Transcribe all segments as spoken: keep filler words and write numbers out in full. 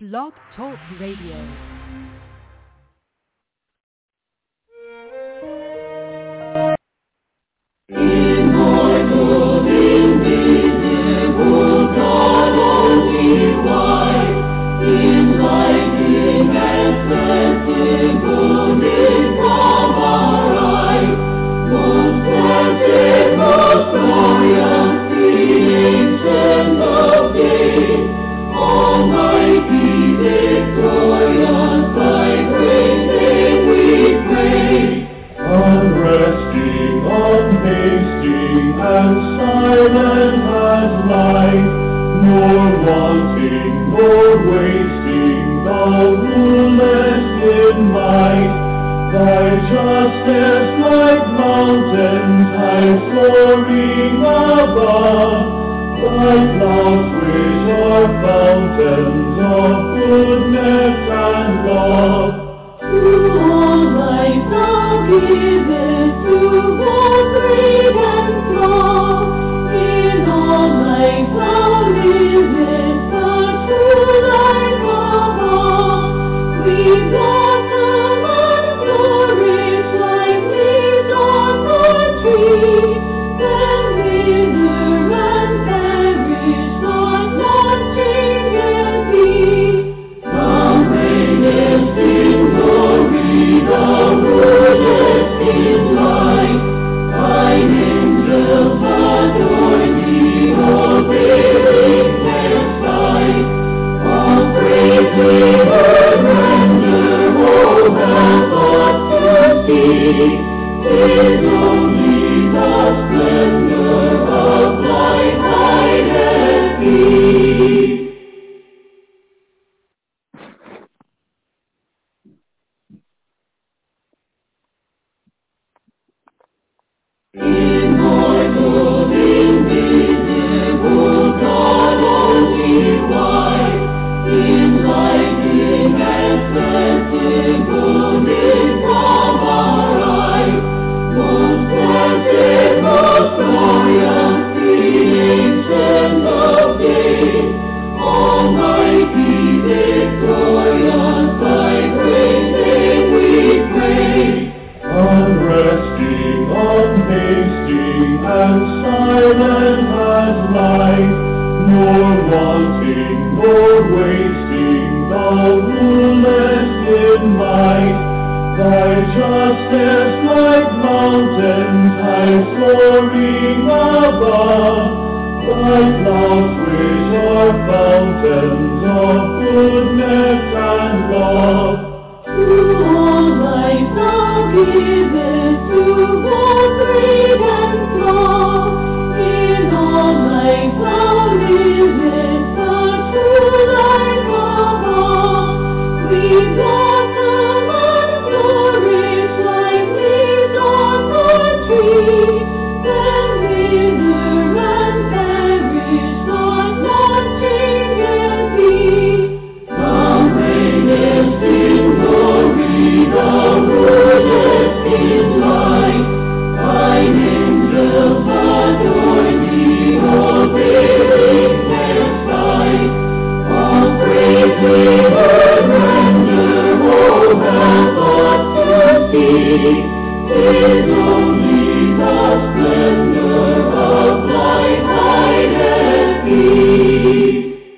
Blog Talk Radio. Immortal, invisible, God only wise, enlightening, accessible, mid from our eyes, most blessed, most glorious, the Ancient of Days, Almighty, victorious, thy great name we praise. Unresting, unhasting, and silent as light, nor wanting, nor wasting, thou rulest in might. Thy justice like mountains high soaring above, thy clouds which are fountains of goodness and love. To all life thou givest, to both great and small. In all life thou livest, the true life of all. We blossom and flourish like leaves on the tree, then wither and perish, but not changes thee. Thou reignest in glory, thou rulest in light. Thine angels adore thee, obeying their sight. All praise we heard render, oh thou thought to see, 'tis only the splendor of thy majesty. Immortal, invisible, God only wise, enlightening, accessible, mid from our eyes, most blessed, most glorious, the Ancient of Days, Almighty, victorious, thy great name we praise. Unresting, unhasting, and silent as light, nor wanting, nor wasting, thou rulest in might. Thy justice like mountains high soaring above, thy clouds which are fountains of goodness and love. To all life thou givest, to both great and small. In all life thou livest, the true life of all. We blossom and flourish like leaves on the tree, then wither and perish, but not changes thee. Thou reignest in glory, thou rulest in light. Thine angels adore thee, obeying their sight. All praise we heard render, oh thou thought to see, 'tis only the splendor of thy majesty.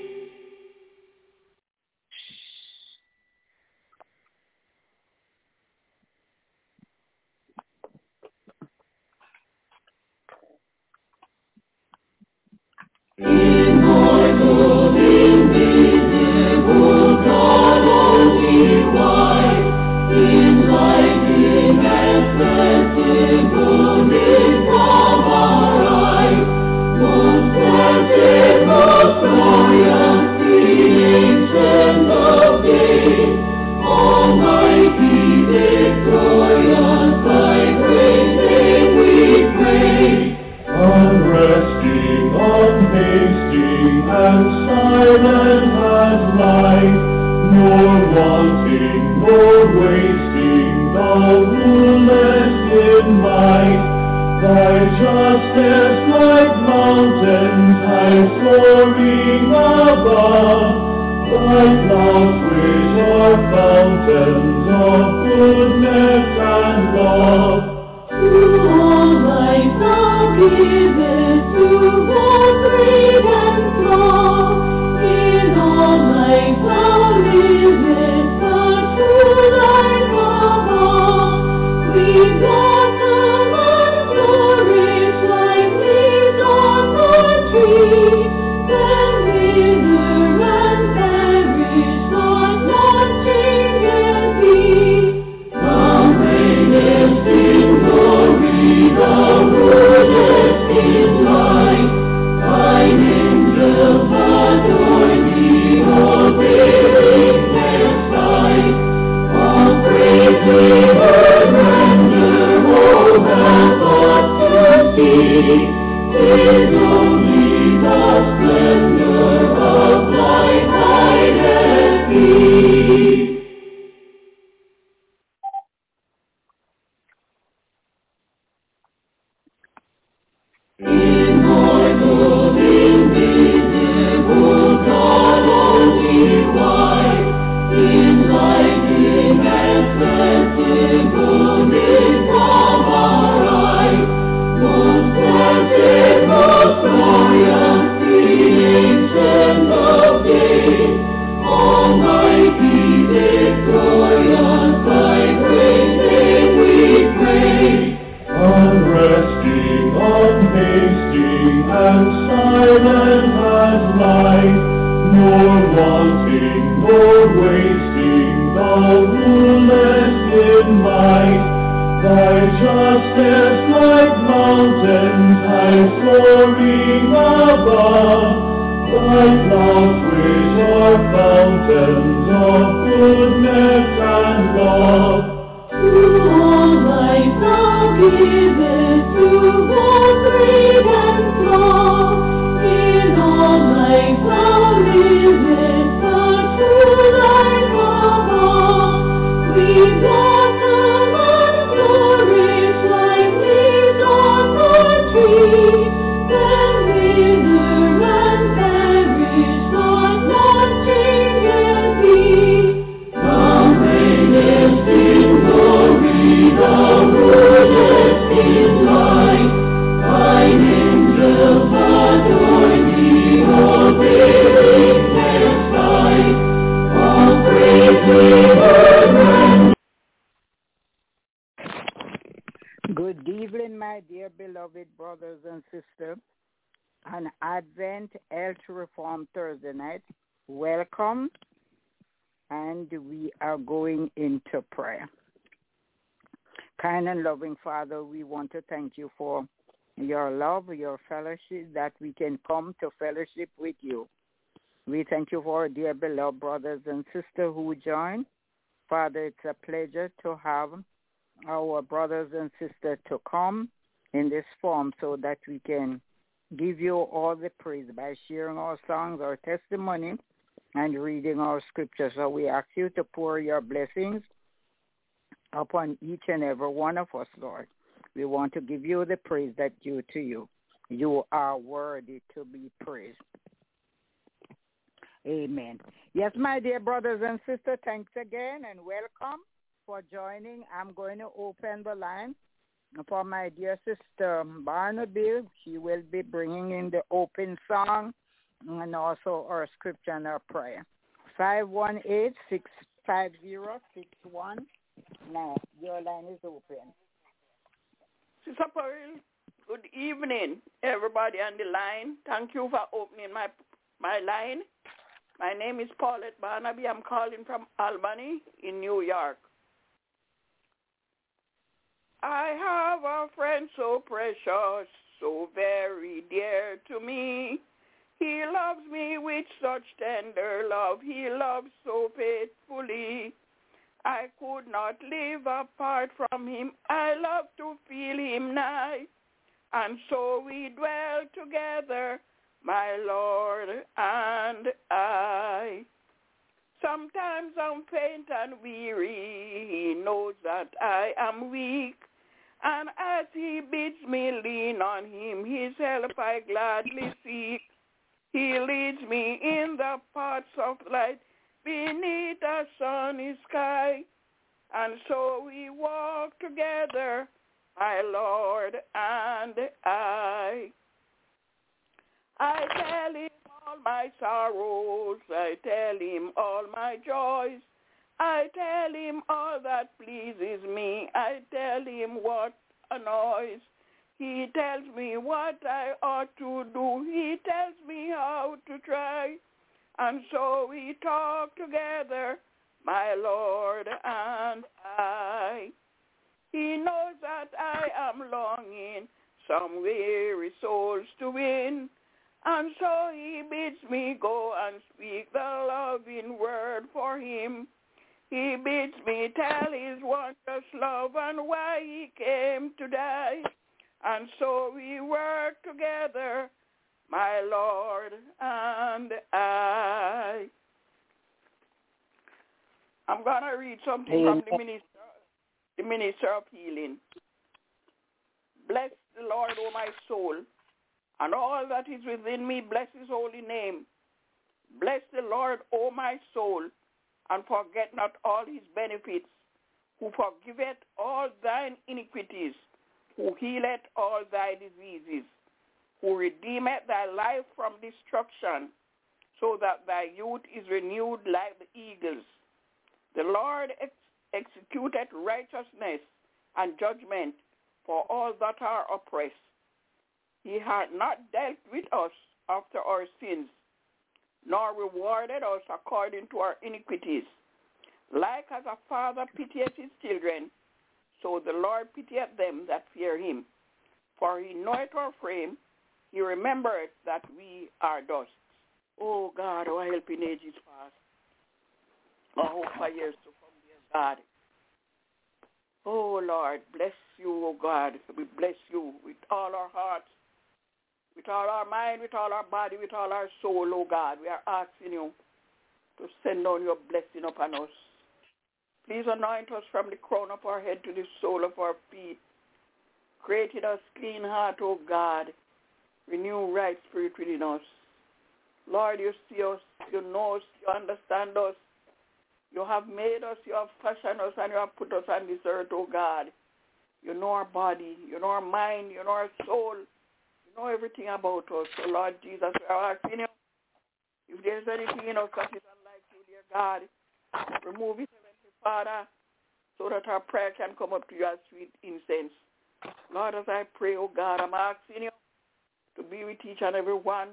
Immortal, invisible, God only wise, enlightening, accessible, mid from our eyes, most blessed, most glorious, the Ancient of Days, Almighty, victorious, thy great name we praise. Unresting, unhasting, and silent as light, nor wanting, nor wasting, thou rulest in might. Thy justice like mountains high soaring above, Thy clouds which are fountains of goodness and love. To all life thou givest, to both great and small. In all life thou livest, the true life of all. We blossom and flourish like leaves on the tree, then wither and perish, but not changes thee. Thou reignest in glory, thou rulest in light. Thine angels adore thee, all bearing their sight. All praise thee, the grandeur, all that thought to see. 'Tis only the splendor of life hideth thee. Immortal, invisible, God only wise, enlightening, accessible, is from our eyes. Most blessed, most glorious, the Ancient of Days, Almighty, victorious, thy great name we praise. Unresting, unhasting, and silent as light, nor wanting, nor wasting, thou rulest in might. Thy justice like mountains high soaring above, thy clouds which are fountains of goodness and love. To all life thou givest, to both great and small. In all life thou livest, the true life of all. We blossom and flourish like leaves on the tree, then wither and perish, but not changes thee. Thou reignest in glory, thou rulest in light. Thine angels adore thee, all bearing their sight. All praise thee, the grand. Good evening, my dear beloved brothers and sisters. On Advent Ultra Reform Thursday night, welcome, and we are going into prayer. Kind and loving Father, we want to thank you for your love, your fellowship, that we can come to fellowship with you. We thank you for our dear beloved brothers and sisters who join. Father, it's a pleasure to have our brothers and sisters to come in this form so that we can give you all the praise by sharing our songs, our testimony, and reading our scriptures. So we ask you to pour your blessings upon each and every one of us, Lord. We want to give you the praise that due to you. You are worthy to be praised. Amen. Yes, my dear brothers and sisters, thanks again and welcome for joining. I'm going to open the line for my dear sister Barnaby. She will be bringing in the open song and also our scripture and our prayer. five one eight, six five zero, six one nine. Your line is open. Sister Pearl, good evening, everybody on the line. Thank you for opening my my line. My name is Paulette Barnaby. I'm calling from Albany in New York. I have a friend so precious, so very dear to me. He loves me with such tender love. He loves so faithfully. I could not live apart from him. I love to feel him nigh. And so we dwell together, my Lord and I. Sometimes I'm faint and weary. He knows that I am weak. And as he bids me lean on him, his help I gladly seek. He leads me in the paths of light beneath the sunny sky. And so we walk together, my Lord and I. I tell him all my sorrows, I tell him all my joys, I tell him all that pleases me, I tell him what annoys. He tells me what I ought to do, he tells me how to try, and so we talk together, my Lord and I. He knows that I am longing some weary souls to win, and so he bids me go and speak the loving word for him. He bids me tell his wondrous love and why he came to die. And so we work together, my Lord and I. I'm going to read something Amen. from the minister, the minister of healing. Bless the Lord, O my soul, and all that is within me, bless his holy name. Bless the Lord, O my soul, and forget not all his benefits, who forgiveth all thine iniquities, who healeth all thy diseases, who redeemeth thy life from destruction, so that thy youth is renewed like the eagles. The Lord ex- executeth righteousness and judgment for all that are oppressed. He hath not dealt with us after our sins, nor rewarded us according to our iniquities. Like as a father pitieth his children, so the Lord pitieth them that fear him. For he knoweth our frame, he remembereth that we are dust. O God, our helping age is past. Our hope for years to come, dear God. Oh Lord, bless you, O God. We bless you with all our hearts, with all our mind, with all our body, with all our soul, O God. We are asking you to send down your blessing upon us. Please anoint us from the crown of our head to the sole of our feet. Create in us clean heart, O God. Renew right spirit within us. Lord, you see us, you know us, you understand us. You have made us, you have fashioned us, and you have put us on this earth, O God. You know our body, you know our mind, you know our soul. You know everything about us. So, Lord Jesus, we are asking you, if there's anything in us that is unlike you, dear God, remove it, Heavenly Father, so that our prayer can come up to you as sweet incense. Lord, as I pray, oh God, I'm asking you to be with each and every one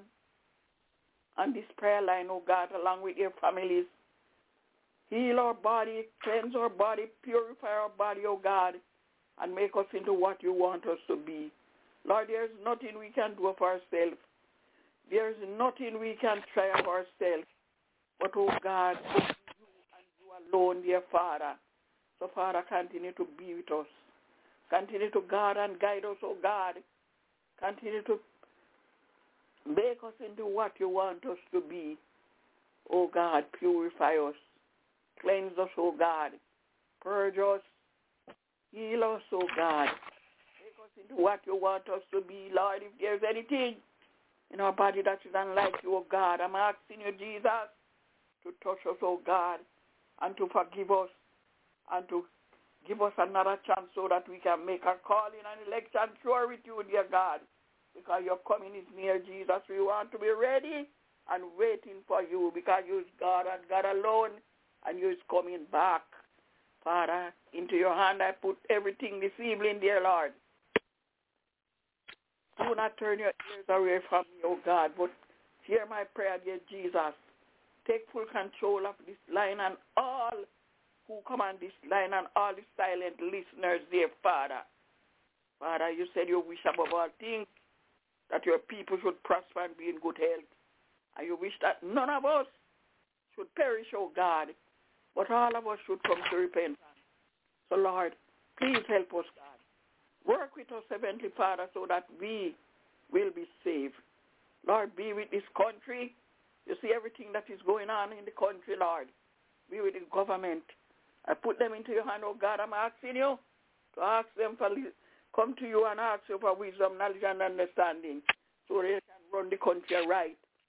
on this prayer line, oh God, along with their families. Heal our body, cleanse our body, purify our body, oh God, and make us into what you want us to be. Lord, there's nothing we can do of ourselves. There's nothing we can try of ourselves. But, oh God, you and you alone, dear Father. So, Father, continue to be with us. Continue to guard and guide us, oh God. Continue to make us into what you want us to be. Oh God, purify us. Cleanse us, oh God. Purge us. Heal us, oh God. Make us into what you want us to be. Lord, if there's anything in our body that is unlike you, oh God, I'm asking you, Jesus, to touch us, oh God, and to forgive us, and to give us another chance so that we can make a calling and election sure with you, dear God, because your coming is near, Jesus. We want to be ready and waiting for you, because you is God and God alone, and you is coming back. Father, into your hand I put everything this evening, dear Lord. Do not turn your ears away from me, oh God, but hear my prayer, dear Jesus. Take full control of this line and all who come on this line and all the silent listeners, dear Father. Father, you said you wish above all things that your people should prosper and be in good health. And you wish that none of us should perish, oh God, but all of us should come to repentance. So, Lord, please help us, God. Work with us, Heavenly Father, so that we will be saved. Lord, be with this country. You see everything that is going on in the country, Lord. Be with the government. I put them into your hand, oh God. I'm asking you to ask them for, come to you and ask you for wisdom, knowledge, and understanding, so they can run the country right and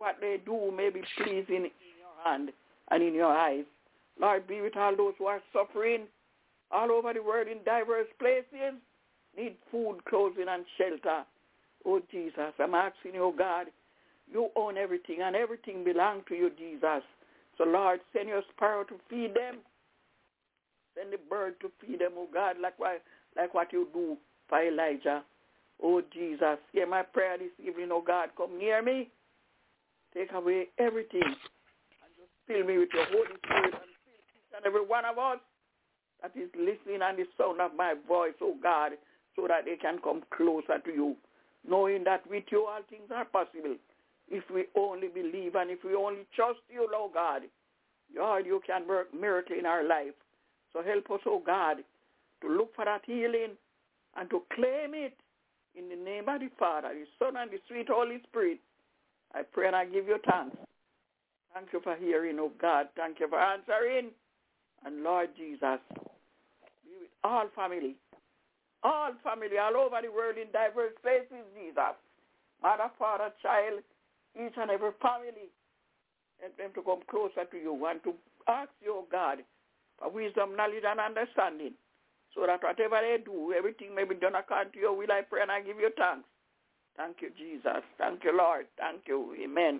what they do may be pleasing in your hand and in your eyes. Lord, be with all those who are suffering all over the world in diverse places, need food, clothing, and shelter. Oh, Jesus, I'm asking you, oh God, you own everything, and everything belongs to you, Jesus. So, Lord, send your sparrow to feed them. Send the bird to feed them, oh God, like what, like what you do for Elijah. Oh, Jesus, hear my prayer this evening, oh God. Come near me. Take away everything. And just fill me with your Holy Spirit and fill each and every one of us that is listening on the sound of my voice, oh God, so that they can come closer to you, knowing that with you all things are possible. If we only believe and if we only trust you, Lord God, Lord, you can work miracle in our life. So help us, oh God, to look for that healing and to claim it in the name of the Father, the Son, and the sweet Holy Spirit. I pray and I give you thanks. Thank you for hearing, oh God. Thank you for answering. And Lord Jesus, be with all family, all family all over the world in diverse places, Jesus. Mother, father, child, each and every family. Help them to come closer to you and to ask you, oh God, for wisdom, knowledge, and understanding, so that whatever they do, everything may be done according to your will. I pray and I give you thanks. Thank you, Jesus. Thank you, Lord. Thank you. Amen.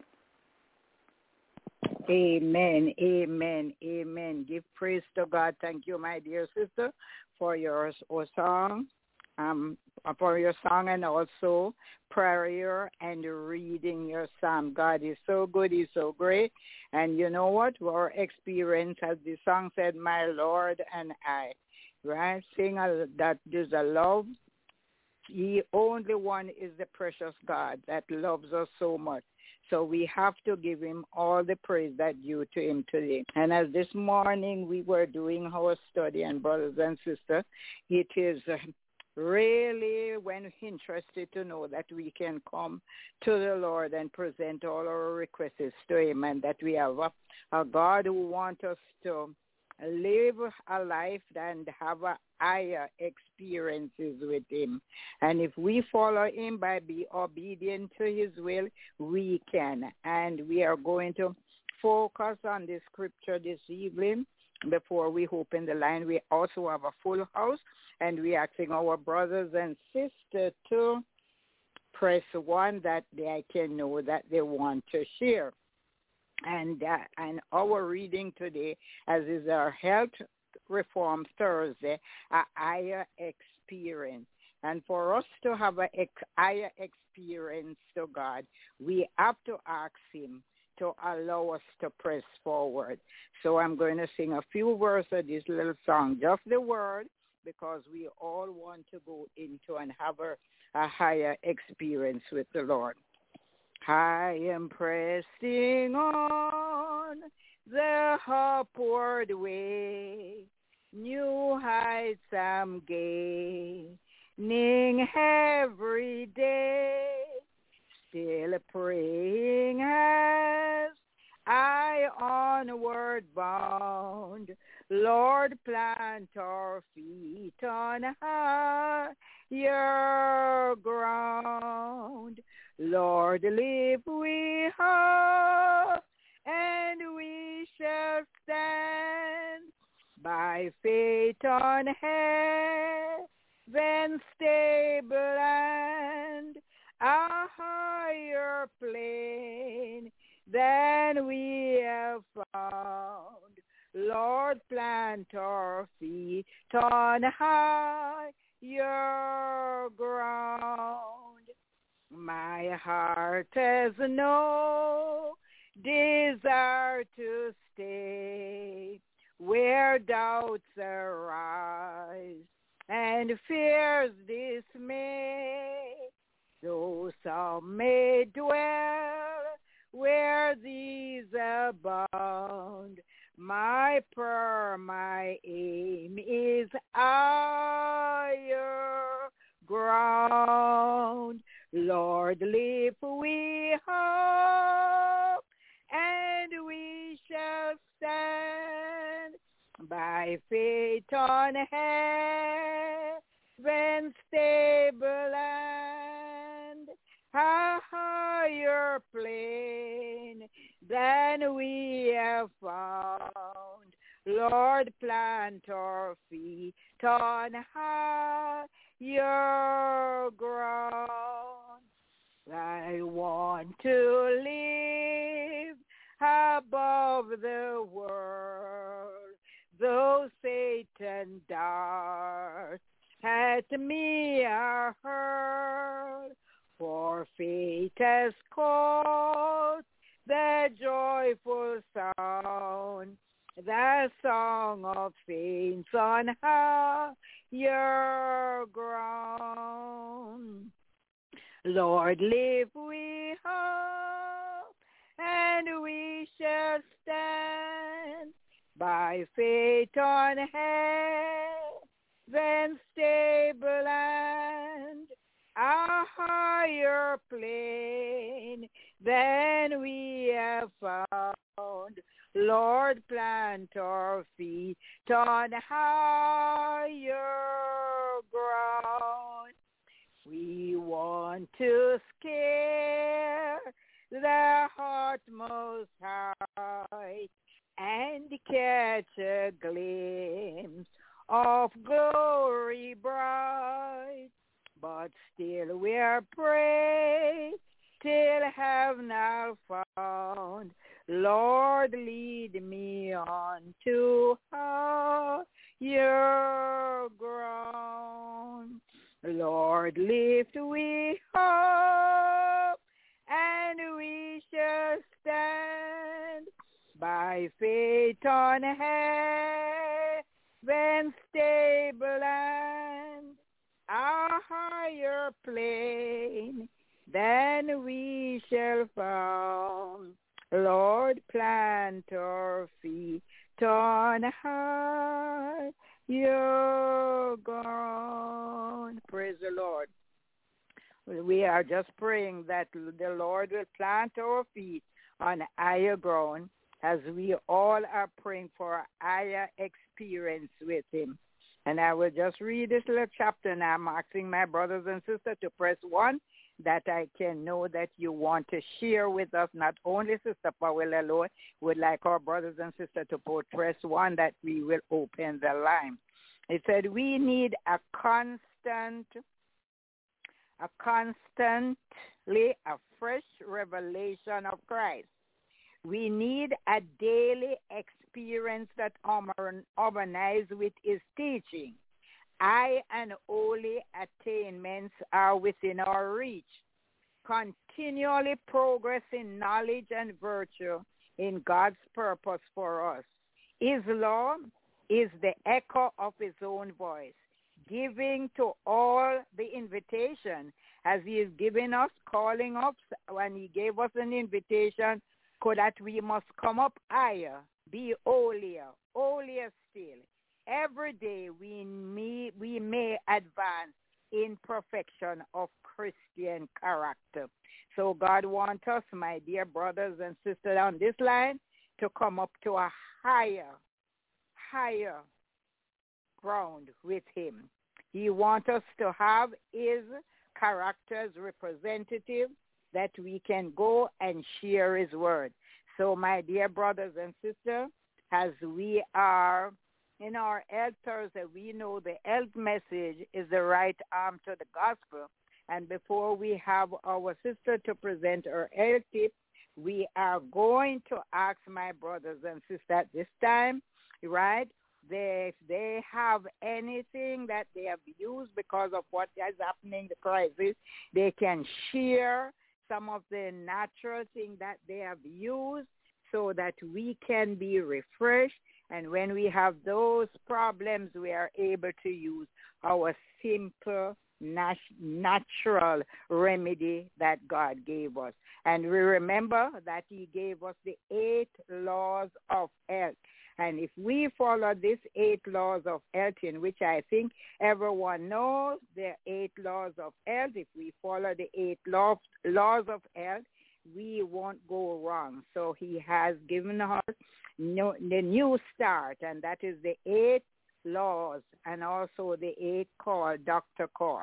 Amen, amen, amen. Give praise to God. Thank you, my dear sister, for your song, um, for your song, and also prayer and reading your psalm. God is so good. He's so great. And you know what? Our experience, as the song said, my Lord and I, right? Sing that there's a love. He only one is the precious God that loves us so much. So we have to give him all the praise that due to him today. And as this morning we were doing our study, and brothers and sisters, it is really when interested to know that we can come to the Lord and present all our requests to him, and that we have a, a God who wants us to live a life and have a higher experiences with him. And if we follow him by be obedient to his will, we can. And we are going to focus on the scripture this evening. Before we open the line, we also have a full house, and we're asking our brothers and sisters to press one that they can know that they want to share. And uh, and our reading today, as is our Health Reform Thursday, a higher experience. And for us to have a higher experience to God, we have to ask him to allow us to press forward. So I'm going to sing a few verses of this little song, just the word, because we all want to go into and have a, a higher experience with the Lord. I am pressing on the upward way, new heights I'm gaining every day, still praying as I onward bound. Lord, plant our feet on higher ground. Lord, lift we up, and we shall stand by faith on heaven's stable land, a higher plane than we have found. Lord, plant our feet on higher ground. My heart has no desire to stay where doubts arise and fears dismay. Though some may dwell where these abound, my prayer, my aim is higher ground. Lord, lift we up, and we shall stand by faith on heaven's stable land, a higher higher plane than we have found. Lord, plant our feet on higher ground. I want to live above the world, though Satan darts at me are hurled, for fate has called the joyful sound, the song of saints on higher ground. Lord, lift we up, and we shall stand by faith on heaven's stable land, a higher plane than we have found. Lord, plant our feet on higher ground. We want to scare the heart most high and catch a glimpse of glory bright. But still we're prey till have now found. Lord, lead me on to higher ground. Lord, lift we up, and we shall stand by faith on heaven's stable land, a higher plane than we shall found. Lord, plant our feet on higher ground. Praise the Lord. We are just praying that the Lord will plant our feet on higher ground, as we all are praying for a higher experience with him. And I will just read this little chapter, and I'm asking my brothers and sisters to press one, that I can know that you want to share with us. Not only Sister Powell alone, would like our brothers and sisters to put press one, that we will open the line. It said we need a constant, a constantly a fresh revelation of Christ. We need a daily experience that harmonizes with his teaching. High and holy attainments are within our reach. Continually progress in knowledge and virtue in God's purpose for us. His law is the echo of his own voice, giving to all the invitation, as he is giving us, calling us. When he gave us an invitation, so that we must come up higher, be holier, holier still. Every day we may, we may advance in perfection of Christian character. So God wants us, my dear brothers and sisters on this line, to come up to a higher, higher ground with him. He wants us to have his character as representative, that we can go and share his word. So my dear brothers and sisters, as we are in our health Thursday, we know the health message is the right arm to the gospel. And before we have our sister to present her health tip, we are going to ask my brothers and sisters at this time, right, they, if they have anything that they have used because of what is happening, the crisis, they can share some of the natural things that they have used so that we can be refreshed. And when we have those problems, we are able to use our simple, nat- natural remedy that God gave us. And we remember that he gave us the eight laws of health. And if we follow these eight laws of health, in which I think everyone knows the eight laws of health, if we follow the eight laws, laws of health, we won't go wrong. So he has given us no, the new start, and that is the eight laws and also the eight call, doctor calls.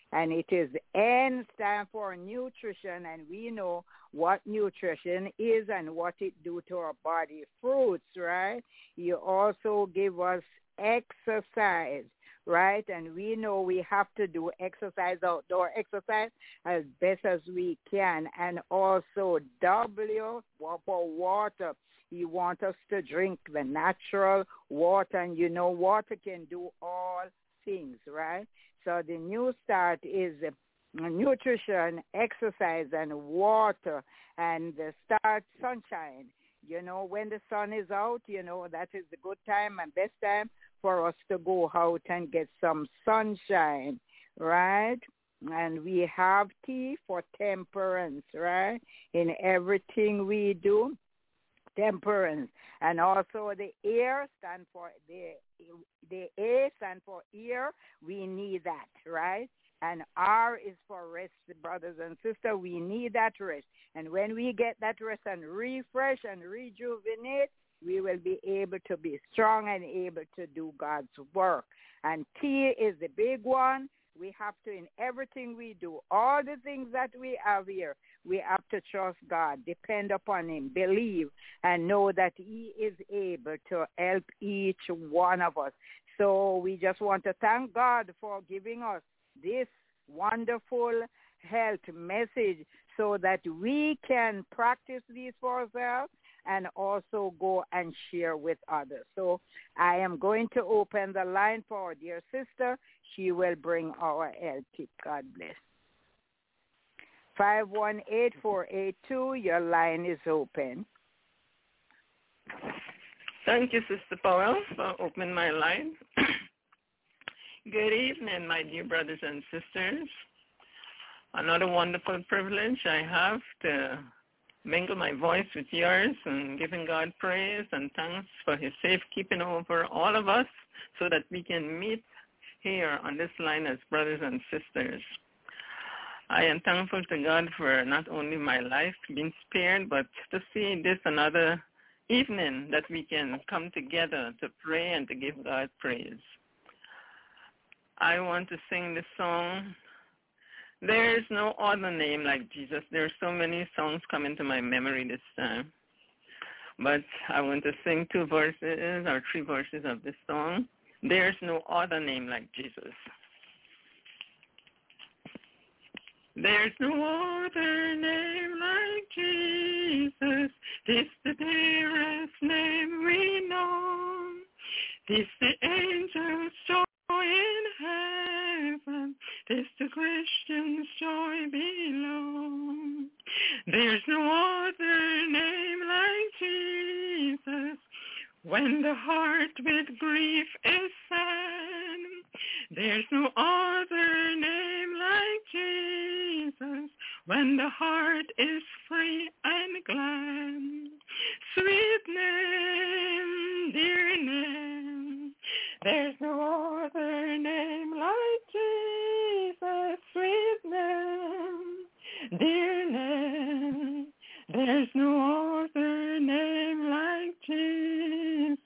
And it is N stand for nutrition, and we know what nutrition is and what it do to our body. Fruits, right? You also give us exercise, right? And we know we have to do exercise, outdoor exercise, as best as we can. And also W for water. You want us to drink the natural water, and you know water can do all things, right? So the new start is nutrition, exercise, and water, and the start sunshine. You know, when the sun is out, you know, that is the good time and best time for us to go out and get some sunshine, right? And we have T for temperance, right? In everything we do, temperance. And also the ear stand for the the A stand for ear. We need that, right? And R is for rest, brothers and sisters. We need that rest. And when we get that rest and refresh and rejuvenate, we will be able to be strong and able to do God's work. And T is the big one. We have to, in everything we do, all the things that we have here, we have to trust God, depend upon him, believe, and know that he is able to help each one of us. So we just want to thank God for giving us this wonderful health message so that we can practice these for ourselves and also go and share with others. So I am going to open the line for our dear sister. She will bring our health tip. God bless. five one eight, four eight two, your line is open. Thank you, Sister Powell, for opening my line. Good evening, my dear brothers and sisters. Another wonderful privilege I have to mingle my voice with yours and giving God praise and thanks for his safekeeping over all of us so that we can meet here on this line as brothers and sisters. I am thankful to God for not only my life being spared, but to see this another evening that we can come together to pray and to give God praise. I want to sing the song, There is No Other Name Like Jesus. There are so many songs coming to my memory this time. But I want to sing two verses or three verses of this song. There is no other name like Jesus. There's no other name like Jesus. This the dearest name we know. This the angels' joy in heaven. This the Christian's joy below. There's no other name like Jesus. When the heart with grief is sad, there's no other name like Jesus. When the heart is free and glad, sweet name, dear name, there's no other name like Jesus. Sweet name, dear name, there's no other name like Jesus.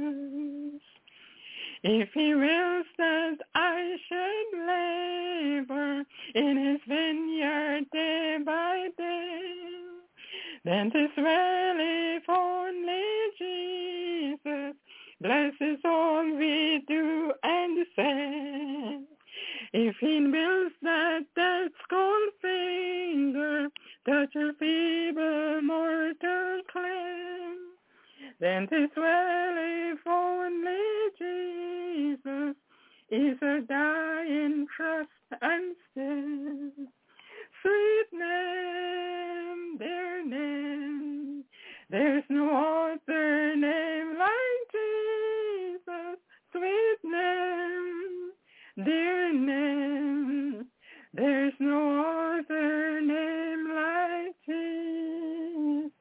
If he wills that I should labor in his vineyard day by day, then 'tis well if only Jesus blesses all we do and say. If he wills that that cold finger touch a feeble mortal clay, then 'tis well if only Jesus is a dying trust and still. Sweet name, dear name, there's no other name like Jesus. Sweet name, dear name, there's no other name like Jesus.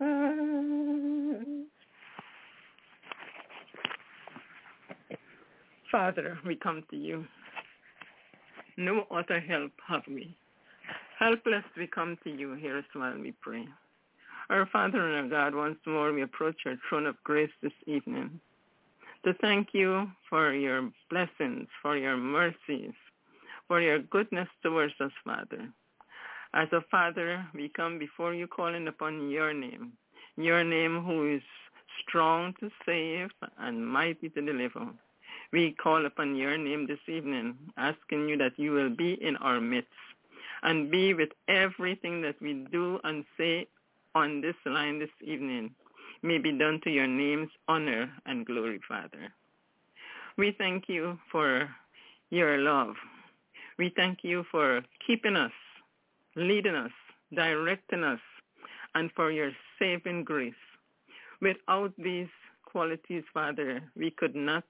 Father, we come to you. No other help have we. Helpless we come to you. Hear us while we pray. Our Father and our God, once more we approach your throne of grace this evening to thank you for your blessings, for your mercies, for your goodness towards us, Father. As a Father, we come before you calling upon your name, your name who is strong to save and mighty to deliver. We call upon your name this evening, asking you that you will be in our midst and be with everything that we do and say on this line this evening. May be done to your name's honor and glory, Father. We thank you for your love. We thank you for keeping us, leading us, directing us, and for your saving grace. Without these qualities, Father, we could not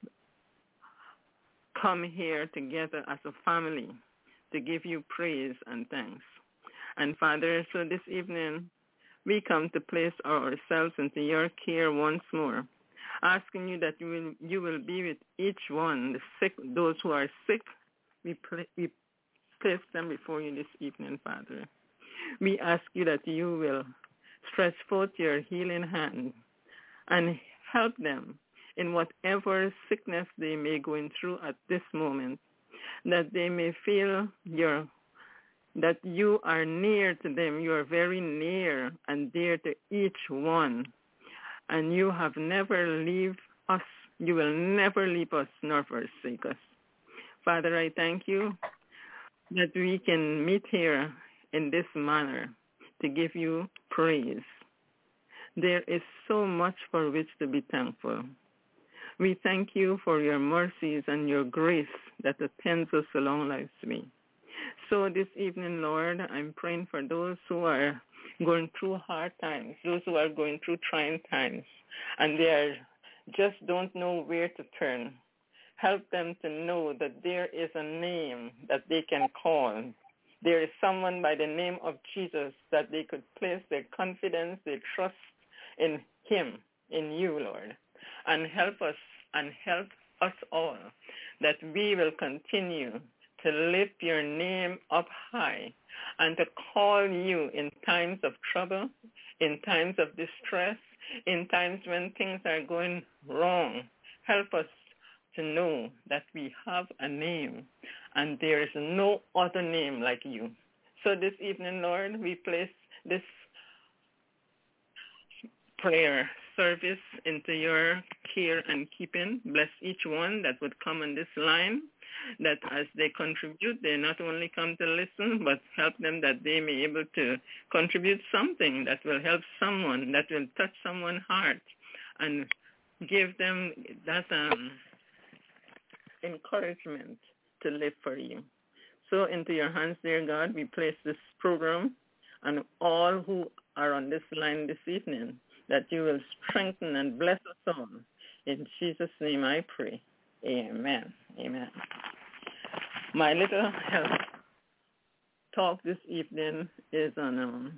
come here together as a family to give you praise and thanks. And Father, so this evening, we come to place ourselves into your care once more, asking you that you will, you will be with each one, the sick, those who are sick. We, pl- we place them before you this evening, Father. We ask you that you will stretch forth your healing hand and help them in whatever sickness they may go through at this moment, that they may feel your that you are near to them. You are very near and dear to each one. And you have never leave us. You will never leave us nor forsake us. Father, I thank you that we can meet here in this manner to give you praise. There is so much for which to be thankful. We thank you for your mercies and your grace that attends us along life's way. So this evening, Lord, I'm praying for those who are going through hard times, those who are going through trying times, and they are just don't know where to turn. Help them to know that there is a name that they can call. There is someone by the name of Jesus that they could place their confidence, their trust in him, in you, Lord. And help us and help us all that we will continue to lift your name up high and to call you in times of trouble, in times of distress, in times when things are going wrong. Help us to know that we have a name and there is no other name like you. So this evening, Lord, we place this prayer service into your care and keeping. Bless each one that would come on this line, that as they contribute, they not only come to listen, but help them that they may be able to contribute something that will help someone, that will touch someone's heart and give them that um, encouragement to live for you. So into your hands, dear God, we place this program and all who are on this line this evening, that you will strengthen and bless us all. In Jesus' name I pray. Amen. Amen. My little health talk this evening is on um,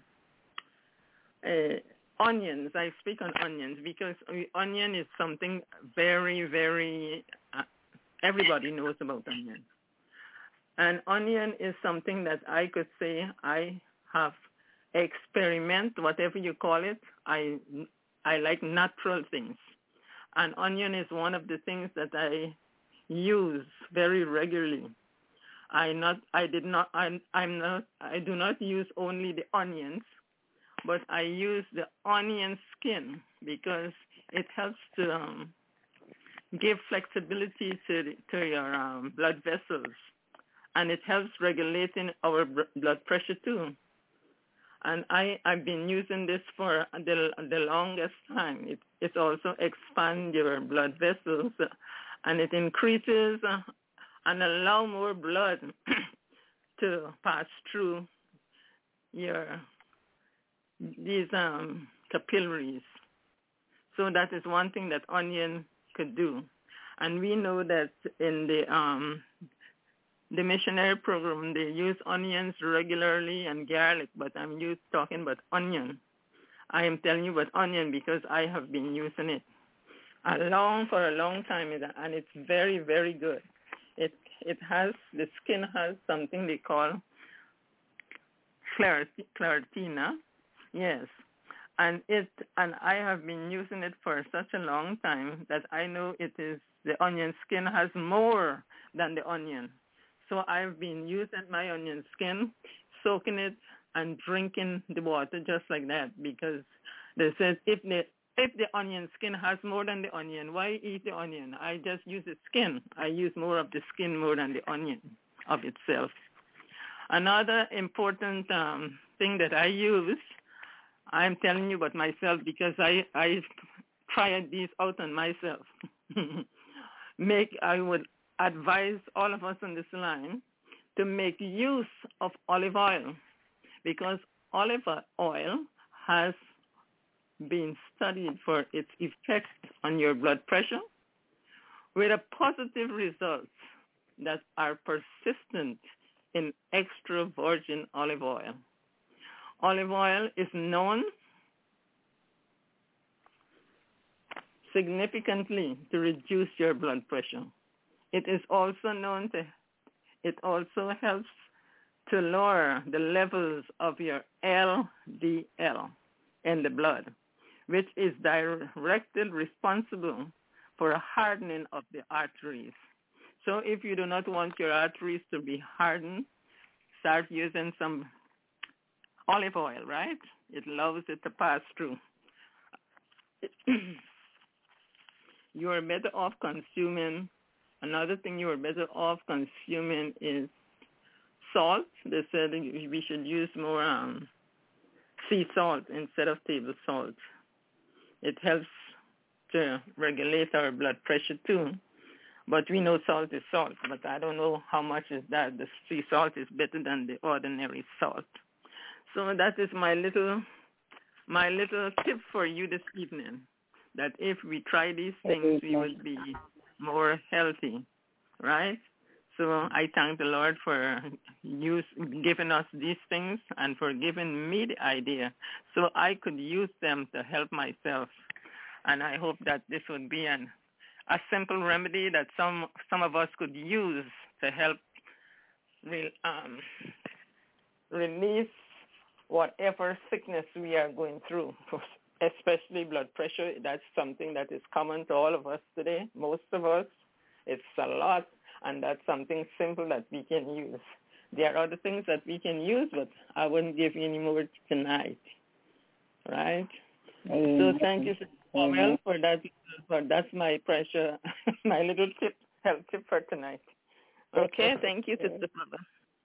uh, onions. I speak on onions because onion is something very, very, uh, everybody knows about onion. And onion is something that I could say I have experiment, whatever you call it. I I like natural things. And onion is one of the things that I use very regularly. I not I did not I'm I'm not I do not use only the onions, but I use the onion skin because it helps to um, give flexibility to the, to your um, blood vessels, and it helps regulating our blood pressure too. And I, I've been using this for the, the longest time. It, it also expands your blood vessels, and it increases uh, and allow more blood to pass through your these um, capillaries. So that is one thing that onion could do. And we know that in the um, the missionary program, they use onions regularly and garlic, but I'm used talking about onion. I am telling you about onion because I have been using it a long for a long time, and it's very, very good. It it has the skin has something they call claritina, yes, and it and I have been using it for such a long time that I know it is the onion skin has more than the onion. So I've been using my onion skin, soaking it, and drinking the water just like that, because they said if the if the onion skin has more than the onion, why eat the onion? I just use the skin. I use more of the skin more than the onion of itself. Another important um, thing that I use, I'm telling you about myself because I I tried these out on myself. Make I would advise all of us on this line to make use of olive oil, because olive oil has been studied for its effect on your blood pressure with a positive results that are persistent in extra virgin olive oil. Olive oil is known significantly to reduce your blood pressure. It is also known to, it also helps to lower the levels of your L D L in the blood, which is directly responsible for a hardening of the arteries. So if you do not want your arteries to be hardened, start using some olive oil, right? It allows it to pass through. You are better off consuming, another thing you are better off consuming is salt. They said we should use more um, sea salt instead of table salt. It helps to regulate our blood pressure too. But we know salt is salt, but I don't know how much is that. The sea salt is better than the ordinary salt. So that is my little my little tip for you this evening, that if we try these things, we would be more healthy, right? So I thank the Lord for use, giving us these things and for giving me the idea so I could use them to help myself. And I hope that this would be an, a simple remedy that some some of us could use to help re, um, release whatever sickness we are going through, especially blood pressure. That's something that is common to all of us today, most of us. It's a lot, and that's something simple that we can use. There are other things that we can use, but I wouldn't give you any more tonight, right? Amen. So thank you, Sister Powell, for that. For that's my pressure, my little tip, health tip for tonight. Okay, thank you, Sister Mother.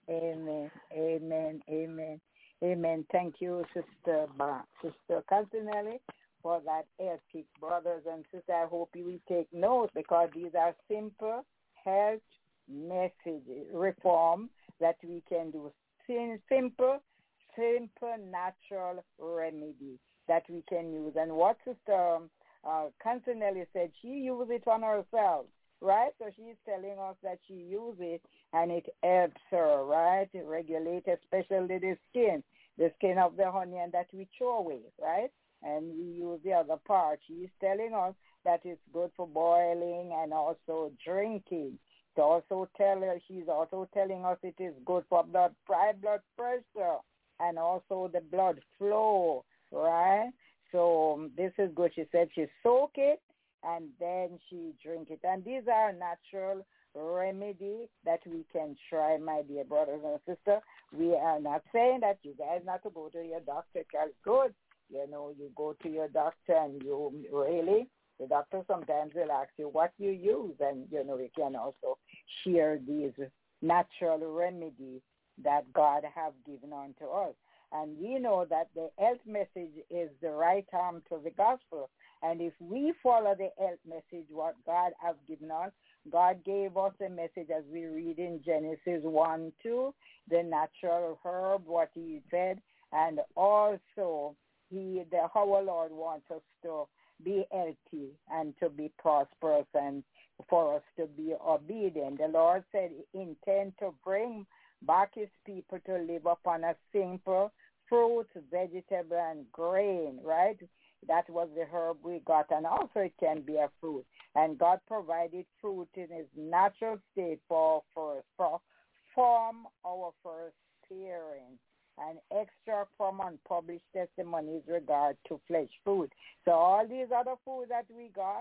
Amen, amen, amen. Amen. Thank you, Sister ba- Sister Cantinelli, for that air kick. Brothers and sisters, I hope you will take note, because these are simple health messages, reform that we can do. Simple, simple, natural remedy that we can use. And what Sister uh, Cantinelli said, she used it on herself, right? So she's telling us that she used it and it helps her, right? It regulates especially the skin, the skin of the onion that we throw away, right? And we use the other part. She's telling us that it's good for boiling and also drinking. To also tell her, she's also telling us it is good for blood, high blood pressure and also the blood flow, right? So um, this is good. She said she soak it and then she drink it. And these are natural remedy that we can try, my dear brothers and sisters. We are not saying that you guys not to go to your doctor, because good, you know, you go to your doctor and you really, the doctor sometimes will ask you what you use, and, you know, we can also share these natural remedies that God have given unto us. And we know that the health message is the right arm to the gospel. And if we follow the health message, what God has given us, God gave us a message as we read in Genesis one, two, the natural herb, what he said, and also he, the our Lord wants us to be healthy and to be prosperous and for us to be obedient. The Lord said he intend to bring back his people to live upon a simple fruit, vegetable, and grain, right? That was the herb we got, and also it can be a fruit. And God provided fruit in his natural state for first, for from our first hearing. An extract from unpublished testimonies regard to flesh food. So all these other food that we got,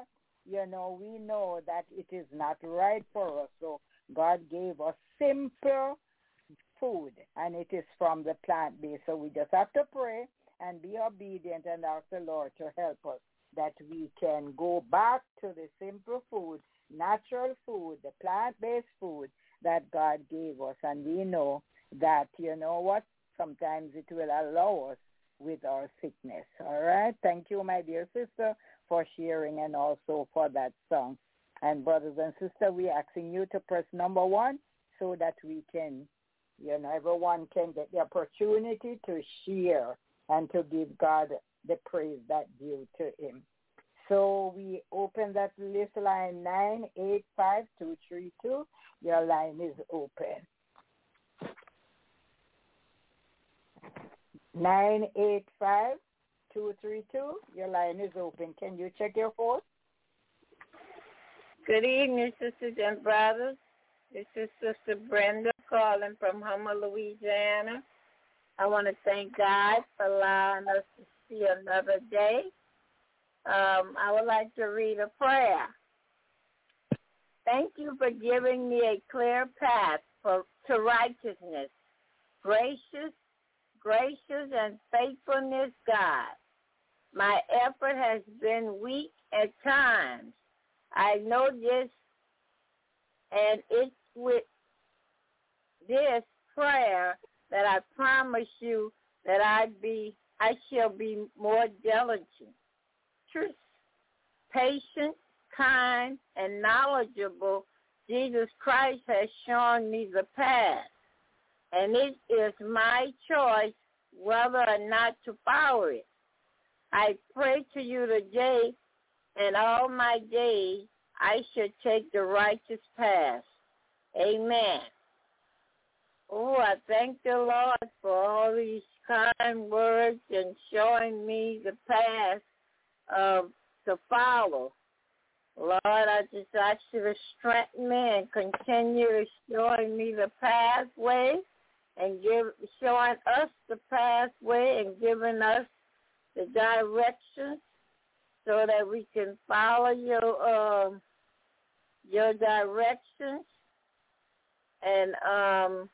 you know, we know that it is not right for us. So God gave us simple food, and it is from the plant base. So we just have to pray and be obedient and ask the Lord to help us that we can go back to the simple food, natural food, the plant-based food that God gave us. And we know that, you know what, sometimes it will allow us with our sickness. All right? Thank you, my dear sister, for sharing and also for that song. And brothers and sisters, we're asking you to press number one so that we can, you know, everyone can get the opportunity to share and to give God the praise that due to him. So we open that list line nine eight five two three two. Your line is open. nine eight five two three two. Your line is open. Can you check your phone? Good evening, sisters and brothers. This is Sister Brenda calling from Homer, Louisiana. I want to thank God for allowing us to see another day. Um, I would like to read a prayer. Thank you for giving me a clear path for, to righteousness. Gracious, gracious, and faithfulness, God. My effort has been weak at times. I know this, and it's with this prayer that I promise you that I'd be, I shall be more diligent, truth, patient, kind, and knowledgeable. Jesus Christ has shown me the path, and it is my choice whether or not to follow it. I pray to you today, and all my days I should take the righteous path. Amen. Oh, I thank the Lord for all these kind words and showing me the path uh, to follow. Lord, I just ask you to strengthen me and continue showing me the pathway and give showing us the pathway and giving us the directions so that we can follow your um, your directions and um,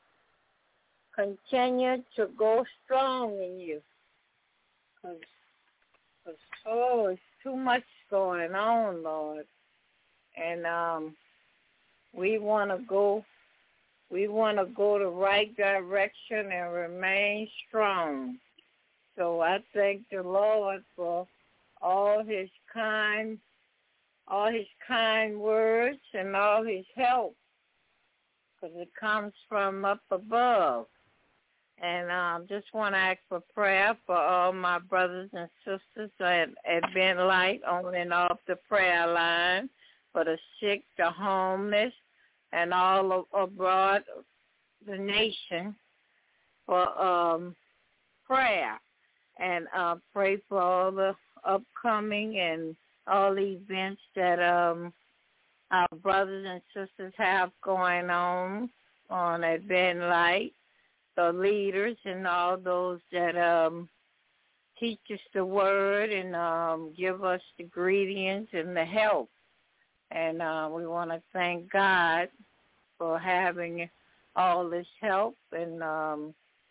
continue to go strong in you. Cause, cause, oh, it's too much going on, Lord. And um, we want to go, we want to go the right direction and remain strong. So I thank the Lord for all his kind, all his kind words and all his help, because it comes from up above. And I um, just want to ask for prayer for all my brothers and sisters at, at Ben Light on and off the prayer line, for the sick, the homeless, and all of, abroad the nation for um, prayer. And uh, pray for all the upcoming and all the events that um, our brothers and sisters have going on on at Ben Light, the leaders and all those that um, teach us the word and um, give us the ingredients and the help. And uh, we want to thank God for having all this help, and um,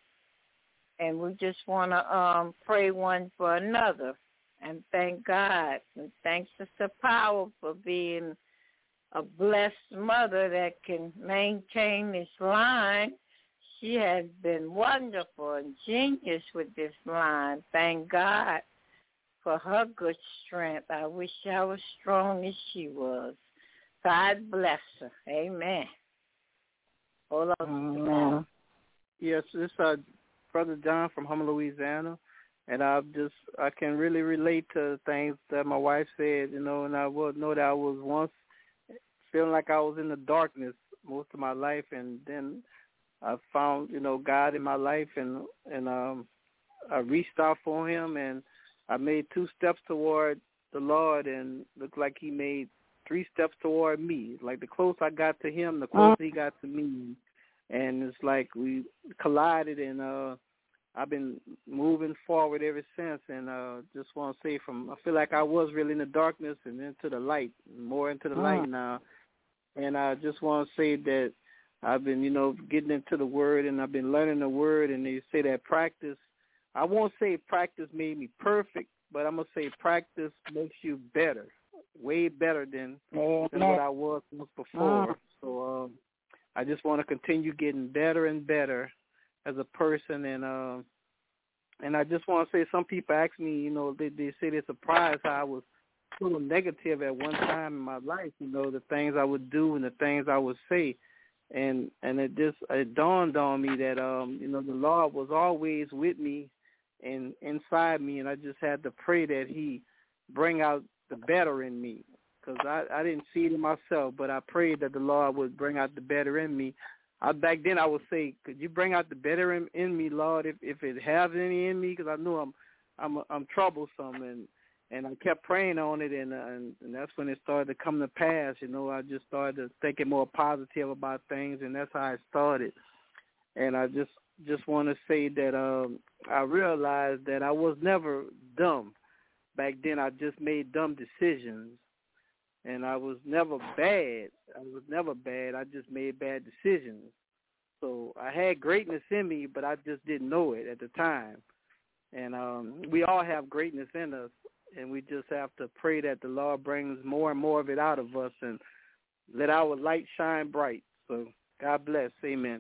and we just want to um, pray one for another and thank God. And thanks Sister Power for being a blessed mother that can maintain this line. She has been wonderful and genius with this line. Thank God for her good strength. I wish I was strong as she was. God bless her. Amen. Hold on. Amen. Yes, this is uh, Brother John from Homer, Louisiana, and I just I can really relate to things that my wife said, you know, and I will know that I was once feeling like I was in the darkness most of my life, and then I found, you know, God in my life, and and um, I reached out for Him, and I made two steps toward the Lord, and looked like He made three steps toward me. Like the closer I got to Him, the closer He got to me, and it's like we collided, and uh, I've been moving forward ever since, and uh, just want to say from I feel like I was really in the darkness and into the light, more into the light now, and I just want to say that I've been, you know, getting into the Word, and I've been learning the Word, and they say that practice, I won't say practice made me perfect, but I'm going to say practice makes you better, way better than, than what I was before. So um, I just want to continue getting better and better as a person, and uh, and I just want to say some people ask me, you know, they, they say they're surprised how I was a little negative at one time in my life, you know, the things I would do and the things I would say. And and it just it dawned on me that, um, you know, the Lord was always with me and inside me, and I just had to pray that he bring out the better in me, because I, I didn't see it in myself, but I prayed that the Lord would bring out the better in me. I, back then I would say, could you bring out the better in, in me, Lord, if, if it has any in me, because I knew I'm I'm I'm troublesome, and, and I kept praying on it, and, uh, and and that's when it started to come to pass. You know, I just started thinking more positive about things, and that's how it started. And I just just want to say that um, I realized that I was never dumb. Back then I just made dumb decisions, and I was never bad. I was never bad. I just made bad decisions. So I had greatness in me, but I just didn't know it at the time. And um, we all have greatness in us, and we just have to pray that the Lord brings more and more of it out of us and let our light shine bright. So God bless. Amen.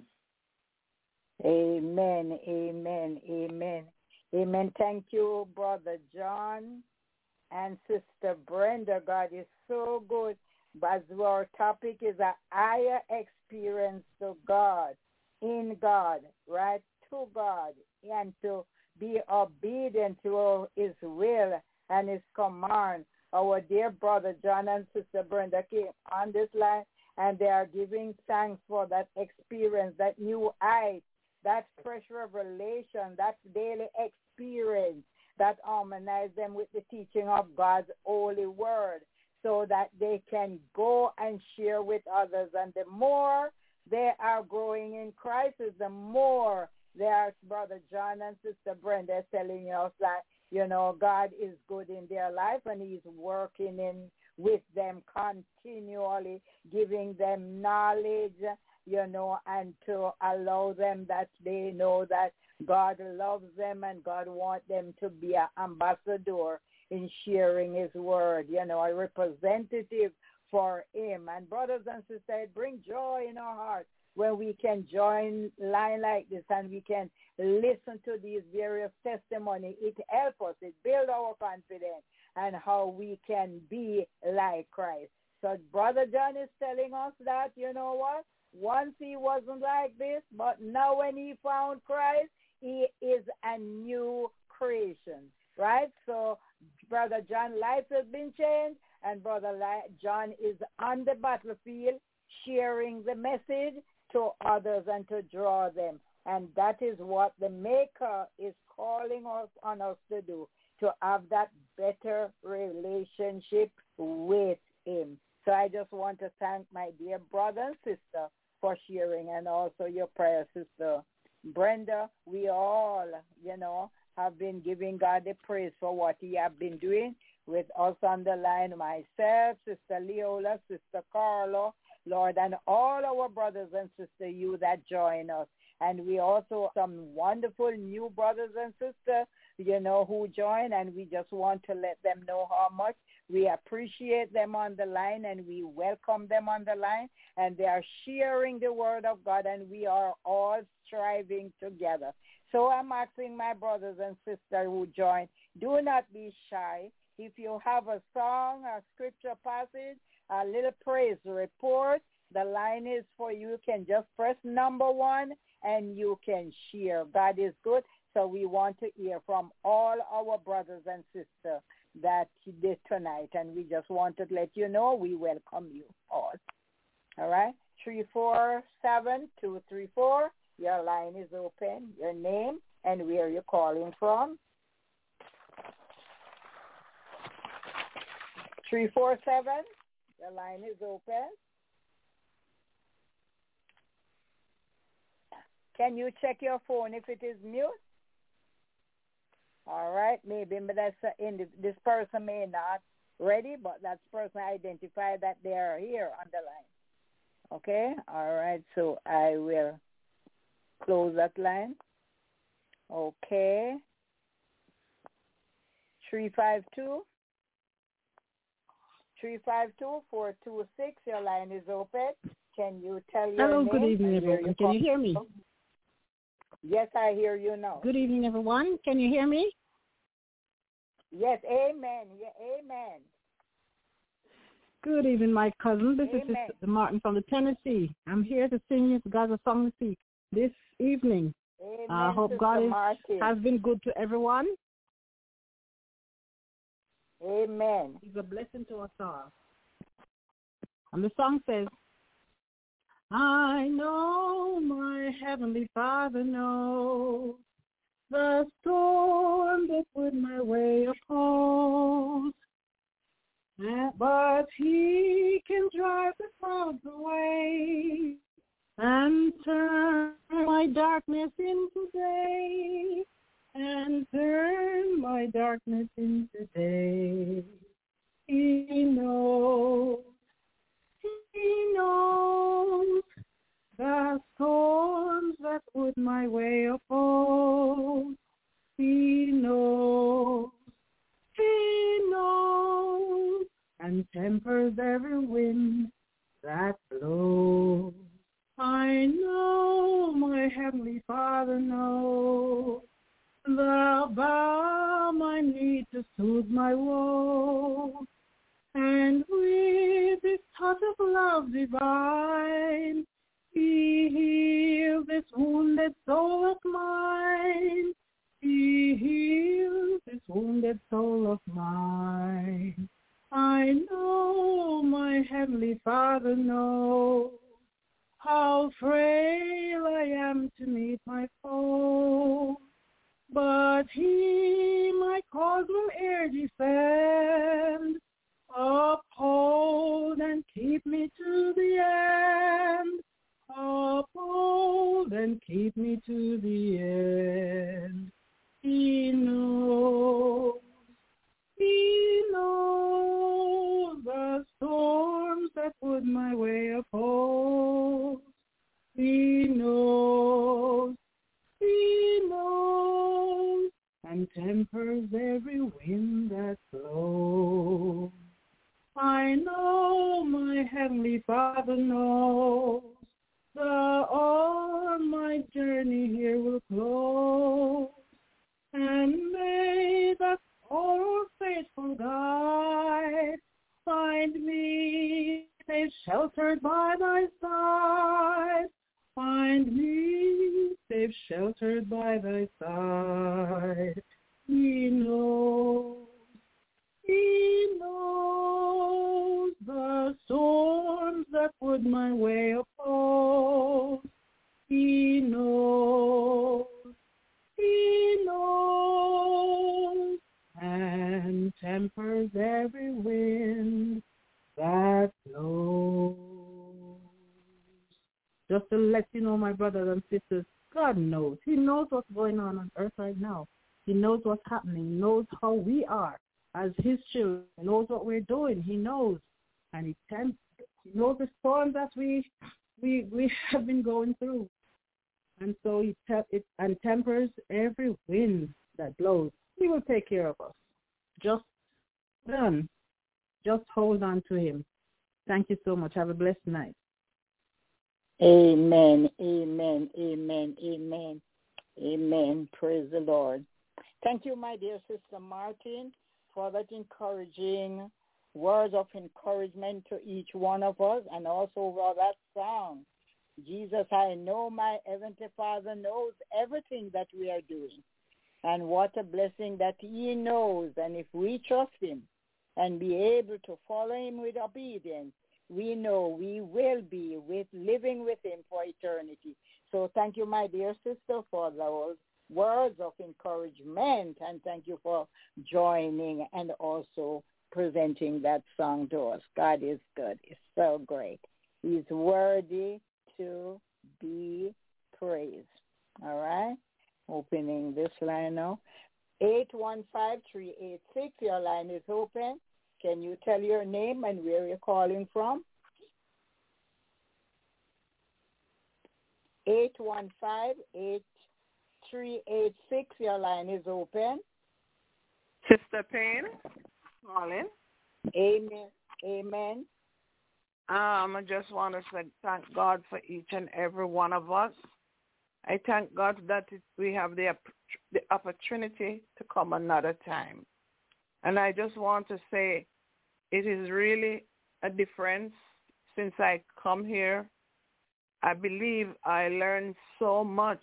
Amen, amen, amen, amen. Thank you, Brother John and Sister Brenda. God is so good. But our topic is a higher experience to God, in God, right, to God, and to be obedient to his will and his command. Our dear Brother John and Sister Brenda came on this line, and they are giving thanks for that experience, that new height, that fresh revelation, that daily experience that harmonize them with the teaching of God's holy word, so that they can go and share with others. And the more they are growing in Christ, the more they are, Brother John and Sister Brenda, telling us that, you know, God is good in their life, and he's working in with them continually, giving them knowledge, you know, and to allow them that they know that God loves them and God wants them to be an ambassador in sharing his word, you know, a representative for him. And brothers and sisters, bring joy in our hearts when we can join line like this and we can listen to these various testimonies. It helps us, it builds our confidence and how we can be like Christ. So Brother John is telling us that, you know what, once he wasn't like this, but now when he found Christ, he is a new creation, right? So Brother John's life has been changed, and Brother John is on the battlefield sharing the message to others and to draw them. And that is what the Maker is calling us on us to do, to have that better relationship with him. So I just want to thank my dear brother and sister for sharing, and also your prayer, Sister Brenda. We all, you know, have been giving God the praise for what he has been doing with us on the line, myself, Sister Leola, Sister Carlo, Lord, and all our brothers and sisters, you that join us. And we also have some wonderful new brothers and sisters, you know, who join, and we just want to let them know how much we appreciate them on the line, and we welcome them on the line, and they are sharing the word of God, and we are all striving together. So I'm asking my brothers and sisters who join, do not be shy. If you have a song, a scripture passage, a little praise report, the line is for you. You can just press number one and you can share. God is good. So we want to hear from all our brothers and sisters that did tonight. And we just want to let you know we welcome you all. All right? three four seven, two three four. Your line is open. Your name and where you're calling from. three four seven. Your line is open. Can you check your phone if it is mute? All right, maybe but that's uh, in the, this person may not ready, but that person identified that they are here on the line. Okay, all right. So I will close that line. Okay. Three five two. Three five two four two six. Your line is open. Can you tell your Hello, name? good evening, everyone. Can you hear me? Yes, I hear you now. Good evening, everyone. Can you hear me? Yes, amen. Yeah, amen. Good evening, my cousin. This Amen. is Sister Martin from the Tennessee. I'm here to sing you God's song this week, this evening. Amen, I hope Sister God is, Martin. has been good to everyone. Amen. He's a blessing to us all. And the song says, I know my Heavenly Father knows the storm that would my way oppose, but He can drive the clouds away and turn my darkness into day, and turn my darkness into day. He knows, He knows the storms that would my way oppose. He knows, He knows, and tempers every wind that blows. I know my Heavenly Father knows the balm I need to soothe my woe, and with His touch of love divine, He heals this wounded soul of mine. He heals this wounded soul of mine. I know my Heavenly Father knows how frail I am to meet my foe, but He my cause will e'er defend, uphold and keep me to the end, uphold and keep me to the end. He knows, He knows the storms that would my way oppose. He knows, He knows, and tempers every wind that blows. I know my Heavenly Father knows the all my journey here will close, and may that all faithful guide find me safe sheltered by thy side, find me safe sheltered by thy side. He knows, He knows the storms that would my way oppose. He knows, He knows, and tempers every wind that blows. Just to let you know, my brothers and sisters, God knows. He knows what's going on on earth right now. He knows what's happening. He knows how we are as His children. He knows what we're doing. He knows. And He, tem- he knows the storm that we, we, we have been going through. And so He te- it, and tempers every wind that blows. He will take care of us. Just done. Just hold on to Him. Thank you so much. Have a blessed night. Amen, amen, amen, amen, amen. Praise the Lord. Thank you, my dear Sister Martin, for that encouraging words of encouragement to each one of us, and also for that song. Jesus, I know my Heavenly Father knows everything that we are doing. And what a blessing that He knows. And if we trust Him and be able to follow Him with obedience, we know we will be with living with Him for eternity. So thank you, my dear sister, for those words of encouragement, and thank you for joining and also presenting that song to us. God is good. It's so great. He's worthy to be praised. All right? Opening this line now. eight one five, three eight six. Your line is open. Can you tell your name and where you're calling from? eight one five, eight three eight six. Your line is open. Sister Payne, calling. Amen. Amen. Um, I just want to say thank God for each and every one of us. I thank God that it, we have the, the opportunity to come another time. And I just want to say it is really a difference since I come here. I believe I learned so much.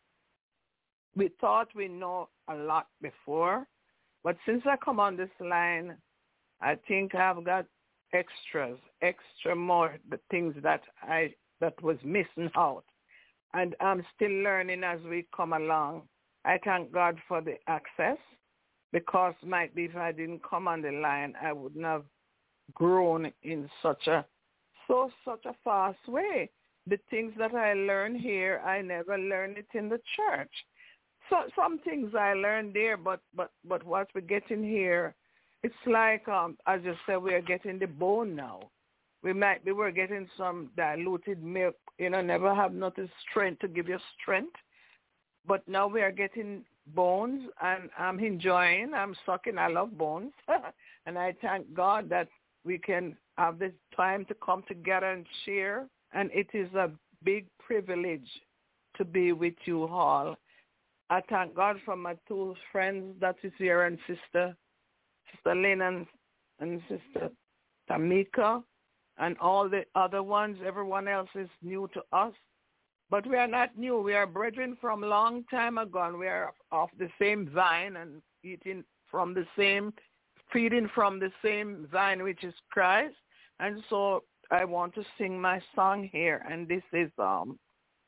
We thought we know a lot before, but since I come on this line, I think I've got extras, extra more, the things that I that was missing out. And I'm still learning as we come along. I thank God for the access, because might be if I didn't come on the line, I wouldn't have grown in such a so such a fast way. The things that I learned here, I never learned it in the church. So some things I learned there, but but but what we're getting here, it's like um as you said, we are getting the bone now. We might be we're getting some diluted milk, you know, never have nothing strength to give you strength. But now we are getting bones, and I'm enjoying, I'm sucking, I love bones. And I thank God that we can have this time to come together and share. And it is a big privilege to be with you all. I thank God for my two friends that is here, and Sister, Sister Lynn and, and Sister Tamika, and all the other ones. Everyone else is new to us. But we are not new. We are brethren from long time ago, and we are off the same vine and eating from the same, feeding from the same vine, which is Christ. And so I want to sing my song here, and this is um.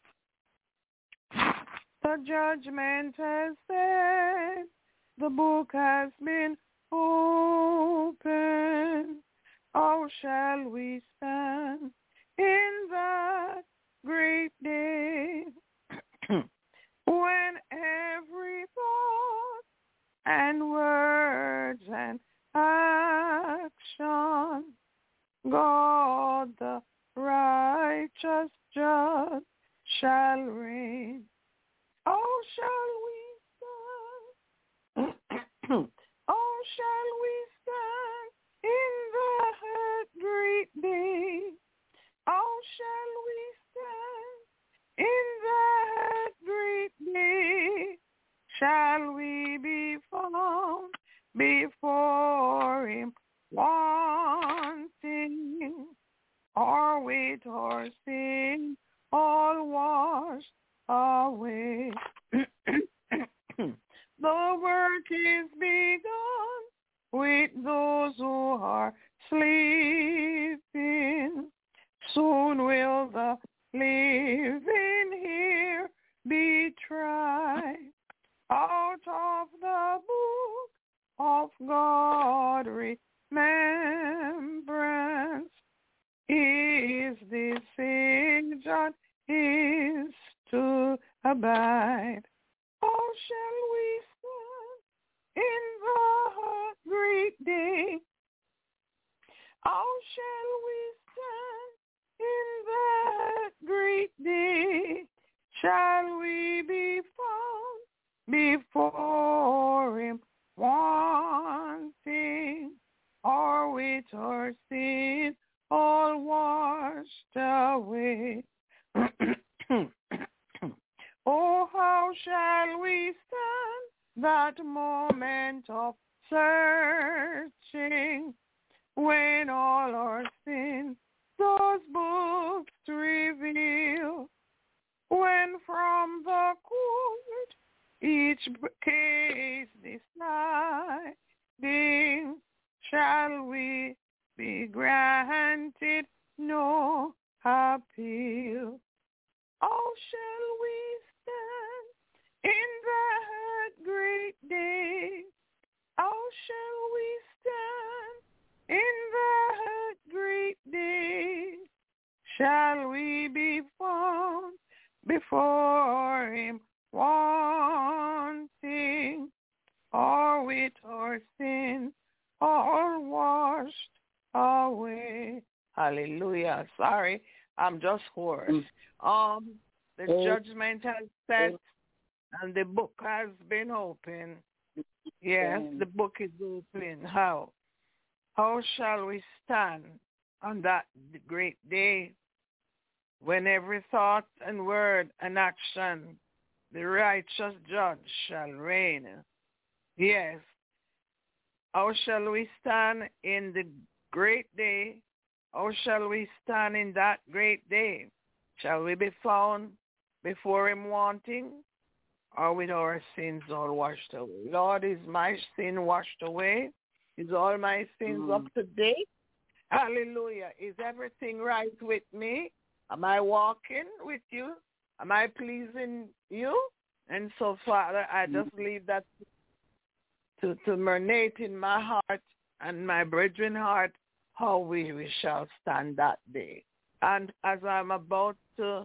The judgment has said, the book has been opened. How shall we stand in that great day when every thought and words and action, God the righteous judge shall reign? How shall we stand? How shall we stand in that great day? How shall we stand in that great day? Shall we be found before him wanting, or with our sin all washed away? The work is begun with those who are sleeping. Soon will the living here be tried. Out of the book of God remembrance is this decision is to abide. How shall we stand in the great day? How shall we stand in that great day? Shall we be found before him wanting, or with our sin all washed away? Oh, how shall we stand that moment of searching, when all our sins those books reveal, when from the court each case deciding, shall we be granted no appeal? How shall we stand in that great day? How shall we stand in that great day? Shall we be found before him wanting, or with our sin, all washed away. Hallelujah. Sorry, I'm just hoarse. Mm. Um, the oh. judgment has set, and the book has been opened. Yes, the book is open. How? How shall we stand on that great day when every thought and word and action the righteous judge shall reign? Yes. How shall we stand in the great day? How shall we stand in that great day? Shall we be found before him wanting, or with our sins all washed away? Lord, is my sin washed away? Is all my sins mm. up to date? Hallelujah. Is everything right with me? Am I walking with you? Am I pleasing you? And so, Father, I just leave that to, to marinate in my heart and my brethren heart, how we, we shall stand that day. And as I'm about to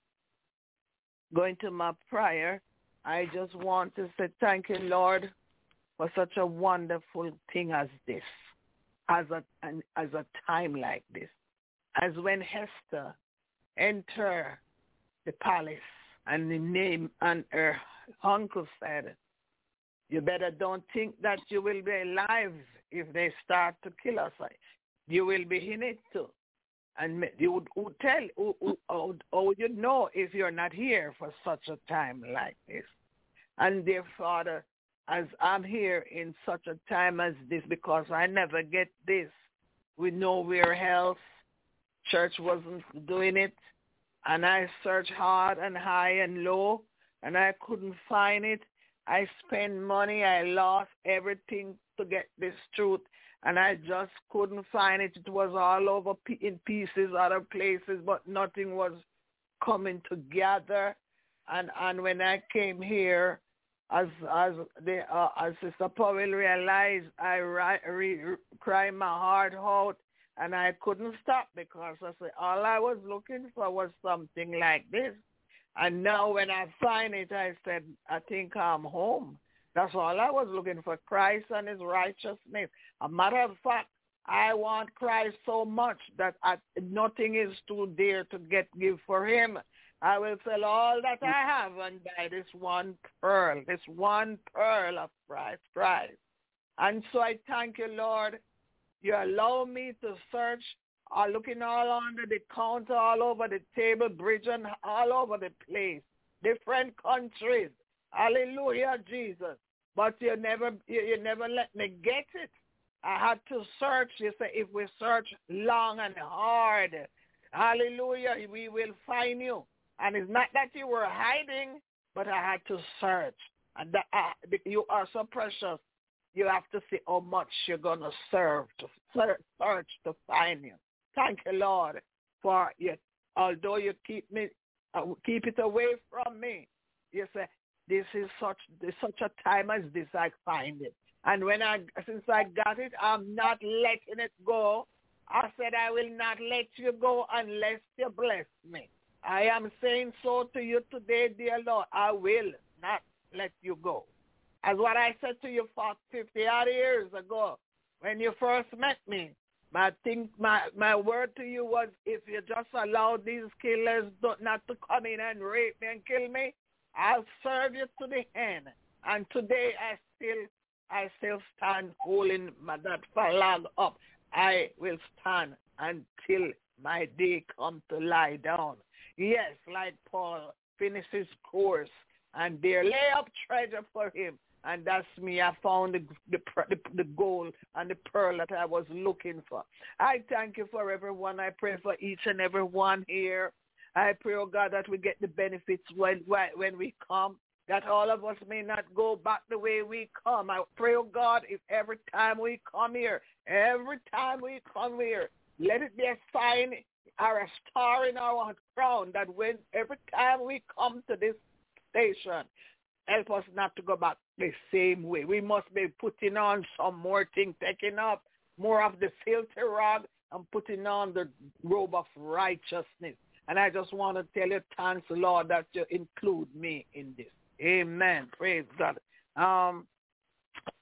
go into my prayer, I just want to say thank you, Lord, for such a wonderful thing as this, as a an, as a time like this, as when Hester entered the palace and the name and her uncle said, you better don't think that you will be alive if they start to kill us. You will be in it too. And you would, would tell, who, who, who, who you know if you're not here for such a time like this. And dear Father, as I'm here in such a time as this, because I never get this with nowhere else, church wasn't doing it, and I searched hard and high and low, and I couldn't find it. I spent money, I lost everything to get this truth, and I just couldn't find it. It was all over in pieces, other places, but nothing was coming together. And and when I came here, as as the uh, as Sister Powell realized, I re, re, re, cried my heart out, and I couldn't stop because I said all I was looking for was something like this. And now when I find it, I said, I think I'm home. That's all I was looking for, Christ and his righteousness. A matter of fact, I want Christ so much that I, nothing is too dear to get give for him. I will sell all that I have and buy this one pearl, this one pearl of Christ, Christ. And so I thank you, Lord. You allow me to search, uh, looking all under the counter, all over the table, bridge, and all over the place, different countries. Hallelujah, Jesus. But you never, you, you never let me get it. I had to search. You say, if we search long and hard, hallelujah, we will find you. And it's not that you were hiding, but I had to search. And that, uh, you are so precious. You have to see how much you're going to serve, to search to find you. Thank you, Lord, for you. Although you keep me, uh, keep it away from me, you say, this is such, this such a time as this I find it. And when I, since I got it, I'm not letting it go. I said, I will not let you go unless you bless me. I am saying so to you today, dear Lord. I will not let you go. As what I said to you for fifty odd years ago when you first met me. My thing, my, my word to you was, if you just allow these killers not to come in and rape me and kill me, I'll serve you to the end. And today I still I still stand holding my, that flag up. I will stand until my day comes to lie down. Yes, like Paul finished his course, and there lay up treasure for him. And that's me. I found the, the the the gold and the pearl that I was looking for. I thank you for everyone. I pray for each and every one here. I pray, oh God, that we get the benefits when when we come, that all of us may not go back the way we come. I pray, oh God, if every time we come here, every time we come here, let it be a sign or a star in our crown that when every time we come to this station, help us not to go back the same way. We must be putting on some more things, taking up more of the filthy rag and putting on the robe of righteousness. And I just want to tell you, thanks, Lord, that you include me in this. Amen. Praise God. Um,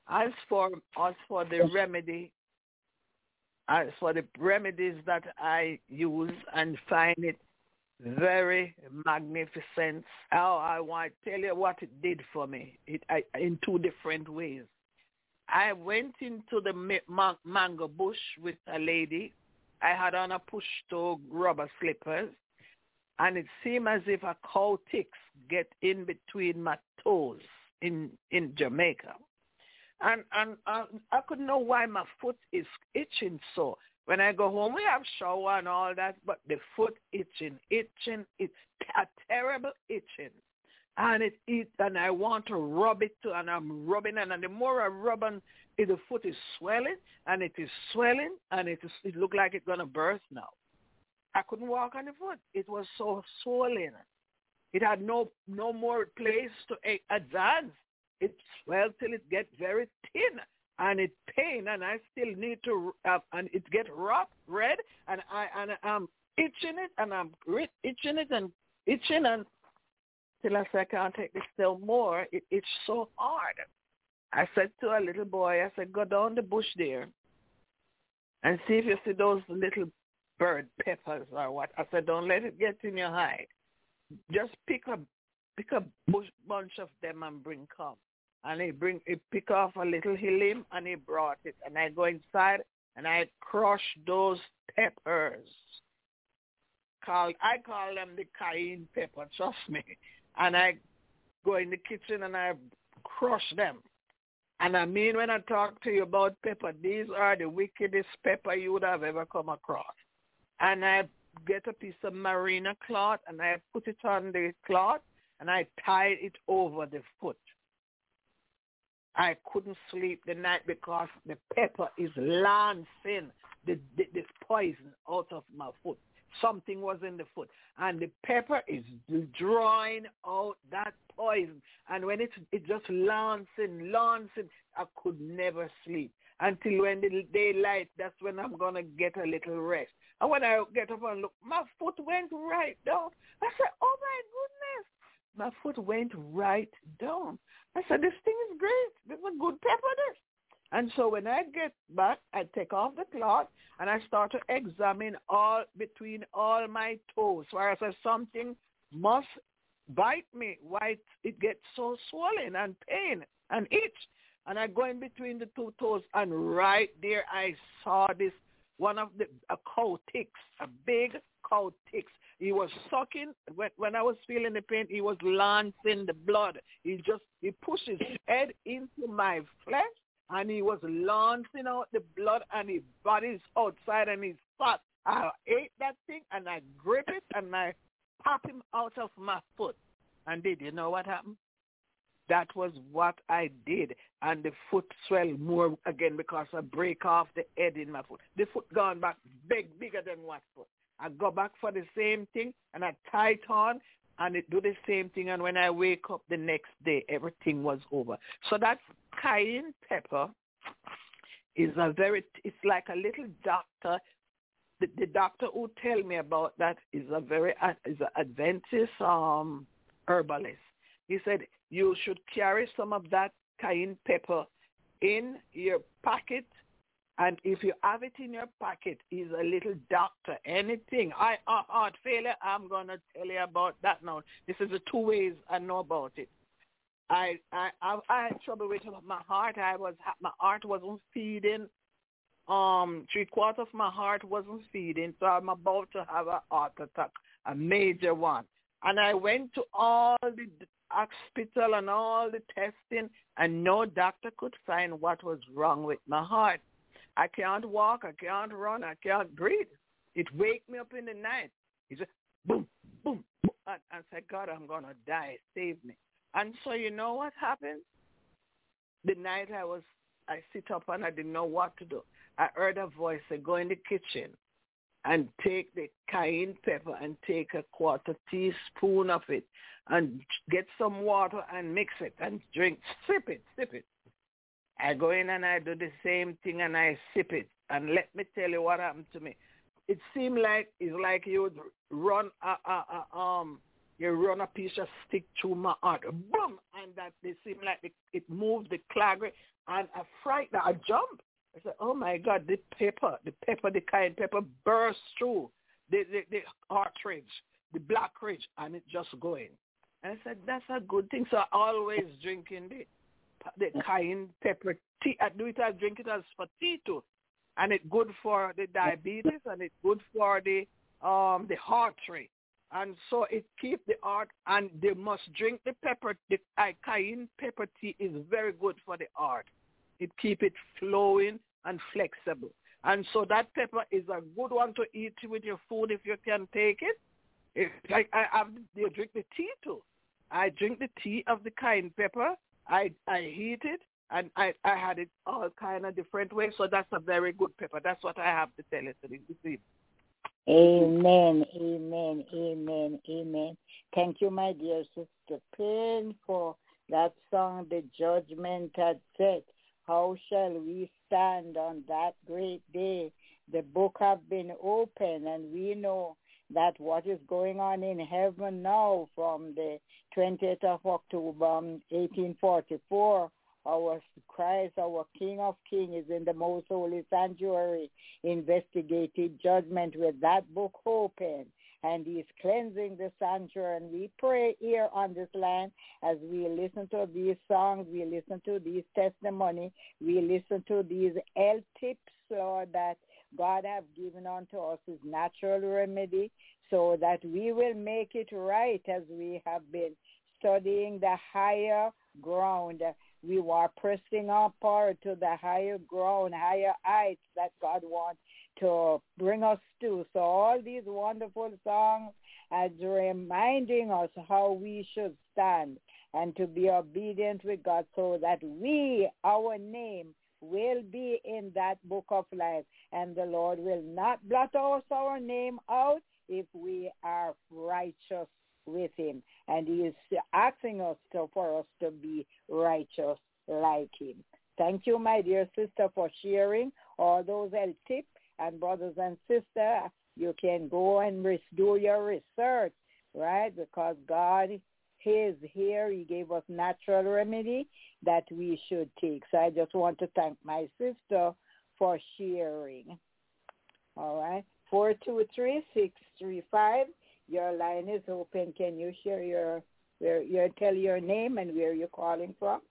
As for as for the remedy, as for the remedies that I use and find it very magnificent. Oh, I want to tell you what it did for me. It I, in two different ways. I went into the ma- mango bush with a lady. I had on a push-toe rubber slippers, and it seemed as if a cow ticks get in between my toes in in Jamaica. And and uh, I couldn't know why my foot is itching so. When I go home, we have shower and all that, but the foot itching, itching, it's a terrible itching. And it it and I want to rub it too, and I'm rubbing it, and the more I rub on it, the foot is swelling, and it is swelling, and it is it looked like it's gonna burst now. I couldn't walk on the foot. It was so swollen. It had no no more place to advance. It swelled till it get very thin, and it pain, and I still need to, uh, and it get rough, red, and I and I'm itching it, and I'm itching it and itching, and till I said I can't take this still more. It, it's so hard. I said to a little boy, I said, go down the bush there, and see if you see those little bird peppers or what. I said, don't let it get in your eye. Just pick a pick a bush, bunch of them and bring come. And he bring, he pick off a little limb, and he brought it. And I go inside, and I crush those peppers. Call, I call them the cayenne pepper, trust me. And I go in the kitchen, and I crush them. And I mean, when I talk to you about pepper, these are the wickedest pepper you would have ever come across. And I get a piece of merino cloth, and I put it on the cloth, and I tie it over the foot. I couldn't sleep the night because the pepper is lancing the, the, the poison out of my foot. Something was in the foot. And the pepper is drawing out that poison. And when it's it just lancing, lancing, I could never sleep. Until when the daylight, that's when I'm going to get a little rest. And when I get up and look, my foot went right down. I said, oh my goodness. My foot went right down. I said, this thing is great. This is a good pepper, this. And so when I get back, I take off the cloth, and I start to examine all between all my toes. So I said, something must bite me. Why it gets so swollen and pain and itch. And I go in between the two toes, and right there I saw this, one of the a cow ticks, a big cow ticks. He was sucking, when, when I was feeling the pain, he was lancing the blood. He just, he pushed his head into my flesh, and he was lancing out the blood, and his body's outside, and he's fat. I ate that thing, and I grip it, and I pop him out of my foot. And did you know what happened? That was what I did, and the foot swelled more again because I break off the head in my foot. The foot gone back big, bigger than what foot. I go back for the same thing, and I tie it on, and it do the same thing, and when I wake up the next day, everything was over. So that cayenne pepper is a very, it's like a little doctor. The, the doctor who tell me about that is a very, is an Adventist um, herbalist. He said, you should carry some of that cayenne pepper in your pocket. And if you have it in your pocket, he's a little doctor. Anything. I uh, heart failure, I'm going to tell you about that now. This is the two ways I know about it. I I I, I had trouble with my heart. I was my heart wasn't feeding. Um, three quarters of my heart wasn't feeding, so I'm about to have a heart attack, a major one. And I went to all the hospital and all the testing, and no doctor could find what was wrong with my heart. I can't walk, I can't run, I can't breathe. It wake me up in the night. It just boom, boom, boom. And I said, God, I'm going to die. Save me. And so you know what happened? The night I was, I sit up and I didn't know what to do. I heard a voice say, go in the kitchen and take the cayenne pepper and take a quarter teaspoon of it and get some water and mix it and drink. Sip it, sip it. I go in and I do the same thing and I sip it. And let me tell you what happened to me. It seemed like it's like you would run a, a, a um you run a piece of stick through my heart. Boom! And that it seemed like it, it moved the clog and I frightened. I jumped. I said, "Oh my God, the pepper, the pepper, the cayenne pepper burst through the the, the cartridge, the black ridge, and it just going." And I said, "That's a good thing." So I always drinking the the cayenne pepper tea. I do it. I drink it as for tea too, and it's good for the diabetes, and it's good for the um the heart rate. And so it keeps the heart, and they must drink the pepper. The cayenne pepper tea is very good for the heart. It keeps it flowing and flexible. And so that pepper is a good one to eat with your food if you can take it. If, I, I, I, you drink the tea too. I drink the tea of the cayenne pepper. I I heat it, and I, I had it all kind of different ways. So that's a very good pepper. That's what I have to tell you today. This evening. Amen, amen, amen, amen. Thank you, my dear sister Payne, for that song, The Judgment Had Set. How shall we stand on that great day? The book have been opened, and we know that what is going on in heaven now from the twentieth of October, eighteen forty-four, our Christ, our King of Kings, is in the most holy sanctuary, investigative judgment with that book open. And he's cleansing the sanctuary. And we pray here on this land as we listen to these songs, we listen to these testimony, we listen to these L tips, Lord, that God have given unto us his natural remedy, so that we will make it right as we have been studying the higher ground. We are pressing upward to the higher ground, higher heights that God wants to bring us to. So all these wonderful songs are reminding us how we should stand and to be obedient with God, so that we, our name, will be in that book of life, and the Lord will not blot out our name out if we are righteous with him. And he is asking us to, for us to be righteous like him. Thank you, my dear sister, for sharing all those L tips. And brothers and sisters, you can go and do your research, right? Because God is here. He gave us natural remedy that we should take. So I just want to thank my sister for sharing. All right. four two three, six three five. Your line is open. Can you share your, your, your tell your name and where you're calling from?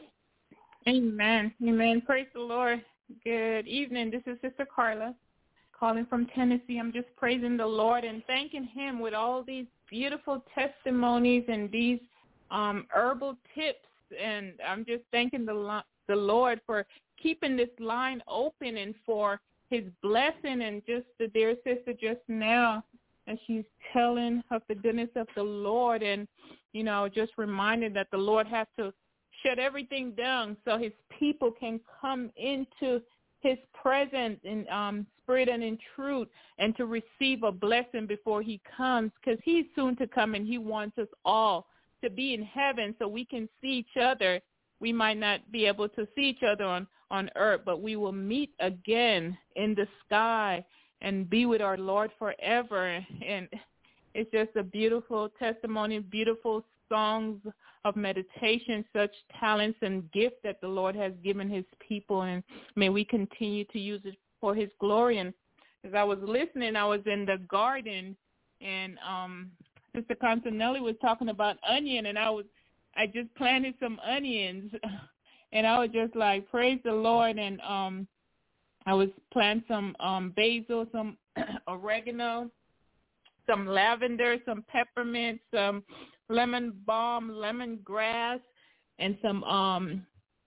Amen. Amen. Praise the Lord. Good evening. This is Sister Carla calling from Tennessee. I'm just praising the Lord and thanking him with all these beautiful testimonies and these um, herbal tips. And I'm just thanking the, the Lord for keeping this line open and for his blessing. And just the dear sister just now, and she's telling of the goodness of the Lord, and, you know, just reminded that the Lord has to shut everything down so his people can come into his presence in um, spirit and in truth, and to receive a blessing before he comes, because he's soon to come, and he wants us all to be in heaven so we can see each other. We might not be able to see each other on, on earth, but we will meet again in the sky and be with our Lord forever. And it's just a beautiful testimony, beautiful songs of meditation, such talents and gifts that the Lord has given his people, and may we continue to use it for his glory. And as I was listening, I was in the garden, and um, Sister Constanelli was talking about onion, and I was, I just planted some onions, and I was just like, praise the Lord, and um, I was planting some um, basil, some oregano, some lavender, some peppermint, some lemon balm, lemongrass, and some um,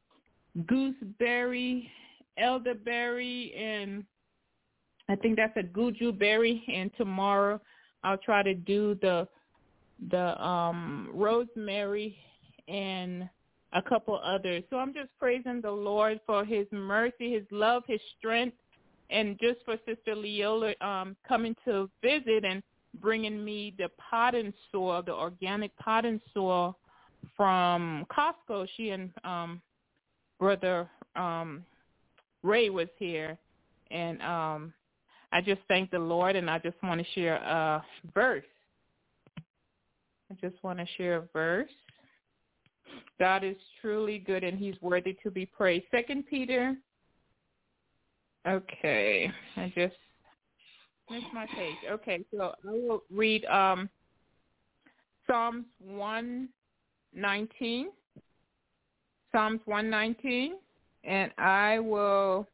gooseberry, elderberry, and I think that's a goju berry. And tomorrow I'll try to do the the um, rosemary and a couple others. So I'm just praising the Lord for his mercy, his love, his strength, and just for Sister Leola um, coming to visit and bringing me the potting soil, the organic potting soil from Costco. She and um, Brother um, Ray was here, and um, I just thank the Lord, and I just want to share a verse. I just want to share a verse. God is truly good, and he's worthy to be praised. Second Peter. Okay, I just missed my page. Okay, so I will read um, Psalms one nineteen. Psalms one nineteen, and I will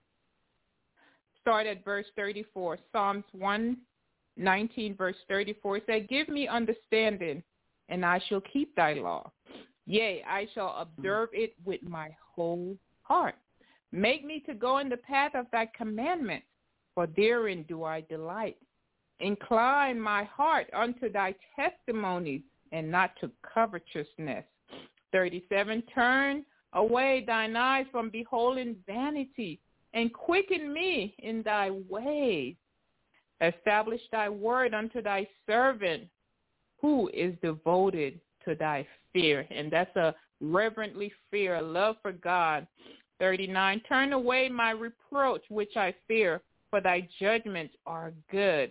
start at verse thirty-four. Psalms one nineteen, verse thirty-four. It said, give me understanding, and I shall keep thy law. Yea, I shall observe it with my whole heart. Make me to go in the path of thy commandments, for therein do I delight. Incline my heart unto thy testimonies, and not to covetousness. thirty-seven, turn away thine eyes from beholding vanity, and quicken me in thy ways. Establish thy word unto thy servant, who is devoted to thy fear. And that's a reverently fear, a love for God. thirty-nine, turn away my reproach, which I fear, for thy judgments are good.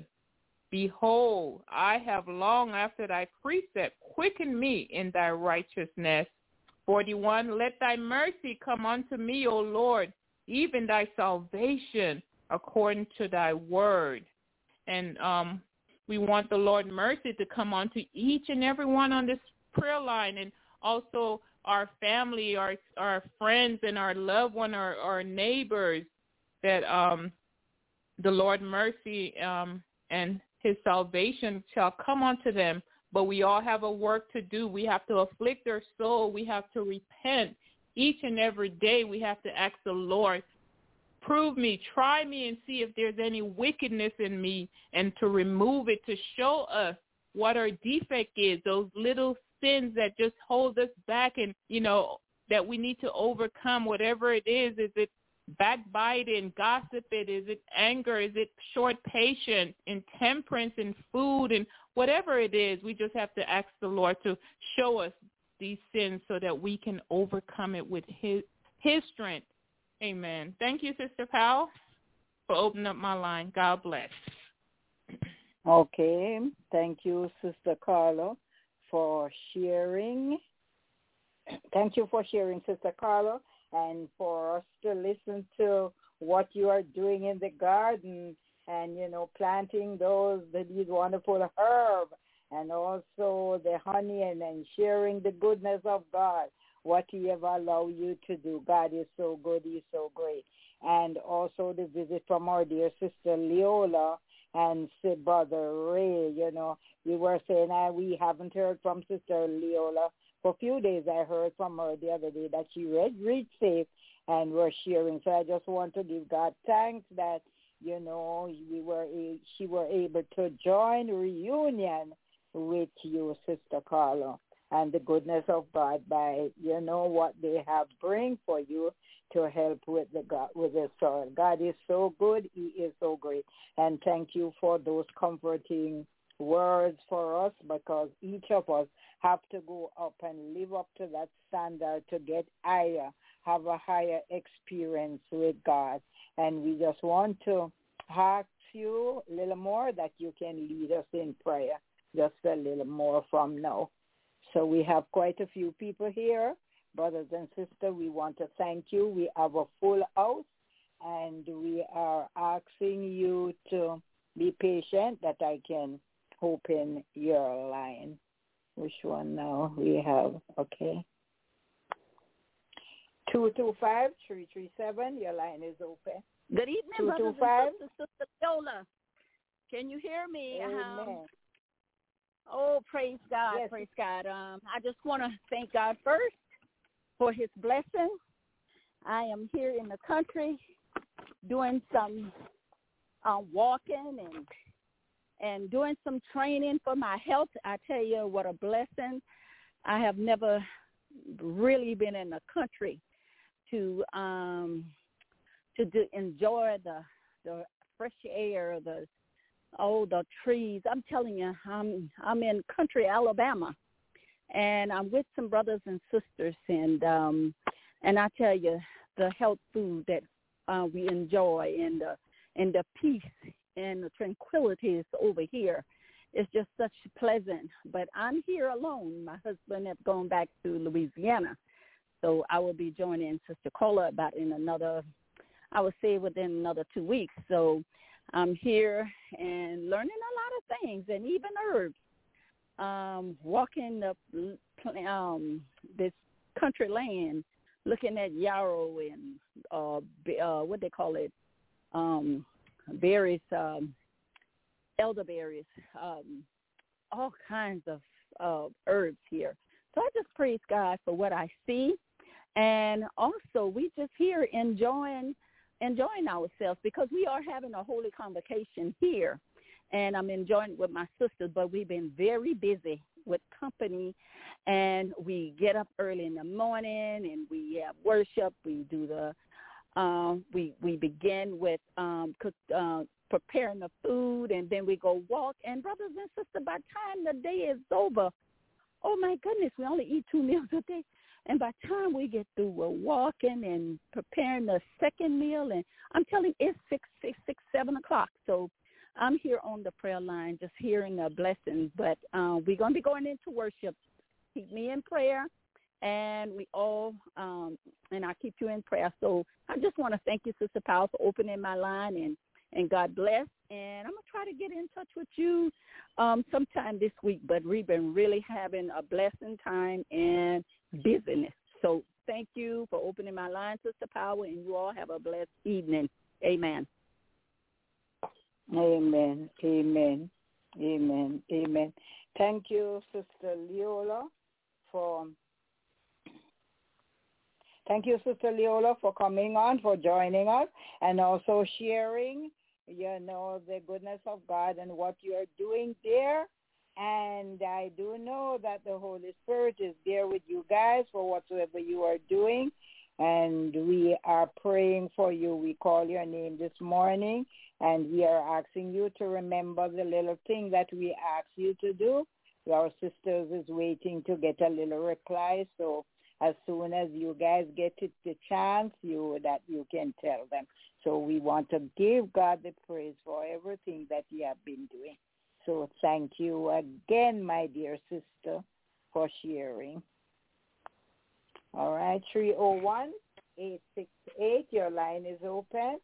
Behold, I have longed after thy precept. Quicken me in thy righteousness. forty-one, let thy mercy come unto me, O Lord, even thy salvation, according to thy word. And um, we want the Lord mercy to come unto each and every one on this prayer line, and also our family, our our friends, and our loved one, our, our neighbors, that um, the Lord mercy um, and his salvation shall come unto them. But we all have a work to do. We have to afflict our soul. We have to repent. Each and every day we have to ask the Lord, prove me, try me, and see if there's any wickedness in me, and to remove it, to show us what our defect is, those little sins that just hold us back, and, you know, that we need to overcome, whatever it is. Is it backbiting, gossip, it is it anger, is it short patience, intemperance in food, and whatever it is, we just have to ask the Lord to show us these sins so that we can overcome it with his his strength. Amen. Thank you, Sister Powell, for opening up my line. God bless. Okay. Thank you, Sister Carla, for sharing. Thank you for sharing, Sister Carla, and for us to listen to what you are doing in the garden, and, you know, planting those, these wonderful herbs, and also the honey, and, and sharing the goodness of God, what he ever allowed you to do. God is so good. He's so great. And also the visit from our dear Sister Leola and Brother Ray. You know, we were saying uh, we haven't heard from Sister Leola for a few days. I heard from her the other day that she read, read safe, and we're sharing. So I just want to give God thanks that, you know, we were she were able to join reunion with you, Sister Carla, and the goodness of God by, you know, what they have bring for you to help with the God, with the soil. God is so good. He is so great. And thank you for those comforting words for us, because each of us have to go up and live up to that standard to get higher, have a higher experience with God. And we just want to ask you a little more that you can lead us in prayer, just a little more from now. So we have quite a few people here. Brothers and sisters, we want to thank you. We have a full house, and we are asking you to be patient that I can open your line. Which one now we have? Okay. two two five, three three seven, your line is open. Good evening, brothers and sisters. Sister Viola, can you hear me? Amen. Um, oh, praise God, yes. praise God. Um, I just want to thank God first for his blessing. I am here in the country doing some uh, walking and and doing some training for my health. I tell you what a blessing. I have never really been in the country to um, to do, enjoy the the fresh air, the oh the trees. I'm telling you, I'm I'm in country Alabama, and I'm with some brothers and sisters, and um, and I tell you, the health food that uh, we enjoy, and the and the peace and the tranquility is over here it's just such pleasant. But I'm here alone. My husband has gone back to Louisiana. So I will be joining Sister Cola about in another, I would say within another two weeks. So I'm here and learning a lot of things and even herbs. Um, walking the, um, this country land, looking at yarrow and uh, uh, what they call it, um, berries, um, elderberries, um, all kinds of uh, herbs here. So I just praise God for what I see. And also, we just here enjoying enjoying ourselves because we are having a holy convocation here. And I'm enjoying it with my sisters, but we've been very busy with company. And we get up early in the morning, and we have worship. We do the, um, we we begin with um, cook, uh, preparing the food, and then we go walk. And brothers and sisters, by the time the day is over, oh, my goodness, we only eat two meals a day. And by the time we get through, we're walking and preparing the second meal. And I'm telling you, it's six, six, six, seven o'clock. So I'm here on the prayer line just hearing the blessings. But uh, we're going to be going into worship. Keep me in prayer. And we all, um, and I keep you in prayer. So I just want to thank you, Sister Powell, for opening my line. And, and God bless. And I'm going to try to get in touch with you um, sometime this week. But we've been really having a blessing time and business. So thank you for opening my line, Sister Power, and you all have a blessed evening. Amen. Amen. Amen. Amen. Amen. Thank you, Sister Leola, for thank you, Sister Leola, for coming on, for joining us, and also sharing, you know, the goodness of God and what you are doing there. And I do know that the Holy Spirit is there with you guys for whatsoever you are doing. And we are praying for you. We call your name this morning, and we are asking you to remember the little thing that we asked you to do. Our sisters is waiting to get a little reply. So as soon as you guys get it, the chance, you that you can tell them. So we want to give God the praise for everything that you have been doing. So thank you again, my dear sister, for sharing. All right, three oh one, eight six eight, your line is open.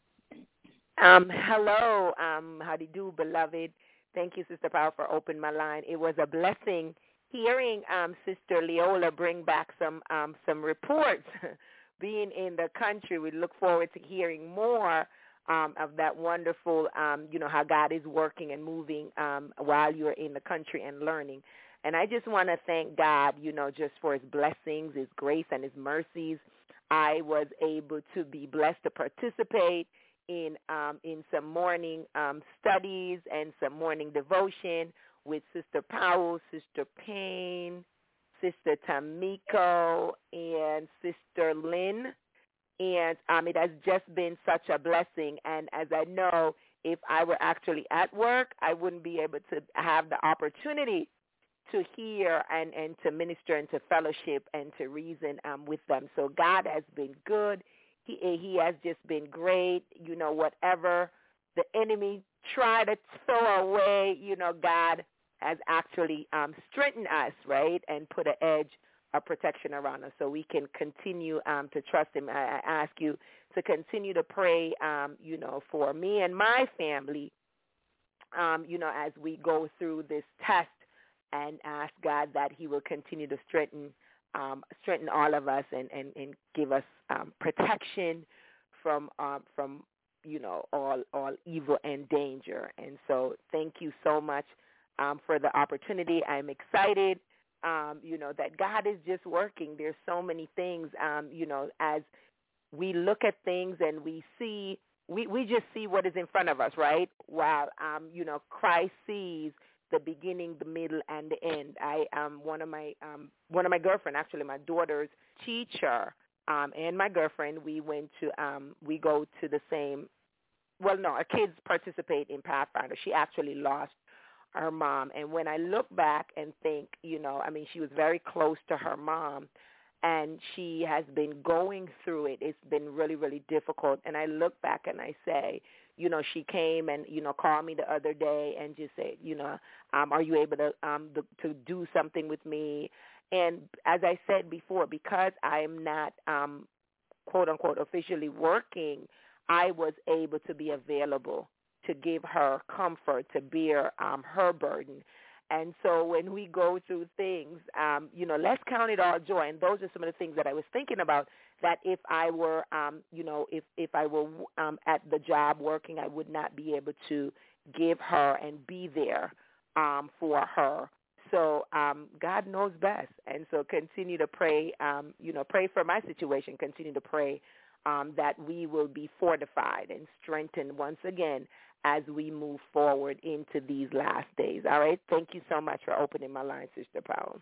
Um, hello, um, how do you do, beloved? Thank you, Sister Power, for opening my line. It was a blessing hearing um, Sister Leola bring back some um, some reports. Being in the country, we look forward to hearing more Um, of that wonderful, um, you know, how God is working and moving um, while you're in the country and learning. And I just want to thank God, you know, just for his blessings, his grace, and his mercies. I was able to be blessed to participate in um, in some morning um, studies and some morning devotion with Sister Powell, Sister Payne, Sister Tamiko, and Sister Lynn. And um, it has just been such a blessing. And as I know, if I were actually at work, I wouldn't be able to have the opportunity to hear and, and to minister and to fellowship and to reason um, with them. So God has been good. He, he has just been great. You know, whatever the enemy tried to throw away, you know, God has actually um, strengthened us, right, and put an edge of protection around us so we can continue um, to trust him. I, I ask you to continue to pray, um, you know, for me and my family, um, you know, as we go through this test, and ask God that he will continue to strengthen um, strengthen all of us and, and, and give us um, protection from, um, from you know, all, all evil and danger. And so thank you so much um, for the opportunity. I'm excited. Um, you know, that God is just working. There's so many things, um, you know, as we look at things and we see, we, we just see what is in front of us, right? While, um, you know, Christ sees the beginning, the middle, and the end. I, um, one of my, um, one of my girlfriend, actually my daughter's teacher, um, and my girlfriend, we went to, um, we go to the same, well, no, our kids participate in Pathfinder. She actually lost her mom. And when I look back and think, you know, I mean, she was very close to her mom. and she has been going through it. It's been really, really difficult. And I look back and I say, you know, she came and, you know, called me the other day and just said, you know, um, are you able to um, the, to do something with me? And as I said before, because I am not, um, quote, unquote, officially working, I was able to be available to give her comfort, to bear um, her burden. And so when we go through things, um, you know, let's count it all joy. And those are some of the things that I was thinking about, that if I were, um, you know, if, if I were um, at the job working, I would not be able to give her and be there um, for her. So um, God knows best. And so continue to pray, um, you know, pray for my situation. Continue to pray um, that we will be fortified and strengthened once again as we move forward into these last days. All right? Thank you so much for opening my line, Sister Powell.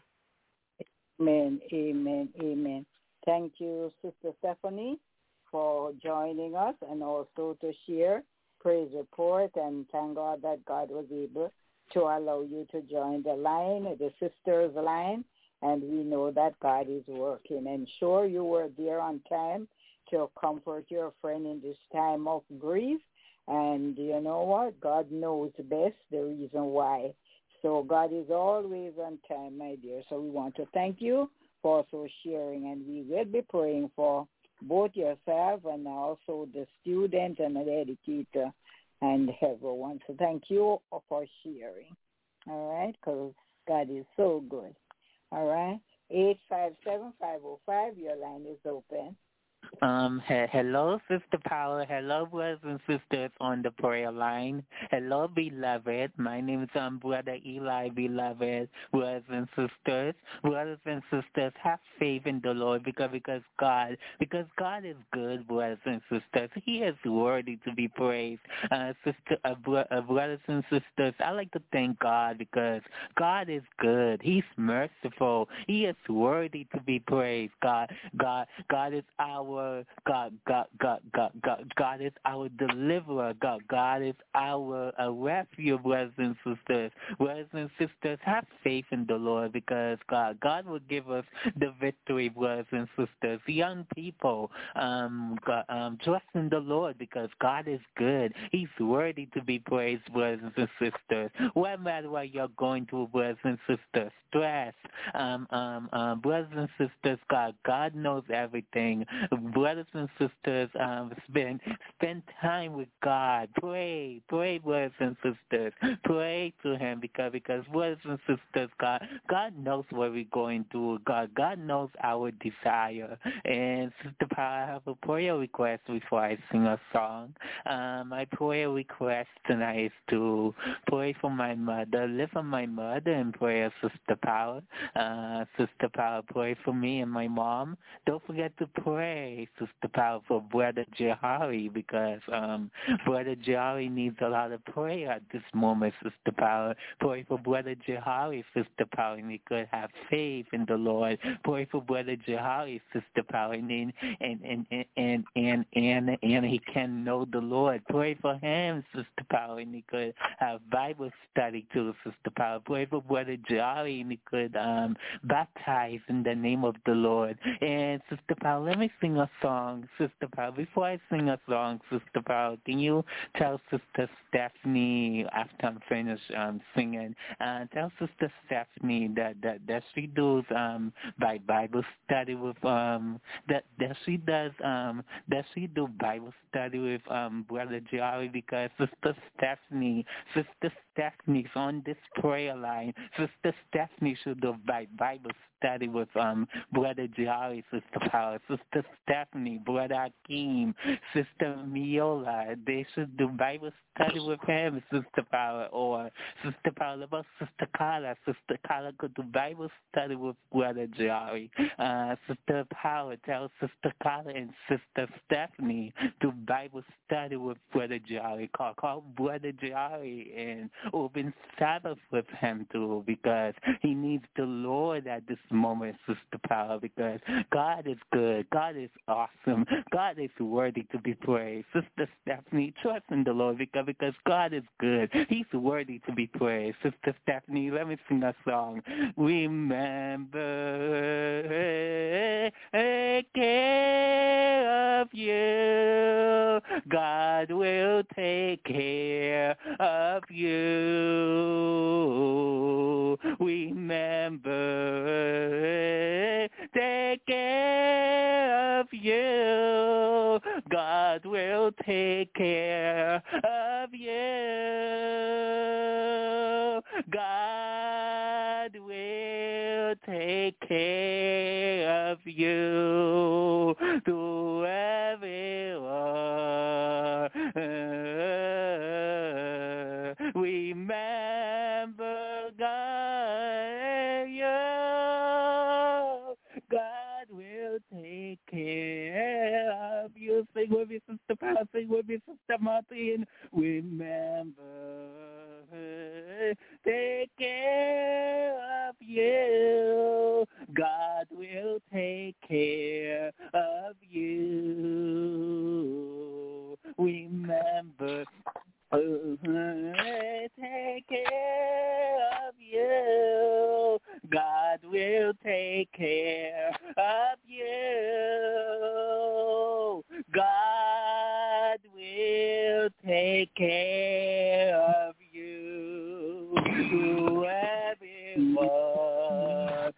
Amen, amen, amen. Thank you, Sister Stephanie, for joining us and also to share praise report, and thank God that God was able to allow you to join the line, the sisters line, and we know that God is working. And sure, you were there on time to comfort your friend in this time of grief. And you know what? God knows best the reason why. So God is always on time, my dear. So we want to thank you for also sharing. And we will be praying for both yourself and also the student and the educator and everyone. So thank you for sharing. All right? Because God is so good. All right? eight five seven, five oh five, your line is open. Um, he- hello, Sister Power. Hello, brothers and sisters on the prayer line. Hello, beloved. My name is um, Brother Eli, beloved. Brothers and sisters, brothers and sisters, have faith in the Lord because because God, because God is good, brothers and sisters. He is worthy to be praised. Uh, sister, uh, bro- uh, brothers and sisters, I like to thank God because God is good. He's merciful. He is worthy to be praised. God, God, God is our God, God, God, God, God, God is our deliverer. God, God is our uh, refuge, brothers and sisters. Brothers and sisters, have faith in the Lord because God, God will give us the victory, brothers and sisters. Young people, um, God, um, trust in the Lord because God is good. He's worthy to be praised, brothers and sisters. No matter what you're going through, brothers and sisters, stress, um, um, um, brothers and sisters, God, God knows everything. Brothers and sisters, um, spend spend time with God. Pray, pray, brothers and sisters. Pray to Him because because brothers and sisters, God, God knows what we're going through. God, God knows our desire. And Sister Power, I have a prayer request before I sing a song. Um, my prayer request tonight is to pray for my mother. Lift up my mother in prayer, Sister Power. Uh, Sister Power, pray for me and my mom. Don't forget to pray, Sister Power, for Brother Jahari because um, Brother Jahari needs a lot of prayer at this moment, Sister Power. Pray for Brother Jahari, Sister Power, and he could have faith in the Lord. Pray for Brother Jahari, Sister Power, and and and and and and, and, and he can know the Lord. Pray for him, Sister Power, and he could have Bible study too, Sister Power. Pray for Brother Jahari, and he could um, baptize in the name of the Lord. And Sister Power, let me sing a song, Sister Power. Before I sing a song, Sister Power, can you tell Sister Stephanie after I'm finished um, singing, uh, tell Sister Stephanie that that, that she does um by Bible study with um that that she does um that she do Bible study with um Brother Jahari because Sister Stephanie, Sister Stephanie's on this prayer line. Sister Stephanie should do by Bible study with um Brother Jahari, Sister Power, Sister Stephanie, Brother Akeem, Sister Miola. They should do Bible study with him, Sister Power, or Sister Power about Sister Carla. Sister Carla could do Bible study with Brother Jahari. Uh, Sister Power, tell Sister Carla and Sister Stephanie to Bible study with Brother Jahari. Call, call Brother Jahari and open Sabbath with him too, because he needs the Lord at this moment, Sister Paula, because God is good. God is awesome. God is worthy to be praised. Sister Stephanie, trust in the Lord because, because God is good. He's worthy to be praised. Sister Stephanie, let me sing a song. Remember, take care of you. God will take care of you. Remember, take care of you. God will take care of you. God will take care of you. To everyone. Remember God, you. God will take care of you. Sing with me, Sister Paula. Sing with me, Sister Martin. Remember, take care of you. God will take care of you. Remember, take care of you. God will take care of you. God will take care of you. To everyone.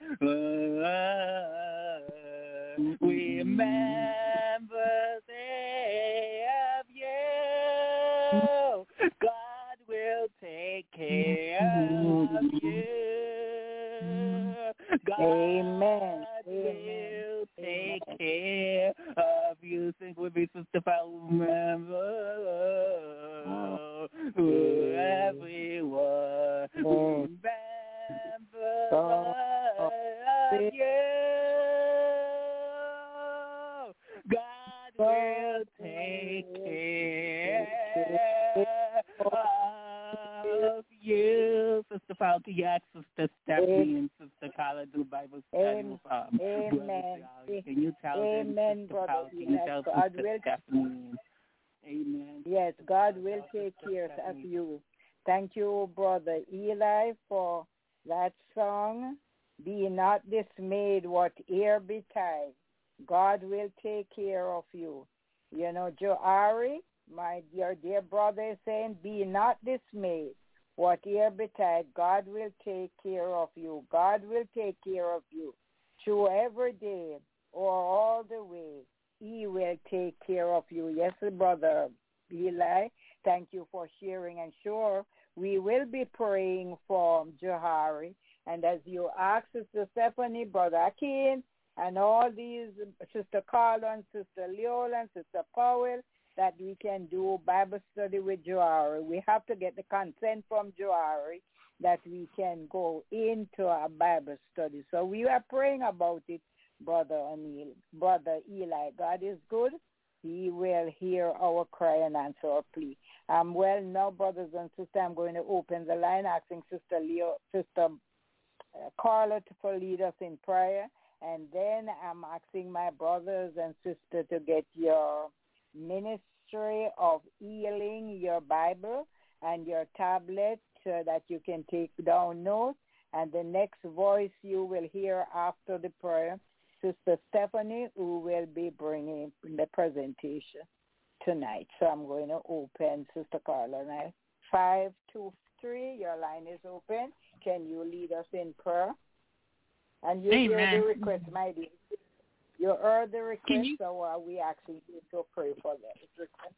Remember they of you. God will take care of you. God Amen. will take care of you. Sing with me, Sister Paula. Remember everyone. Remember you. God will take care of you. Sister Paula, can you ask Sister Stephanie and Sister Carla do Bible study with um, Amen. Can you tell Amen, them, Sister brother. Paula, can you tell God Sister will, Stephanie? Amen. Yes, God will take care of you. Thank you, Brother Eli, for that song. Be not dismayed, whate'er betide. God will take care of you. You know, Joari, my dear, dear brother, is saying, be not dismayed. Whatever betide, God will take care of you. God will take care of you. Through every day or all the way, he will take care of you. Yes, Brother Eli, thank you for sharing. And sure, we will be praying for Johari. And as you ask Sister Stephanie, Brother Akin, and all these, Sister Carla and Sister Leola and Sister Powell, that we can do Bible study with Johari. We have to get the consent from Johari that we can go into a Bible study. So we are praying about it, Brother O'Neill, Brother Eli. God is good. He will hear our cry and answer our plea. Um, well, now, brothers and sisters, I'm going to open the line, asking Sister Leo, Sister uh, Carla to for lead us in prayer. And then I'm asking my brothers and sisters to get your ministry of healing, your Bible, and your tablet so that you can take down notes. And the next voice you will hear after the prayer, Sister Stephanie, who will be bringing the presentation tonight. So I'm going to open Sister Carla now. Five, two, three, your line is open. Can you lead us in prayer? And you Amen. hear the request, my dear. You heard the request, you, so uh, we actually need to pray for that request.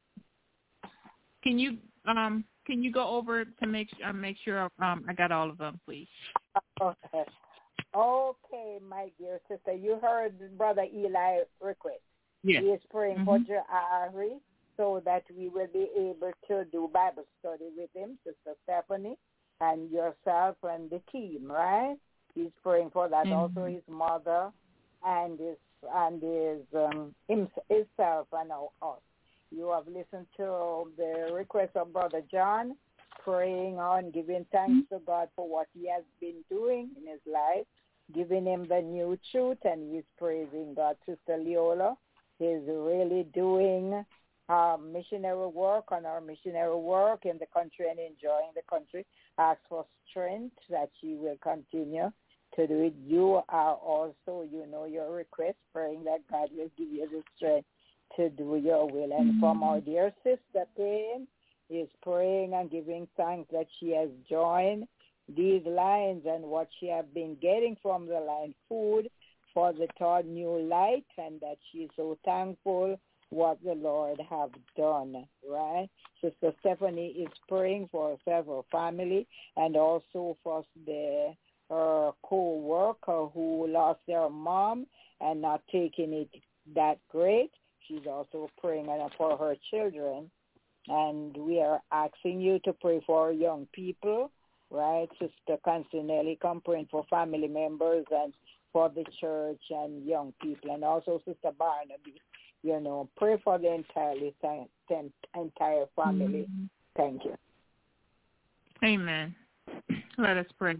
Can you um can you go over to make uh, make sure um I got all of them, please? Okay. Okay, my dear sister, you heard Brother Eli request. Yes. He is praying Mm-hmm. for Johari so that we will be able to do Bible study with him, Sister Stephanie, and yourself and the team, right? He's praying for that. Mm-hmm. Also his mother and his and his um him, himself and us. You have listened to the request of Brother John praying on, giving thanks to God for what he has been doing in his life, giving him the new truth, and he's praising God. Sister Leola is really doing uh, missionary work on our missionary work in the country and enjoying the country. Ask for strength that she will continue to do it. You are also, you know, your request, praying that God will give you the strength to do your will. And from our dear sister Payne, is praying and giving thanks that she has joined these lines and what she has been getting from the line, food for the third new light, and that she is so thankful what the Lord have done, right? Sister Stephanie is praying for several family and also for the her co-worker who lost their mom and not taking it that great. She's also praying for her children. And we are asking you to pray for our young people, right? Sister Constanelli, come praying for family members and for the church and young people. And also Sister Barnaby, you know, pray for the entirely, entire family. Mm-hmm. Thank you. Amen. Let us pray.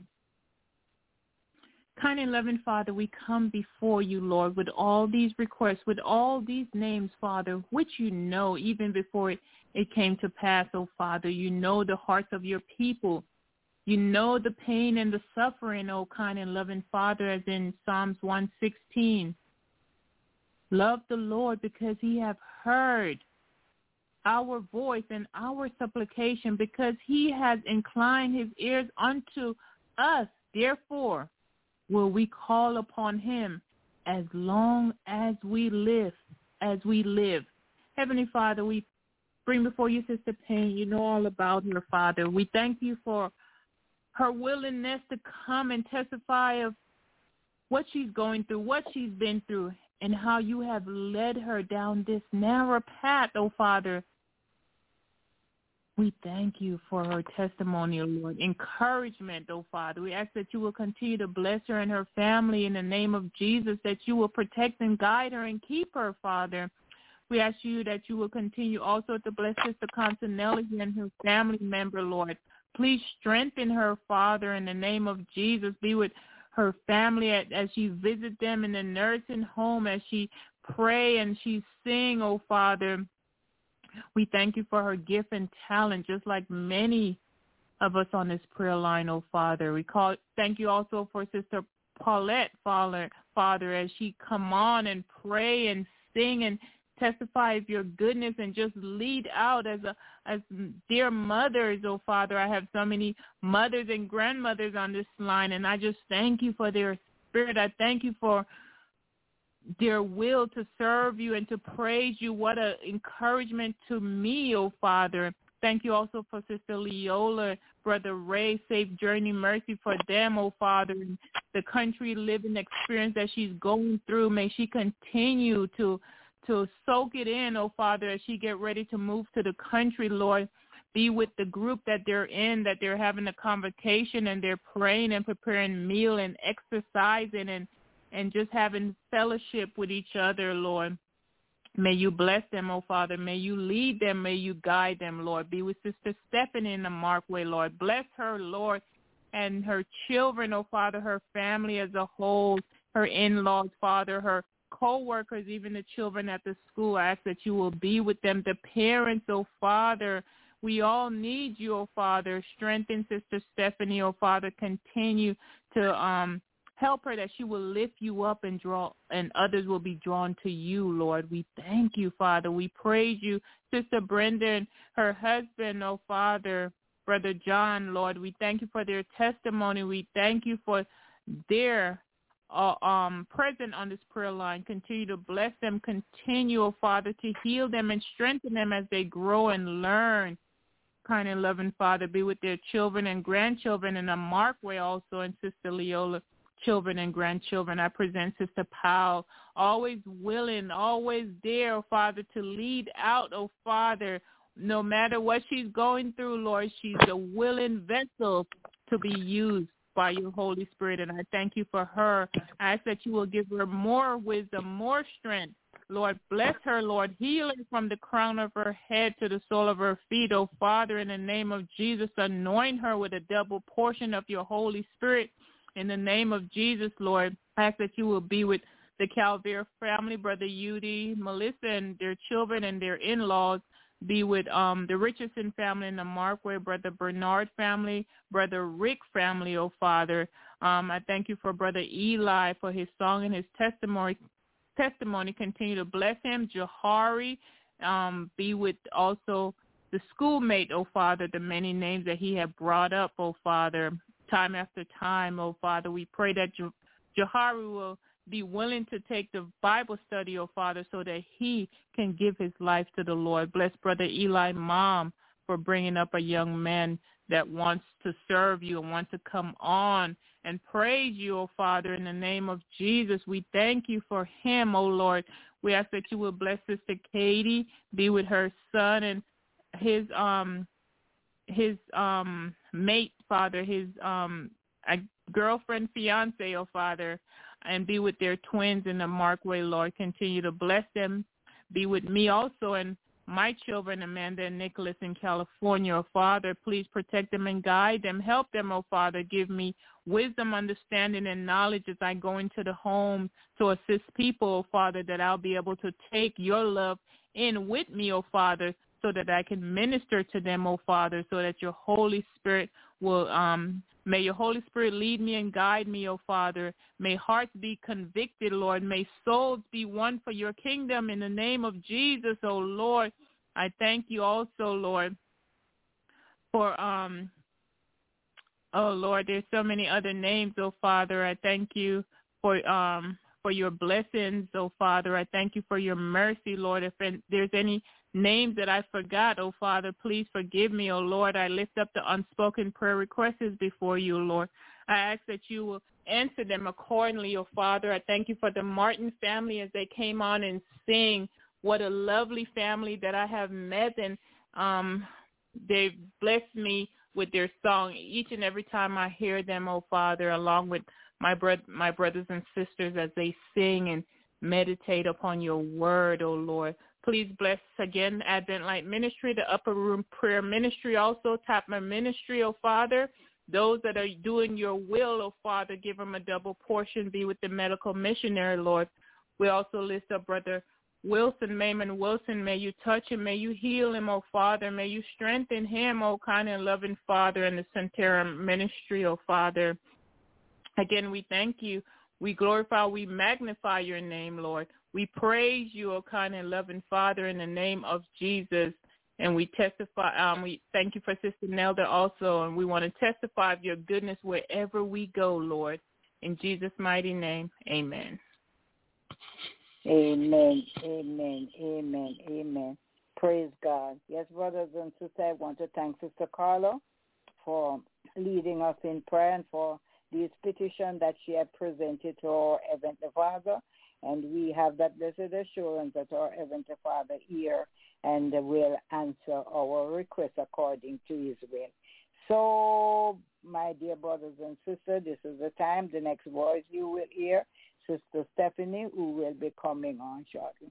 Kind and loving Father, we come before you, Lord, with all these requests, with all these names, Father, which you know even before it, it came to pass, oh Father. You know the hearts of your people. You know the pain and the suffering, oh kind and loving Father, as in Psalms one sixteen. Love the Lord because he hath heard our voice and our supplication, because he has inclined his ears unto us. Therefore will we call upon him as long as we live, as we live. Heavenly Father, we bring before you Sister Payne. You know all about her, Father. We thank you for her willingness to come and testify of what she's going through, what she's been through, and how you have led her down this narrow path, oh Father. We thank you for her testimony, oh Lord. Encouragement, oh Father. We ask that you will continue to bless her and her family in the name of Jesus, that you will protect and guide her and keep her, Father. We ask you that you will continue also to bless Sister Constanelli and her family member, Lord. Please strengthen her, Father, in the name of Jesus. Be with her family as she visit them in the nursing home, as she pray and she sing, oh Father. We thank you for her gift and talent, just like many of us on this prayer line, oh Father. We call thank you also for Sister Paulette, Father, Father, as she come on and pray and sing and testify of your goodness and just lead out as a as dear mothers, oh Father. I have so many mothers and grandmothers on this line, and I just thank you for their spirit. I thank you for their will to serve you and to praise you. What an encouragement to me, oh Father. Thank you also for Sister Leola, Brother Ray, safe journey, mercy for them, oh Father, and the country living experience that she's going through. May she continue to to soak it in, oh Father, as she get ready to move to the country, Lord. Be with the group that they're in, that they're having a convocation and they're praying and preparing meal and exercising and, and just having fellowship with each other, Lord. May you bless them, oh Father. May you lead them. May you guide them, Lord. Be with Sister Stephanie in the Markway, Lord. Bless her, Lord, and her children, oh Father, her family as a whole, her in-laws, Father, her co-workers, even the children at the school. I ask that you will be with them. The parents, oh Father, we all need you, oh Father. Strengthen Sister Stephanie, oh Father. Continue to um help her, that she will lift you up and draw, and others will be drawn to you, Lord. We thank you, Father. We praise you. Sister Brenda and her husband, oh Father, Brother John, Lord, we thank you for their testimony. We thank you for their Uh, um, present on this prayer line. Continue to bless them. Continue, oh Father, to heal them and strengthen them as they grow and learn. Kind and loving Father, be with their children and grandchildren in a Markway also, and Sister Leola, children and grandchildren. I present Sister Powell, always willing, always there, oh Father, to lead out, oh Father, no matter what she's going through, Lord. She's a willing vessel to be used by your Holy Spirit. And I thank you for her. I ask that you will give her more wisdom, more strength. Lord, bless her, Lord. Heal her from the crown of her head to the sole of her feet. Oh, Father, in the name of Jesus, anoint her with a double portion of your Holy Spirit. In the name of Jesus, Lord, I ask that you will be with the Calvert family, Brother Udi, Melissa, and their children and their in-laws. Be with um, the Richardson family and the Markway, Brother Bernard family, Brother Rick family, oh, Father. Um, I thank you for Brother Eli for his song and his testimony. Testimony, continue to bless him. Jahari, um, be with also the schoolmate, oh Father, the many names that he had brought up, oh Father, time after time, oh Father. We pray that Jahari will be willing to take the Bible study, oh Father, so that he can give his life to the Lord. Bless Brother Eli, mom, for bringing up a young man that wants to serve you and wants to come on and praise you, oh Father, in the name of Jesus. We thank you for him, oh Lord. We ask that you will bless Sister Katie, be with her son and his um his um mate, Father, his um a girlfriend, fiance, oh Father, and be with their twins in the Markway, Lord. Continue to bless them. Be with me also and my children, Amanda and Nicholas in California. Oh, Father, please protect them and guide them. Help them, oh, Father. Give me wisdom, understanding, and knowledge as I go into the home to assist people, oh, Father, that I'll be able to take your love in with me, oh, Father, so that I can minister to them, oh, Father, so that your Holy Spirit will, um, may your Holy Spirit lead me and guide me, oh, Father. May hearts be convicted, Lord. May souls be won for your kingdom in the name of Jesus, oh, Lord. I thank you also, Lord, for, um, oh, Lord, there's so many other names, oh, Father. I thank you for, um, for your blessings, oh, Father. I thank you for your mercy, Lord. If there's any names that I forgot, oh, Father, please forgive me, oh, Lord. I lift up the unspoken prayer requests before you, Lord. I ask that you will answer them accordingly, oh, Father. I thank you for the Martin family as they came on and sing. What a lovely family that I have met, and um, they've blessed me with their song each and every time I hear them, oh, Father, along with my, bro- my brothers and sisters as they sing and meditate upon your word, oh, Lord. Please bless again Advent Light Ministry, the Upper Room Prayer Ministry, also Tapma Ministry, oh, Father. Those that are doing your will, oh, Father, give them a double portion. Be with the medical missionary, Lord. We also lift up Brother Wilson, Mayman Wilson. May you touch him. May you heal him, oh, Father. May you strengthen him, oh, kind and loving Father, in the Centera Ministry, oh, Father. Again, we thank you. We glorify, we magnify your name, Lord. We praise you, oh, kind and loving Father, in the name of Jesus. And we testify, um, we thank you for Sister Nelda also, and we want to testify of your goodness wherever we go, Lord. In Jesus' mighty name, amen. Amen, amen, amen, amen. Praise God. Yes, brothers and sisters, I want to thank Sister Carla for leading us in prayer and for this petition that she had presented to our Heavenly Father. And we have that blessed assurance that our Heavenly Father hears and will answer our request according to his will. So, my dear brothers and sisters, this is the time. The next voice you will hear, Sister Stephanie, who will be coming on shortly.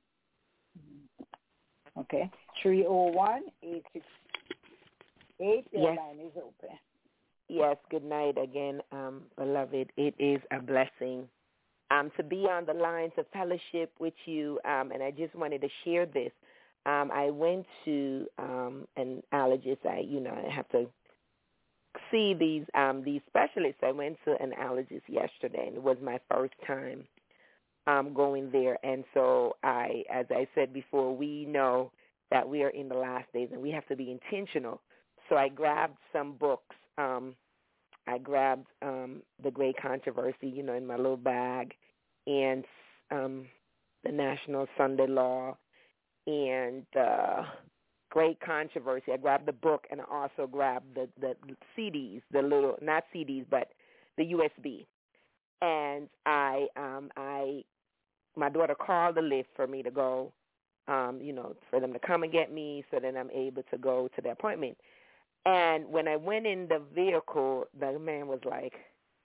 Okay. three oh one, eight six eight, your yes. line is open. Yes, good night again, um, beloved. It is a blessing um, to be on the line to fellowship with you, um, and I just wanted to share this. Um, I went to um, an allergist. I, you know, I have to see these um, these specialists. I went to an allergist yesterday, and it was my first time um, going there. And so I, as I said before, we know that we are in the last days, and we have to be intentional. So I grabbed some books. Um, I grabbed um, The Great Controversy, you know, in my little bag, and um, the National Sunday Law, and uh, Great Controversy. I grabbed the book, and I also grabbed the, the C Ds, the little, not C Ds, but the U S B. And I, um, I, my daughter called the lift for me to go, um, you know, for them to come and get me so that I'm able to go to the appointment. And when I went in the vehicle, the man was like,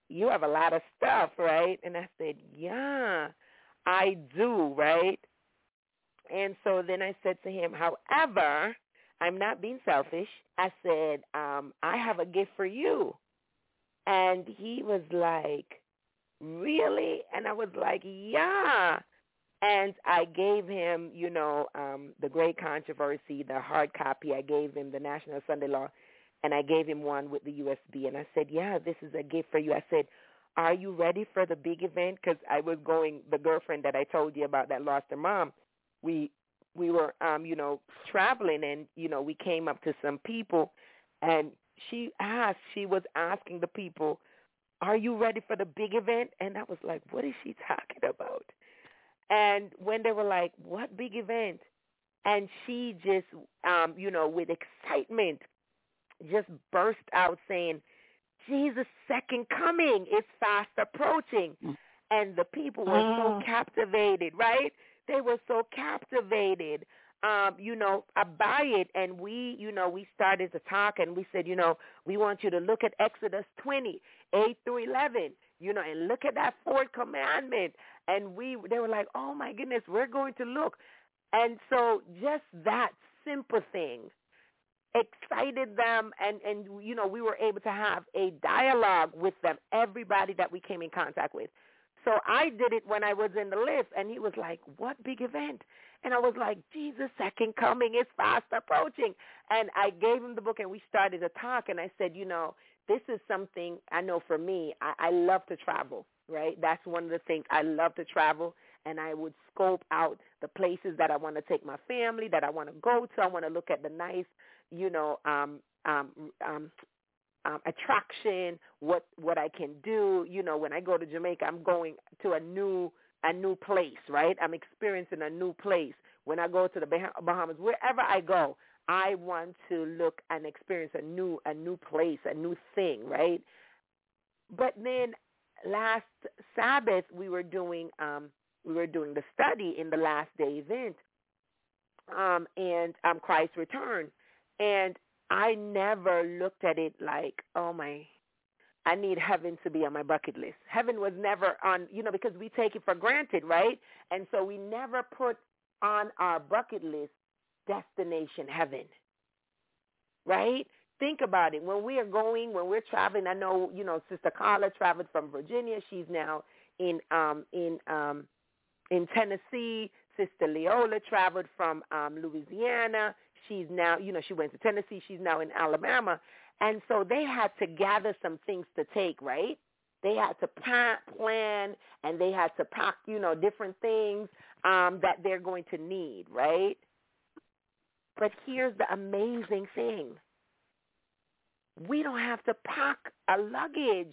you have a lot of stuff, right? And I said, yeah, I do, right? And so then I said to him, however, I'm not being selfish. I said, um, I have a gift for you. And he was like, really? And I was like, yeah. And I gave him, you know, um, the Great Controversy, the hard copy. I gave him the National Sunday Law, and I gave him one with the U S B. And I said, yeah, this is a gift for you. I said, are you ready for the big event? Because I was going, the girlfriend that I told you about that lost her mom, we we were, um, you know, traveling, and, you know, we came up to some people, and she asked, she was asking the people, are you ready for the big event? And I was like, what is she talking about? And when they were like, what big event? And she just, um, you know, with excitement, just burst out saying, Jesus' second coming is fast approaching. And the people were so captivated, right? They were so captivated, um, you know, by it. And we, you know, we started to talk, and we said, you know, we want you to look at Exodus twenty, eight through eleven, you know, and look at that fourth commandment. And we, they were like, oh, my goodness, we're going to look. And so just that simple thing excited them, and, and, you know, we were able to have a dialogue with them, everybody that we came in contact with. So I did it when I was in the lift, and he was like, what big event? And I was like, Jesus' second coming is fast approaching. And I gave him the book, and we started to talk, and I said, you know, this is something I know for me. I, I love to travel, right? That's one of the things. I love to travel, and I would scope out the places that I want to take my family, that I want to go to. I want to look at the nice, you know, um, um, um, Um, attraction, what what I can do. You know, when I go to Jamaica, I'm going to a new a new place, right? I'm experiencing a new place. When I go to the bah- Bahamas, wherever I go, I want to look and experience a new a new place, a new thing, right? But then last Sabbath we were doing um, we were doing the study in the last day event, um, and um, Christ's return, and I never looked at it like, oh, my, I need heaven to be on my bucket list. Heaven was never on, you know, because we take it for granted, right? And so we never put on our bucket list destination heaven, right? Think about it. When we are going, when we're traveling, I know, you know, Sister Carla traveled from Virginia. She's now in um, in um, in Tennessee. Sister Leola traveled from um, Louisiana. She's now, you know, she went to Tennessee. She's now in Alabama. And so they had to gather some things to take, right? They had to plan, and they had to pack, you know, different things um, that they're going to need, right? But here's the amazing thing. We don't have to pack a luggage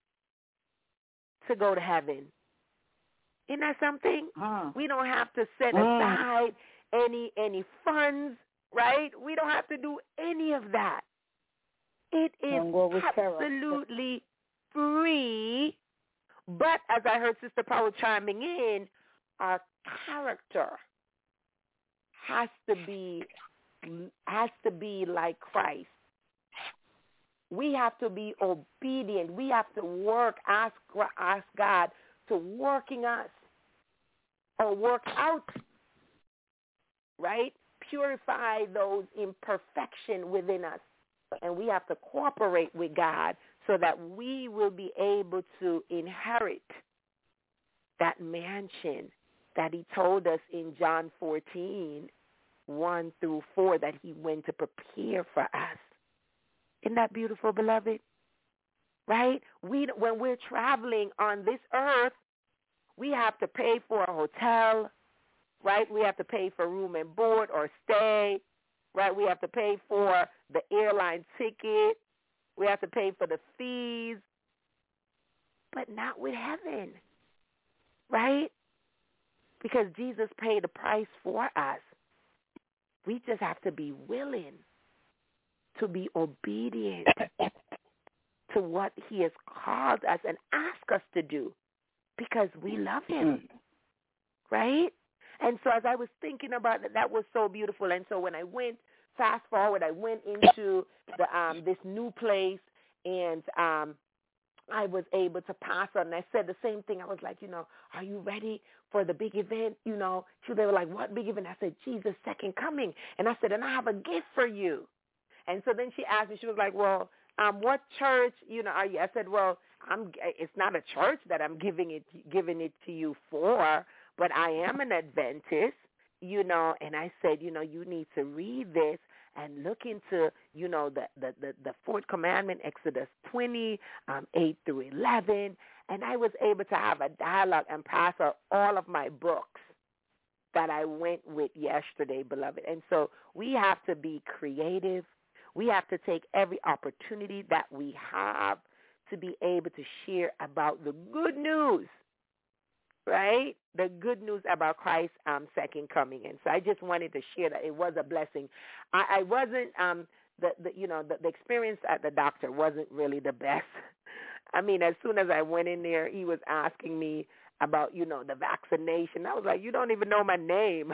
to go to heaven. Isn't that something? Uh, we don't have to set aside uh, any any funds, right? We don't have to do any of that. It is absolutely free. But as I heard Sister Paula chiming in, our character has to be has to be like Christ. We have to be obedient. We have to work, ask, ask God to work in us or work out, right? Purify those imperfection within us. And we have to cooperate with God so that we will be able to inherit that mansion that he told us in John fourteen, one through four, that he went to prepare for us. Isn't that beautiful, beloved? Right? We, when we're traveling on this earth, we have to pay for a hotel, right? We have to pay for room and board or stay, right? We have to pay for the airline ticket. We have to pay for the fees, but not with heaven, right? Because Jesus paid the price for us. We just have to be willing to be obedient to what he has called us and ask us to do because we love him, right? And so as I was thinking about that, that was so beautiful. And so when I went, fast forward, I went into the um, this new place, and um, I was able to pass on. And I said the same thing. I was like, you know, are you ready for the big event? You know, she, they were like, what big event? I said, Jesus' second coming. And I said, and I have a gift for you. And so then she asked me, she was like, well, um, what church, you know, are you? I said, well, I'm. It's not a church that I'm giving it giving it to you for, but I am an Adventist, you know. And I said, you know, you need to read this and look into, you know, the the the, the fourth commandment, Exodus twenty, um, eight through eleven. And I was able to have a dialogue and pass out all of my books that I went with yesterday, beloved. And so we have to be creative. We have to take every opportunity that we have to be able to share about the good news, right? The good news about Christ's um, second coming. And so I just wanted to share that it was a blessing. I, I wasn't, um, the, the you know, the, the experience at the doctor wasn't really the best. I mean, as soon as I went in there, he was asking me about, you know, the vaccination. I was like, you don't even know my name.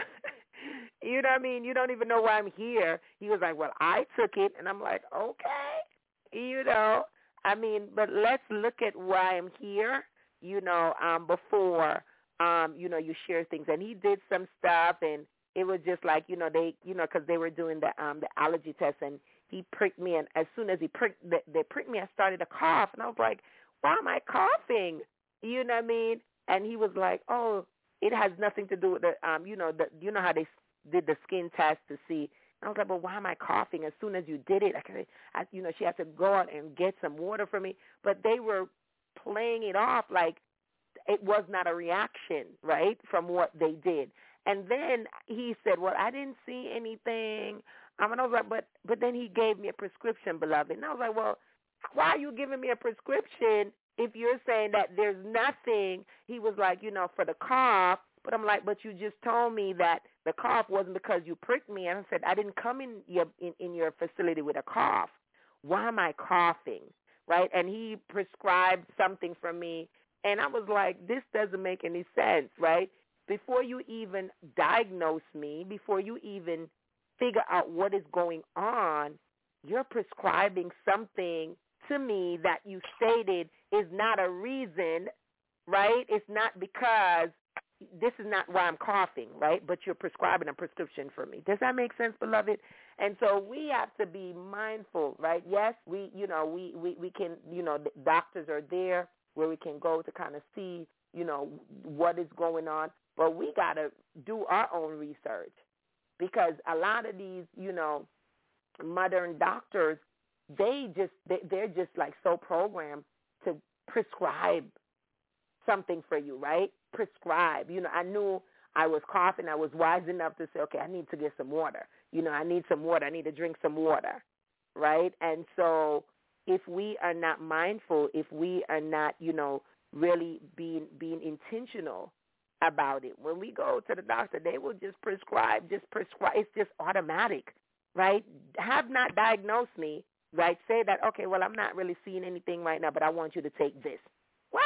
You know what I mean? You don't even know why I'm here. He was like, well, I took it. And I'm like, okay, you know. I mean, but let's look at why I'm here, you know, um, before, um, you know, you share things. And he did some stuff, and it was just like, you know, they, you know, because they were doing the um, the allergy test, and he pricked me, and as soon as he pricked, they, they pricked me, I started to cough, and I was like, why am I coughing? You know what I mean? And he was like, oh, it has nothing to do with the, um, you know, the, you know how they did the skin test to see. I was like, well, why am I coughing? As soon as you did it, I, could, I, you know, she had to go out and get some water for me. But they were playing it off like it was not a reaction, right, from what they did. And then he said, well, I didn't see anything. Um, and I was like, but, but then he gave me a prescription, beloved. And I was like, well, why are you giving me a prescription if you're saying that there's nothing? He was like, you know, for the cough. But I'm like, but you just told me that the cough wasn't because you pricked me. And I said, I didn't come in your in, in your facility with a cough. Why am I coughing, right? And he prescribed something for me. And I was like, this doesn't make any sense, right? Before you even diagnose me, before you even figure out what is going on, you're prescribing something to me that you stated is not a reason, right? It's not because this is not why I'm coughing, right? But you're prescribing a prescription for me. Does that make sense, beloved? And so we have to be mindful, right? Yes, we, you know, we, we, we can, you know, the doctors are there where we can go to kind of see, you know, what is going on. But we got to do our own research because a lot of these, you know, modern doctors, they just, they, they're just like so programmed to prescribe something for you, right? Prescribe. You know, I knew I was coughing. I was wise enough to say, okay, I need to get some water. You know, I need some water. I need to drink some water, right? And so if we are not mindful, if we are not, you know, really being being intentional about it, when we go to the doctor, they will just prescribe, just prescribe. It's just automatic, right? Have not diagnosed me, right? Say that, okay, well, I'm not really seeing anything right now, but I want you to take this. What?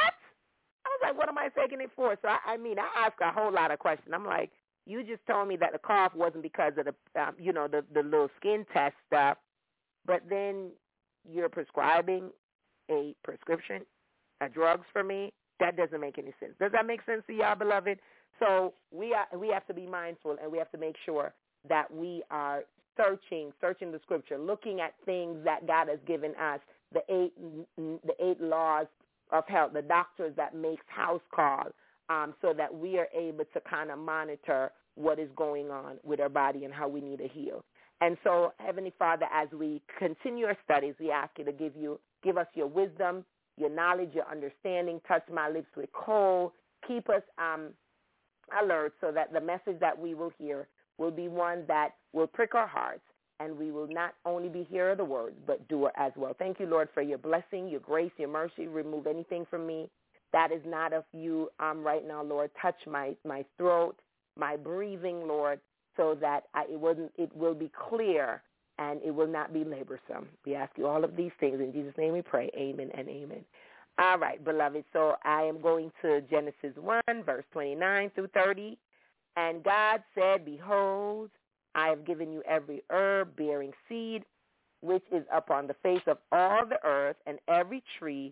I was like, what am I taking it for? So, I, I mean, I asked a whole lot of questions. I'm like, you just told me that the cough wasn't because of the, um, you know, the, the little skin test stuff, but then you're prescribing a prescription, a drugs for me. That doesn't make any sense. Does that make sense to y'all, beloved? So we are, we have to be mindful, and we have to make sure that we are searching, searching the scripture, looking at things that God has given us, the eight, the eight laws of health, the doctors that makes house calls, um, so that we are able to kind of monitor what is going on with our body and how we need to heal. And so, Heavenly Father, as we continue our studies, we ask you to give you, give us your wisdom, your knowledge, your understanding. Touch my lips with coal. Keep us um, alert so that the message that we will hear will be one that will prick our hearts, and we will not only be hearer of the word, but doer as well. Thank you, Lord, for your blessing, your grace, your mercy. Remove anything from me that is not of you um, right now, Lord. Touch my, my throat, my breathing, Lord, so that I, it, wouldn't, it will be clear and it will not be laborsome. We ask you all of these things. In Jesus' name we pray. Amen and amen. All right, beloved. So I am going to Genesis one, verse twenty-nine through thirty. And God said, behold, I have given you every herb bearing seed, which is upon the face of all the earth, and every tree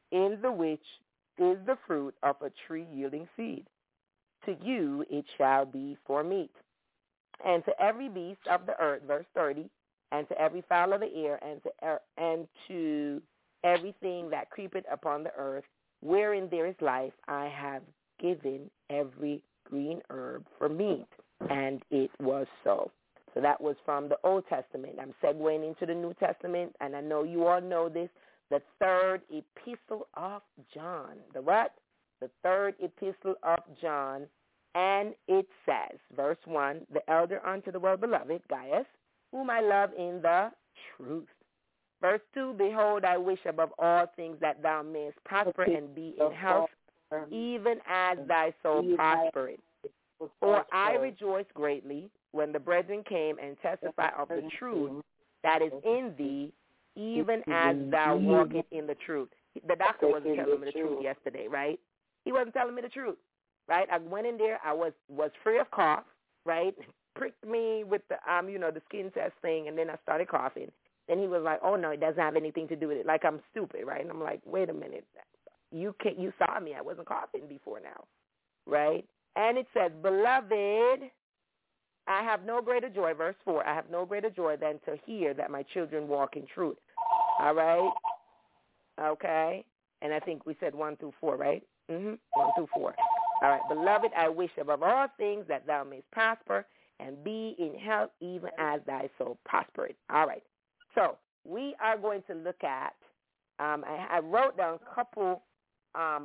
in the which is the fruit of a tree yielding seed. To you it shall be for meat. And to every beast of the earth, verse thirty, and to every fowl of the air, and to er, and to everything that creepeth upon the earth, wherein there is life, I have given every green herb for meat. And it was so. So that was from the Old Testament. I'm segueing into the New Testament, and I know you all know this, the third epistle of John. The what? The third epistle of John. And it says, verse one, the elder unto the well-beloved, Gaius, whom I love in the truth. Verse two, behold, I wish above all things that thou mayest prosper and be in health, even as thy soul prospereth. For I rejoice greatly when the brethren came and testified of the truth that is in thee, even as thou walkest in the truth. The doctor wasn't telling me the truth yesterday, right? He wasn't telling me the truth, right? I went in there. I was, was free of cough, right? Pricked me with the, um, you know, the skin test thing, and then I started coughing. Then he was like, oh, no, it doesn't have anything to do with it. Like I'm stupid, right? And I'm like, wait a minute. You can't, you saw me. I wasn't coughing before now, right? And it says, beloved, I have no greater joy, verse four, I have no greater joy than to hear that my children walk in truth. All right? Okay? And I think we said one through four, right? Mm-hmm. One through four. All right. Beloved, I wish above all things that thou mayest prosper and be in health even as thy soul prospereth. All right. So we are going to look at, um, I, I wrote down a couple um,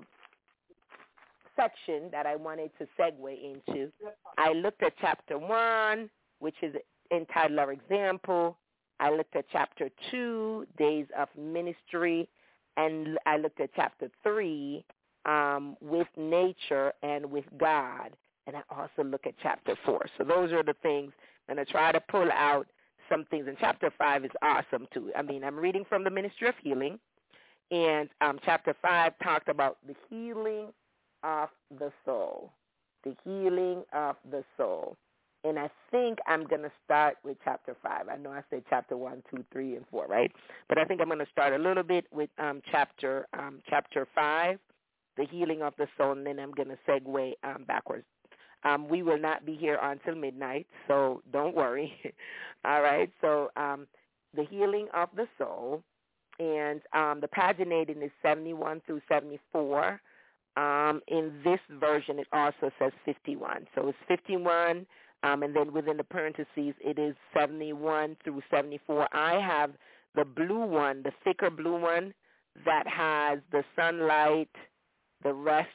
section that I wanted to segue into. I looked at chapter one, which is entitled Our Example. I looked at chapter two, Days of Ministry, and I looked at chapter three, um, With Nature and With God, and I also look at chapter four. So those are the things, and I try to pull out some things. And chapter five is awesome, too. I mean, I'm reading from the Ministry of Healing, and um, chapter five talked about the healing of the soul, the healing of the soul. And I think I'm going to start with chapter five. I know I said chapter one, two, three, and four, right? But I think I'm going to start a little bit with um, chapter um, chapter five, the healing of the soul, and then I'm going to segue um, backwards. Um, we will not be here until midnight, so don't worry. All right, so um, the healing of the soul, and um, the paginating is seventy-one through seventy-four. Um, in this version, it also says fifty-one. So it's fifty-one, um, and then within the parentheses, it is seventy-one through seventy-four. I have the blue one, the thicker blue one, that has the sunlight, the rest,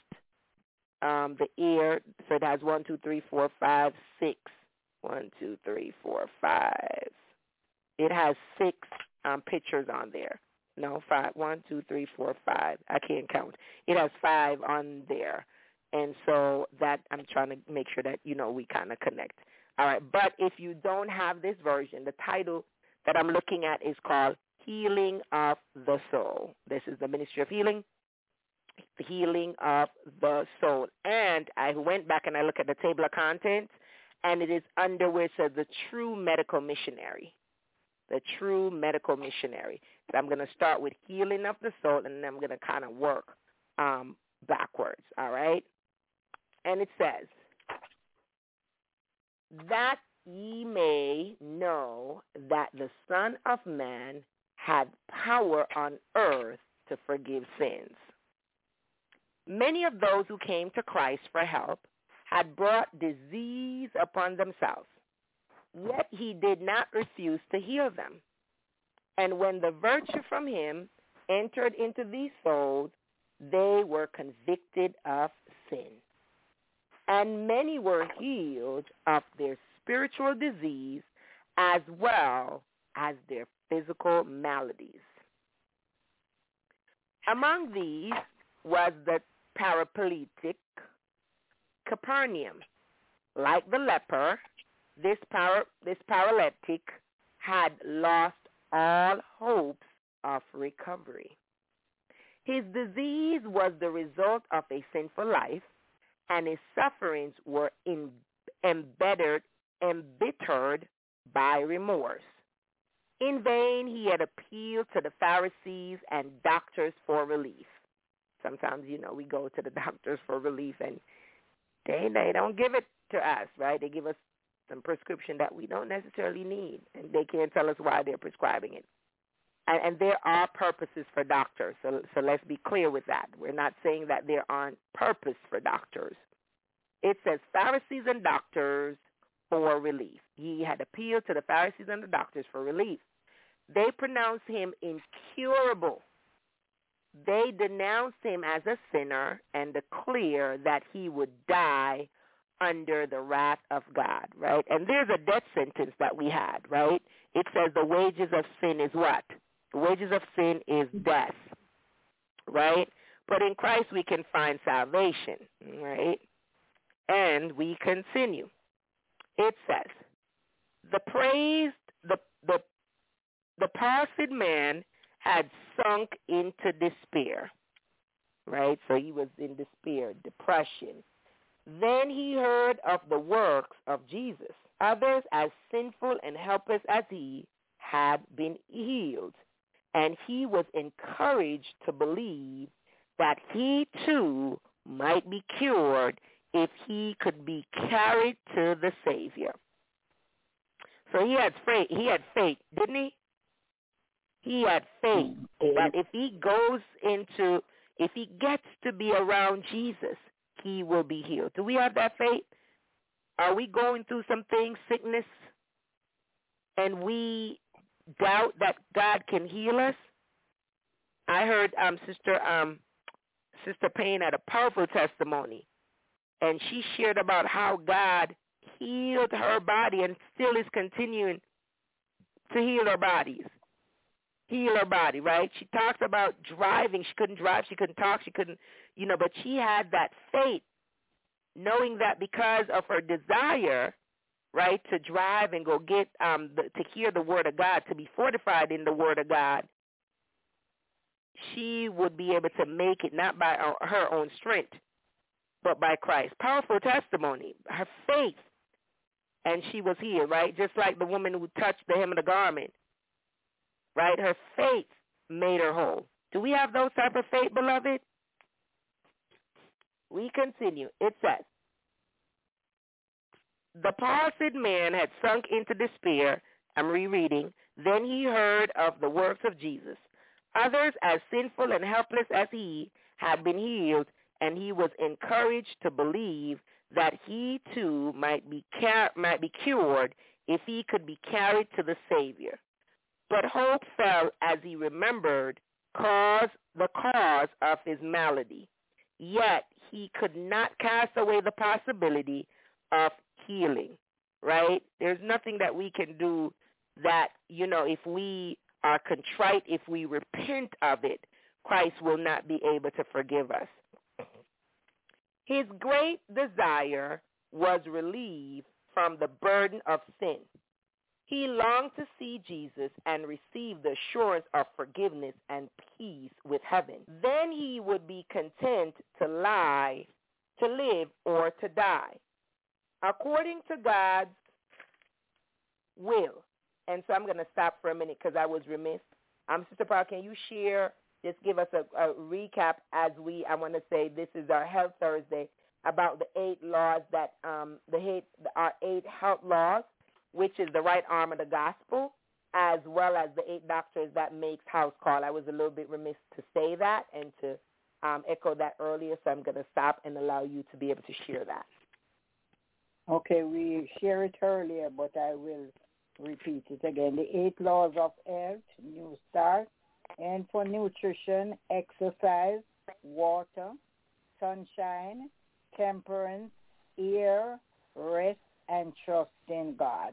um, the air. So it has one, two, three, four, five, six. One, two, three, four, five. It has six um, pictures on there. No, five. One, two, three, four, five. I can't count. It has five on there. And so that I'm trying to make sure that, you know, we kind of connect. All right. But if you don't have this version, the title that I'm looking at is called Healing of the Soul. This is the Ministry of Healing, the Healing of the Soul. And I went back and I looked at the table of contents, and it is under where it says the true medical missionary. The true medical missionary. So I'm going to start with healing of the soul, and then I'm going to kind of work um, backwards, all right? And it says, that ye may know that the Son of Man had power on earth to forgive sins. Many of those who came to Christ for help had brought disease upon themselves, yet he did not refuse to heal them. And when the virtue from him entered into these souls, they were convicted of sin. And many were healed of their spiritual disease as well as their physical maladies. Among these was the paraplegic Capernaum. Like the leper, this, para, this paralytic had lost all hopes of recovery. His disease was the result of a sinful life, and his sufferings were in, embittered, embittered by remorse. In vain he had appealed to the Pharisees and doctors for relief. Sometimes, you know, we go to the doctors for relief, and they they don't give it to us, right? They give us some prescription that we don't necessarily need, and they can't tell us why they're prescribing it. And, and there are purposes for doctors, so so let's be clear with that. We're not saying that there aren't purpose for doctors. It says Pharisees and doctors for relief. He had appealed to the Pharisees and the doctors for relief. They pronounced him incurable. They denounced him as a sinner and declare that he would die under the wrath of God, right? And there's a death sentence that we had, right? It says the wages of sin is what? The wages of sin is death, right? But in Christ we can find salvation, right? And we continue. It says, the praised, the the the palsied man had sunk into despair, right? So he was in despair, depression. Then he heard of the works of Jesus. Others, as sinful and helpless as he, had been healed. And he was encouraged to believe that he too might be cured if he could be carried to the Savior. So he had faith, he had faith, didn't he? He had faith that if he goes into, if he gets to be around Jesus, he will be healed. Do we have that faith? Are we going through some things, sickness, and we doubt that God can heal us? I heard um, Sister um, Sister Payne had a powerful testimony, and she shared about how God healed her body and still is continuing to heal our bodies. Heal her body, right? She talks about driving. She couldn't drive. She couldn't talk. She couldn't, you know, but she had that faith, knowing that because of her desire, right, to drive and go get, um, the, to hear the word of God, to be fortified in the word of God, she would be able to make it not by her own strength, but by Christ. Powerful testimony, her faith, and she was healed, right? Just like the woman who touched the hem of the garment. Right? Her faith made her whole. Do we have those type of faith, beloved? We continue. It says, the palsied man had sunk into despair. I'm rereading. Then he heard of the works of Jesus. Others, as sinful and helpless as he, had been healed, and he was encouraged to believe that he too might be car- might be cured if he could be carried to the Savior. But hope fell as he remembered cause, the cause of his malady. Yet he could not cast away the possibility of healing, right? There's nothing that we can do that, you know, if we are contrite, if we repent of it, Christ will not be able to forgive us. His great desire was relief from the burden of sin. He longed to see Jesus and receive the assurance of forgiveness and peace with heaven. Then he would be content to lie, to live, or to die, according to God's will. And so I'm going to stop for a minute because I was remiss. Um, Sister Paul, can you share, just give us a, a recap as we, I want to say this is our Health Thursday, about the eight laws that, um, the eight, our eight health laws, which is the right arm of the gospel, as well as the eight doctors that makes house call. I was a little bit remiss to say that and to um, echo that earlier, so I'm going to stop and allow you to be able to share that. Okay, we shared it earlier, but I will repeat it again. The eight laws of health, New Start, and for nutrition, exercise, water, sunshine, temperance, air, rest, and trust in God.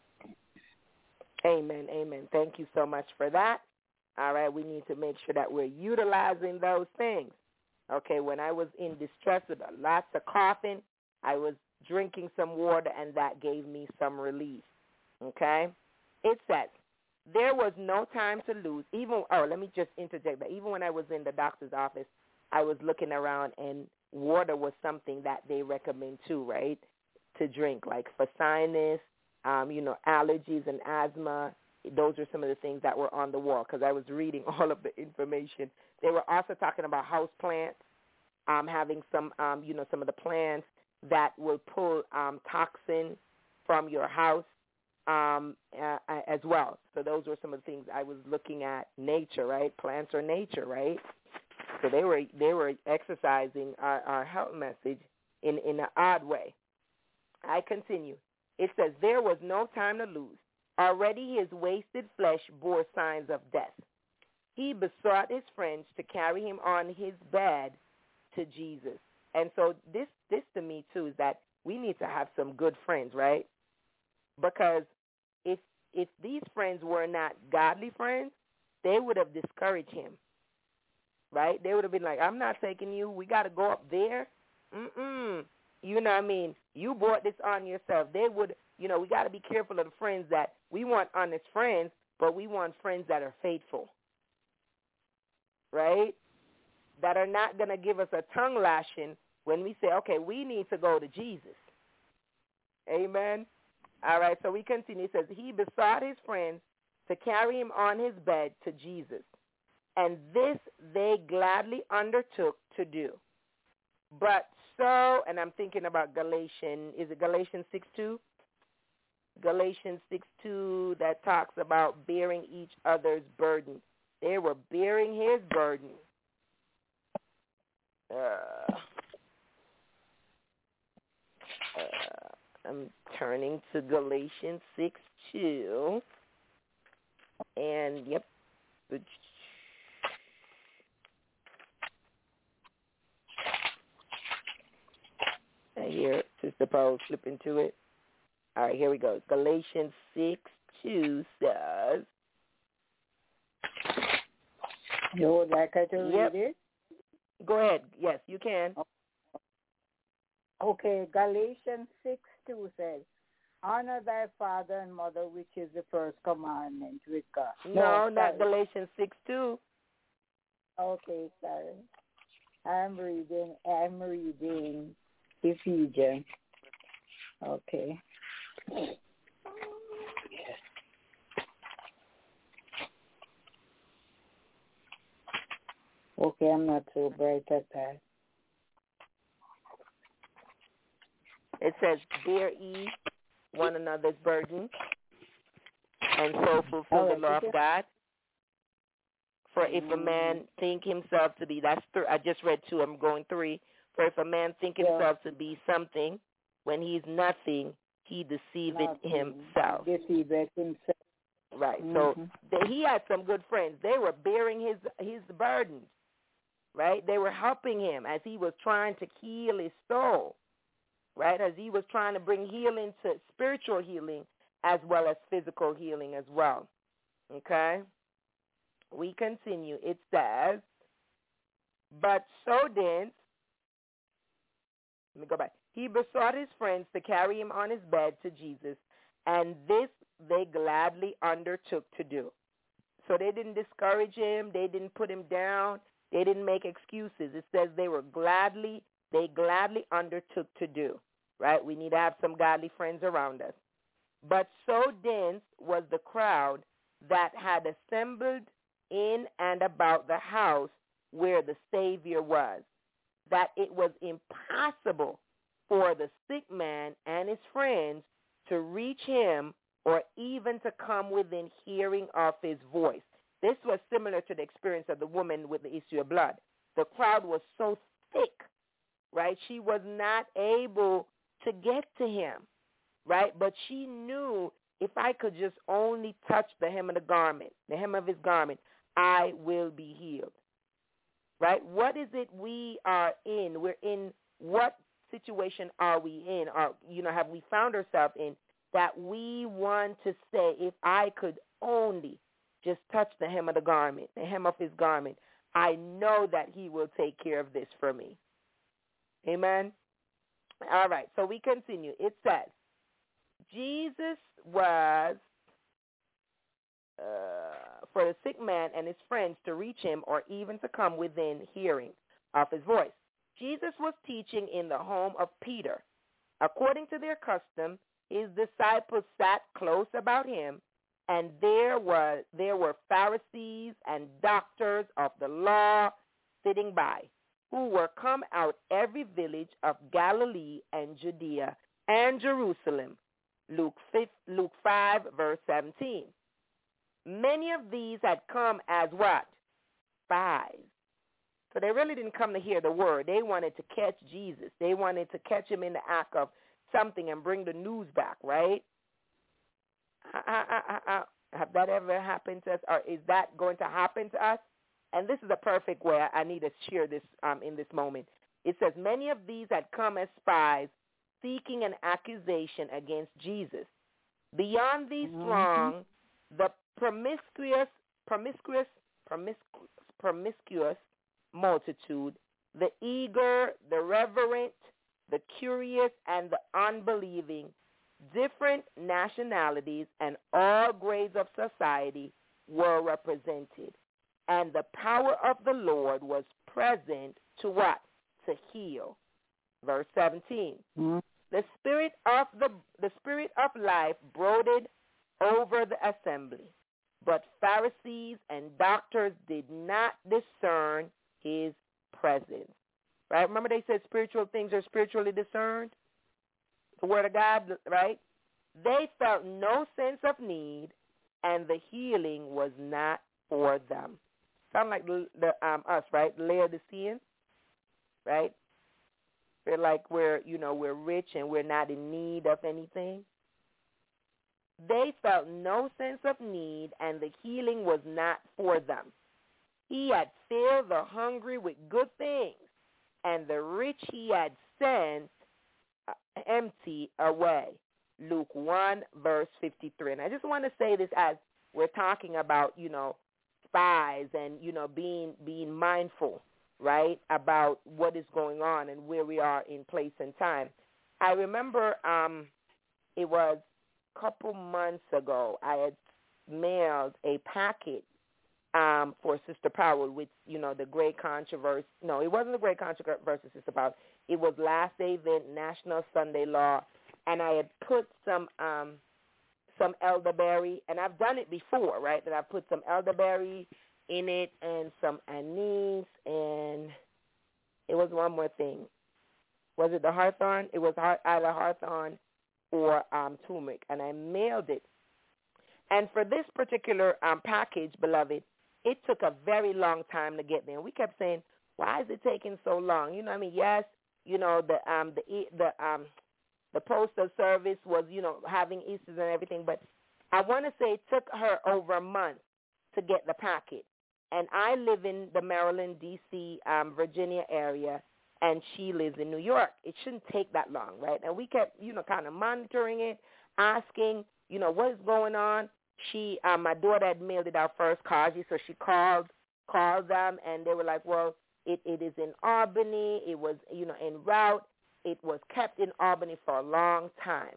Amen, amen. Thank you so much for that. All right, we need to make sure that we're utilizing those things. Okay, when I was in distress with lots of coughing, I was drinking some water, and that gave me some relief. Okay? It says, there was no time to lose. Even, oh, let me just interject that. Even when I was in the doctor's office, I was looking around, and water was something that they recommend too, right, to drink, like for sinus, um, you know, allergies and asthma. those are some of the things that were on the wall because I was reading all of the information. They were also talking about house plants, um, having some, um, you know, some of the plants that will pull um, toxin from your house um, uh, as well. So those were some of the things I was looking at. Nature, right? Plants are nature, right? So they were they were exercising our, our health message in, in an odd way. I continue. It says, there was no time to lose. Already his wasted flesh bore signs of death. He besought his friends to carry him on his bed to Jesus. And so this, this to me, too, is that we need to have some good friends, right? Because if if these friends were not godly friends, they would have discouraged him, right? They would have been like, I'm not taking you. We got to go up there. Mm-mm. You know what I mean? You brought this on yourself. They would, you know, we got to be careful of the friends that we want honest friends, but we want friends that are faithful, right? That are not going to give us a tongue lashing when we say, okay, we need to go to Jesus. Amen. All right, so we continue. It says, he besought his friends to carry him on his bed to Jesus, and this they gladly undertook to do. But so, and I'm thinking about Galatians, is it Galatians six two? Galatians six two that talks about bearing each other's burden. They were bearing his burden. Uh, uh, I'm turning to Galatians six two. And, yep. And here, Sister Paul, flip into it. All right, here we go. Galatians six two says. You would like her to yep. read it? Go ahead. Yes, you can. Okay, Galatians six two says, honor thy father and mother, which is the first commandment with God. No, no not Galatians six two. Okay, sorry. I'm reading, I'm reading Ephesians. Okay. Okay, I'm not so bright at that. It says, bear ye one another's burden, and so fulfill right, the law of God. For if a man think himself to be, that's th- I just read two, I'm going three. For if a man think himself yeah. to be something, when he's nothing, he deceiveth himself. Deceiveth himself. Right. Mm-hmm. So they, he had some good friends. They were bearing his his burdens. Right. They were helping him as he was trying to heal his soul. Right. As he was trying to bring healing to spiritual healing as well as physical healing as well. Okay. We continue. It says, but so then, let me go back. He besought his friends to carry him on his bed to Jesus, and this they gladly undertook to do. So they didn't discourage him. They didn't put him down. They didn't make excuses. It says they were gladly, they gladly undertook to do. Right? We need to have some godly friends around us. But so dense was the crowd that had assembled in and about the house where the Savior was, that it was impossible for the sick man and his friends to reach him or even to come within hearing of his voice. This was similar to the experience of the woman with the issue of blood. The crowd was so thick, right? She was not able to get to him, right? But she knew, if I could just only touch the hem of the garment, the hem of his garment, I will be healed. Right? What is it we are in? We're in what situation are we in? Or, you know, have we found ourselves in that we want to say, if I could only just touch the hem of the garment, the hem of his garment, I know that he will take care of this for me. Amen? All right, so we continue. It says, Jesus was uh, for the sick man and his friends to reach him or even to come within hearing of his voice. Jesus was teaching in the home of Peter. According to their custom, his disciples sat close about him, and there were there were Pharisees and doctors of the law sitting by, who were come out every village of Galilee and Judea and Jerusalem. Luke five, verse seventeen. Many of these had come as what? Spies. So they really didn't come to hear the word. They wanted to catch Jesus. They wanted to catch him in the act of something and bring the news back, right? I, I, I, I, have that ever happened to us, or is that going to happen to us? And this is a perfect way I need to share this um, in this moment. It says, many of these had come as spies, seeking an accusation against Jesus. Beyond these mm-hmm. throng, the promiscuous, promiscuous, promiscuous, promiscuous multitude, the eager, the reverent, the curious, and the unbelieving, different nationalities and all grades of society were represented. And the power of the Lord was present to what? To heal. Verse seventeen. Mm-hmm. The spirit of the the spirit of life brooded over the assembly, but Pharisees and doctors did not discern his presence. Right? Remember they said spiritual things are spiritually discerned? The word of God, right? They felt no sense of need, and the healing was not for them. Sound like the, the um us, right? The Laodiceans, right? We're like we're, you know, we're rich and we're not in need of anything. They felt no sense of need, and the healing was not for them. He had filled the hungry with good things, and the rich he had sent empty away. Luke one, verse fifty-three. And I just want to say this as we're talking about, you know, spies and, you know, being being mindful, right, about what is going on and where we are in place and time. I remember um, it was a couple months ago, I had mailed a packet um, for Sister Powell with, you know, the great controversy. No, it wasn't the great controversy, Sister Powell. It was Last Day Event, National Sunday Law, and I had put some um, some elderberry, and I've done it before, right, that I put some elderberry in it and some anise, and it was one more thing. Was it the hawthorn? It was either hawthorn or um, turmeric, and I mailed it. And for this particular um, package, beloved, it took a very long time to get there. And we kept saying, why is it taking so long? You know what I mean? Yes, you know, the um, the the um, the postal service was, you know, having Easters and everything, but I want to say it took her over a month to get the packet. And I live in the Maryland, D C, um, Virginia area, and she lives in New York. It shouldn't take that long, right? And we kept, you know, kind of monitoring it, asking, you know, what is going on. She, um, my daughter had mailed it out first, Kaji, so she called, called them, and they were like, well, it, it is in Albany. It was, you know, en route. It was kept in Albany for a long time.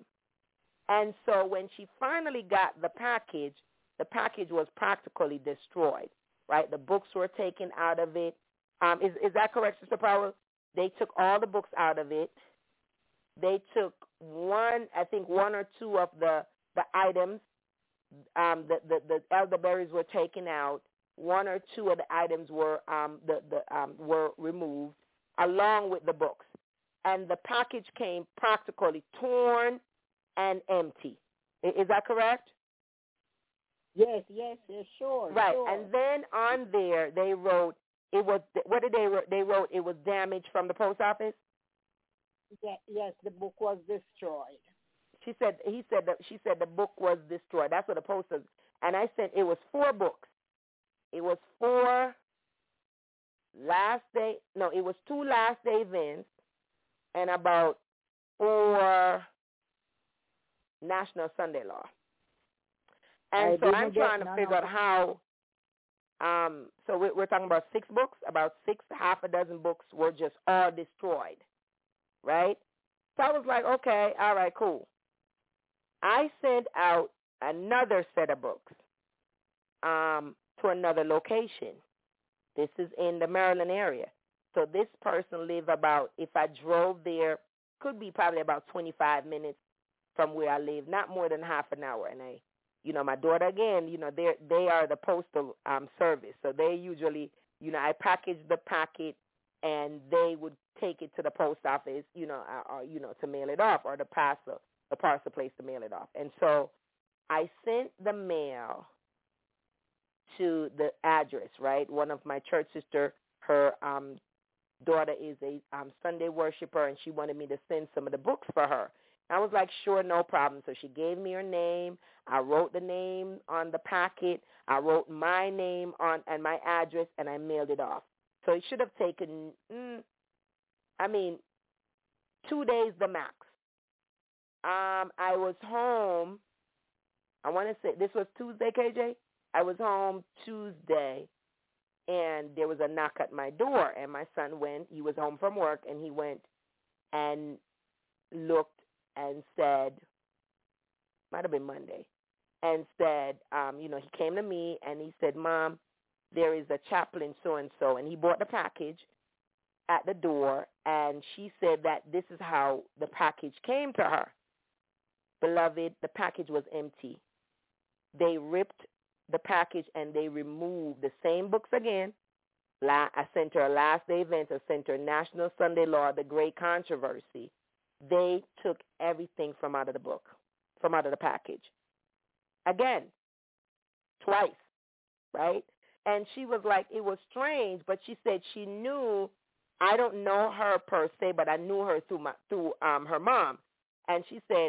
And so when she finally got the package, the package was practically destroyed, right? The books were taken out of it. Um, is, is that correct, Sister Powell? They took all the books out of it. They took one, I think one or two of the, the items. Um, the, the, the elderberries were taken out. One or two of the items were um, the, the, um, were removed, along with the books. And the package came practically torn and empty. Is that correct? Yes, yes, yes, sure. Right, sure. and then on there they wrote it was. What did they wrote? They wrote it was damaged from the post office. Yeah, yes, the book was destroyed. She said. He said that. She said the book was destroyed. That's what the post was. And I said it was four books. It was four last day. No, it was two last day events. And about four National Sunday Law. And I so I'm trying to no, figure no. out how, um, so we're, we're talking about six books, about six, half a dozen books were just all destroyed, right? So I was like, okay, all right, cool. I sent out another set of books um, to another location. This is in the Maryland area. So this person lived about, if I drove there, could be probably about twenty-five minutes from where I live, not more than half an hour. And I, You know, my daughter, again, you know, they they are the postal um, service. So they usually, you know, I package the packet and they would take it to the post office, you know, or, or you know, to mail it off, or the parcel, the parcel place to mail it off. And so I sent the mail to the address, right? One of my church sister, her um, daughter is a um, Sunday worshiper, and she wanted me to send some of the books for her. I was like, sure, no problem. So she gave me her name. I wrote the name on the packet. I wrote my name on and my address, and I mailed it off. So it should have taken, mm, I mean, two days the max. Um, I was home, I want to say, this was Tuesday, K J? I was home Tuesday, and there was a knock at my door, and my son went. He was home from work, and he went and looked and said, might have been Monday, and said, um, you know, he came to me, and he said, Mom, there is a chaplain so-and-so, and he bought the package at the door, and she said that this is how the package came to her. Beloved, the package was empty. They ripped the package and they removed the same books again. La- I sent her a last day event. I sent her National Sunday Law, The Great Controversy. They took everything from out of the book, from out of the package. Again, twice, right? And she was like, it was strange, but she said she knew, I don't know her per se, but I knew her through my through um, her mom. And she said,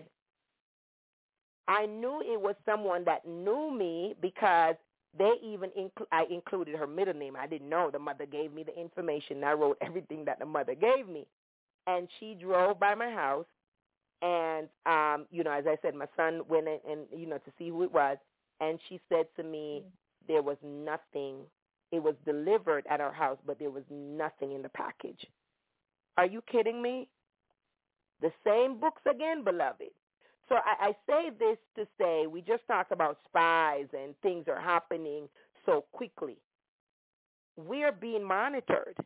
I knew it was someone that knew me because they even, inc- I included her middle name. I didn't know. The mother gave me the information. I wrote everything that the mother gave me. And she drove by my house, and, um, you know, as I said, my son went in, and, you know, to see who it was, and she said to me, there was nothing. It was delivered at our house, but there was nothing in the package. Are you kidding me? The same books again, beloved. So I, I say this to say we just talked about spies and things are happening so quickly. We are being monitored,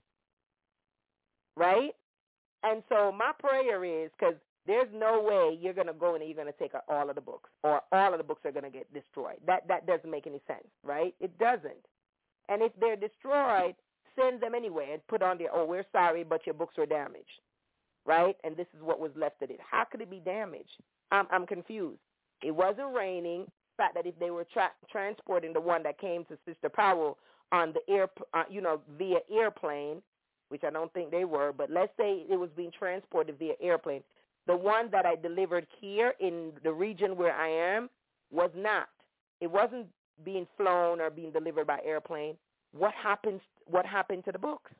right? And so my prayer is, because there's no way you're going to go and you're going to take all of the books, or all of the books are going to get destroyed. That that doesn't make any sense, right? It doesn't. And if they're destroyed, send them anyway and put on there, oh, we're sorry, but your books were damaged, right? And this is what was left of it. How could it be damaged? I'm, I'm confused. It wasn't raining. The fact that if they were tra- transporting the one that came to Sister Powell on the air, uh, you know, via airplane, which I don't think they were, but let's say it was being transported via airplane. The one that I delivered here in the region where I am was not. It wasn't being flown or being delivered by airplane. What happens? What happened to the books?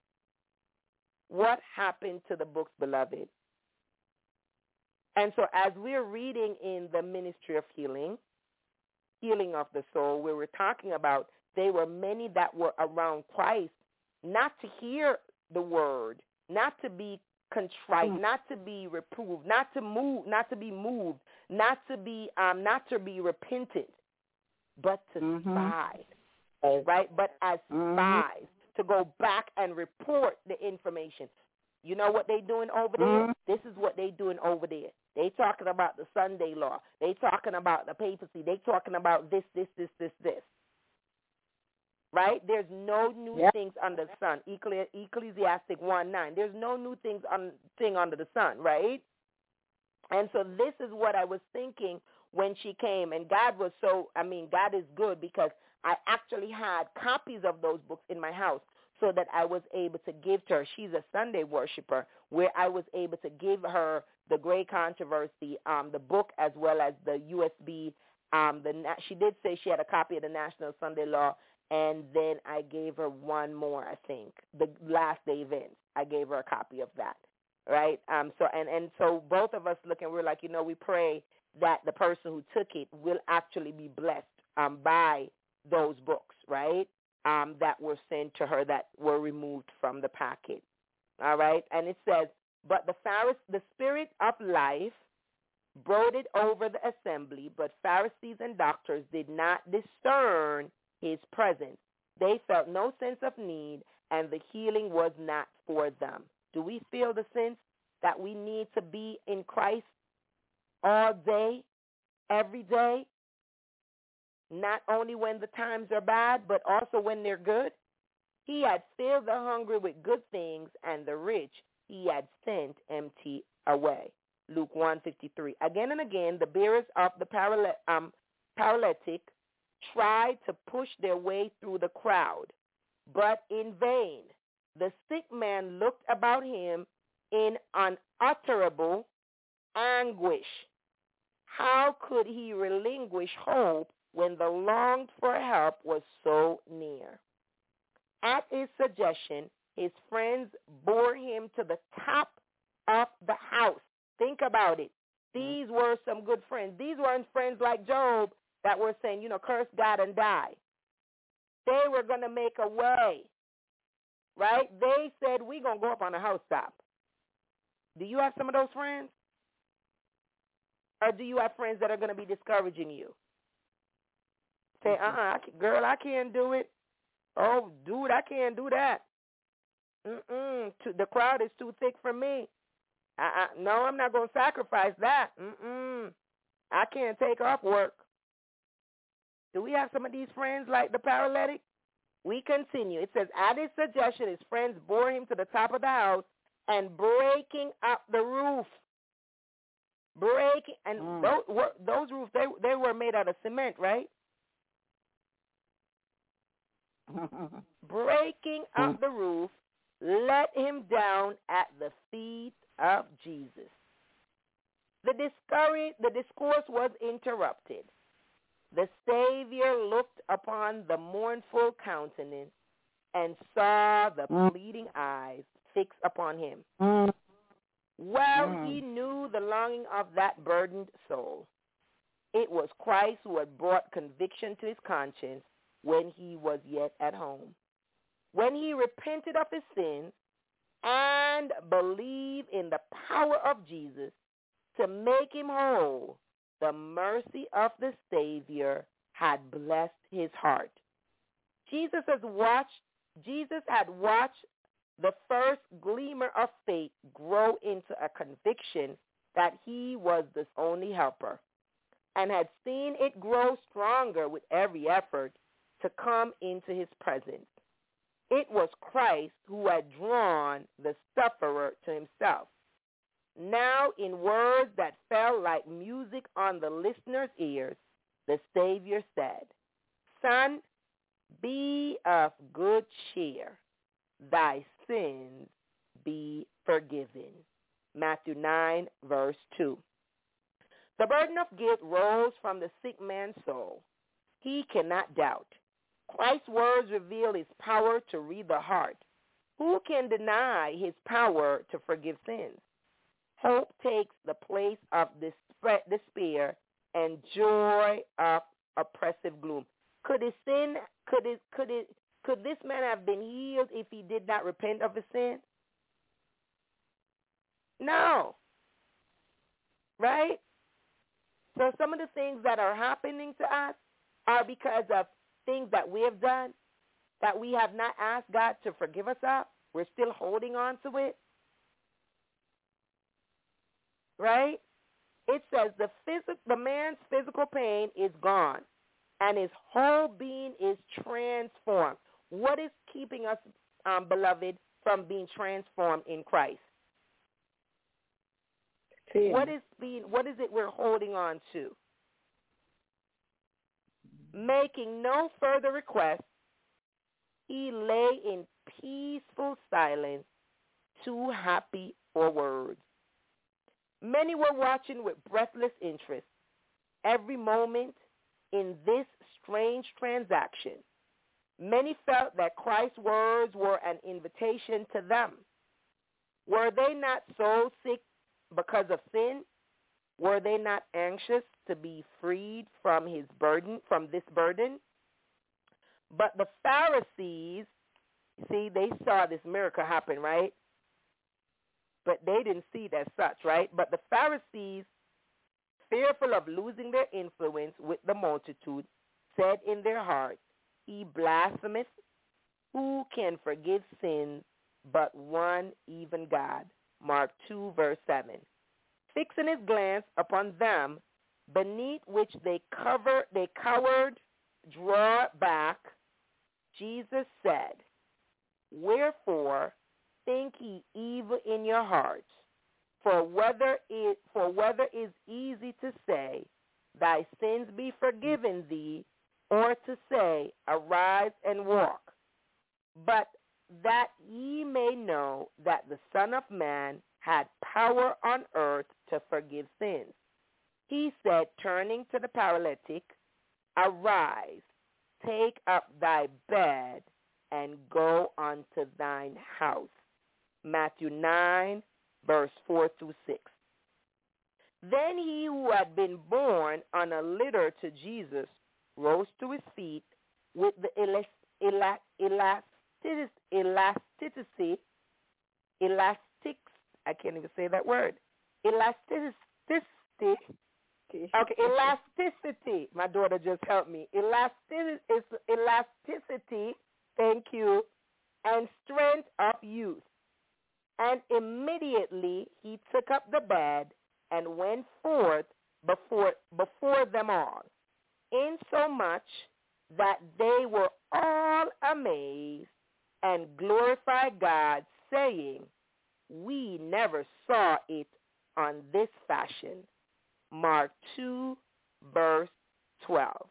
What happened to the books, beloved? And so as we're reading in the Ministry of Healing, Healing of the Soul, where we're talking about there were many that were around Christ, not to hear the word, not to be contrite, mm. not to be reproved, not to move, not to be moved, not to be um, not to be repentant, but to mm-hmm. spy, right? But as mm-hmm. spies, to go back and report the information. You know what they doing over there? Mm-hmm. This is what they doing over there. They talking about the Sunday law. They talking about the papacy. They talking about this, this, this, this, this. Right? There's no new yep. things under the sun. Ecclesi- Ecclesiastic one nine. There's no new things on thing under the sun, right? And so this is what I was thinking when she came. And God was so, I mean, God is good because I actually had copies of those books in my house so that I was able to give to her. She's a Sunday worshiper, where I was able to give her the Great Controversy, um, the book, as well as the U S B. Um, the she did say she had a copy of the National Sunday Law, and then I gave her one more, I think, the Last Day Events. I gave her a copy of that, right? Um, so and, and so both of us looking, we're like, you know, we pray that the person who took it will actually be blessed um, by those books, right? Um, that were sent to her, that were removed from the packet. All right? And it says, but the Pharise- the Spirit of life brooded over the assembly, but Pharisees and doctors did not discern his presence. They felt no sense of need, and the healing was not for them. Do we feel the sense that we need to be in Christ all day, every day? not only when the times are bad, but also when they're good. He had filled the hungry with good things, and the rich he had sent empty away. Luke one fifty-three. Again and again, the bearers of the paraly- um, paralytic tried to push their way through the crowd, but in vain. The sick man looked about him in unutterable anguish. How could he relinquish hope when the longed-for help was so near? At his suggestion, his friends bore him to the top of the house. Think about it. These were some good friends. These weren't friends like Job that were saying, you know, curse God and die. They were going to make a way, right? They said, we're going to go up on a housetop. Do you have some of those friends? Or do you have friends that are going to be discouraging you? Say, uh-uh, I can, girl, I can't do it. Oh, dude, I can't do that. Mm-mm, the crowd is too thick for me. I, I, no, I'm not going to sacrifice that. Mm-mm, I can't take off work. Do we have some of these friends like the paralytic? We continue. It says, at his suggestion, his friends bore him to the top of the house and breaking up the roof. Breaking, and mm. those, those roofs, they, they were made out of cement, right? Breaking up the roof, let him down at the feet of Jesus. The, discourage, the discourse was interrupted. The Savior looked upon the mournful countenance and saw the mm. pleading eyes fixed upon him. Mm. Well, mm. he knew the longing of that burdened soul. It was Christ who had brought conviction to his conscience when he was yet at home. When he repented of his sins and believed in the power of Jesus to make him whole, the mercy of the Savior had blessed his heart. Jesus has watched, Jesus had watched the first gleamer of faith grow into a conviction that he was the only helper, and had seen it grow stronger with every effort to come into his presence. It was Christ who had drawn the sufferer to himself. Now, in words that fell like music on the listener's ears, the Savior said, Son, be of good cheer. Thy sins be forgiven. Matthew nine, verse two. The burden of guilt rose from the sick man's soul. He cannot doubt. Christ's words reveal his power to read the heart. Who can deny his power to forgive sins? Hope takes the place of despair and joy of oppressive gloom. Could his sin, could it, could it, could this man have been healed if he did not repent of his sin? No. Right? So some of the things that are happening to us are because of things that we have done that we have not asked God to forgive us of. We're still holding on to it. Right? It says the phys- the man's physical pain is gone and his whole being is transformed. What is keeping us, um, beloved, from being transformed in Christ? See. What is being? What is it we're holding on to? Making no further request, he lay in peaceful silence, too happy for words. Many were watching with breathless interest every moment in this strange transaction. Many felt that Christ's words were an invitation to them. Were they not so sick because of sin? Were they not anxious to be freed from his burden, from this burden? But the Pharisees, see, they saw this miracle happen, right? But they didn't see it as such, right? But the Pharisees, fearful of losing their influence with the multitude, said in their hearts, he blasphemeth. Who can forgive sins but one, even God? Mark two, verse seven. Fixing his glance upon them, beneath which they cover, they cowered draw back, Jesus said, wherefore think ye evil in your hearts, for whether it for whether is easy to say, thy sins be forgiven thee, or to say, arise and walk. But that ye may know that the Son of Man had power on earth to forgive sins. He said, turning to the paralytic, arise, take up thy bed, and go unto thine house. Matthew nine, verse four through six. Then he who had been borne on a litter to Jesus rose to his feet with the elas- elas- elasticity, elasticity, elastic, I can't even say that word, elasticity, okay, elasticity, my daughter just helped me, elasticity, elasticity, thank you, and strength of youth. And immediately he took up the bed and went forth before before them all, insomuch that they were all amazed and glorified God, saying, we never saw it on this fashion. Mark two, verse twelve.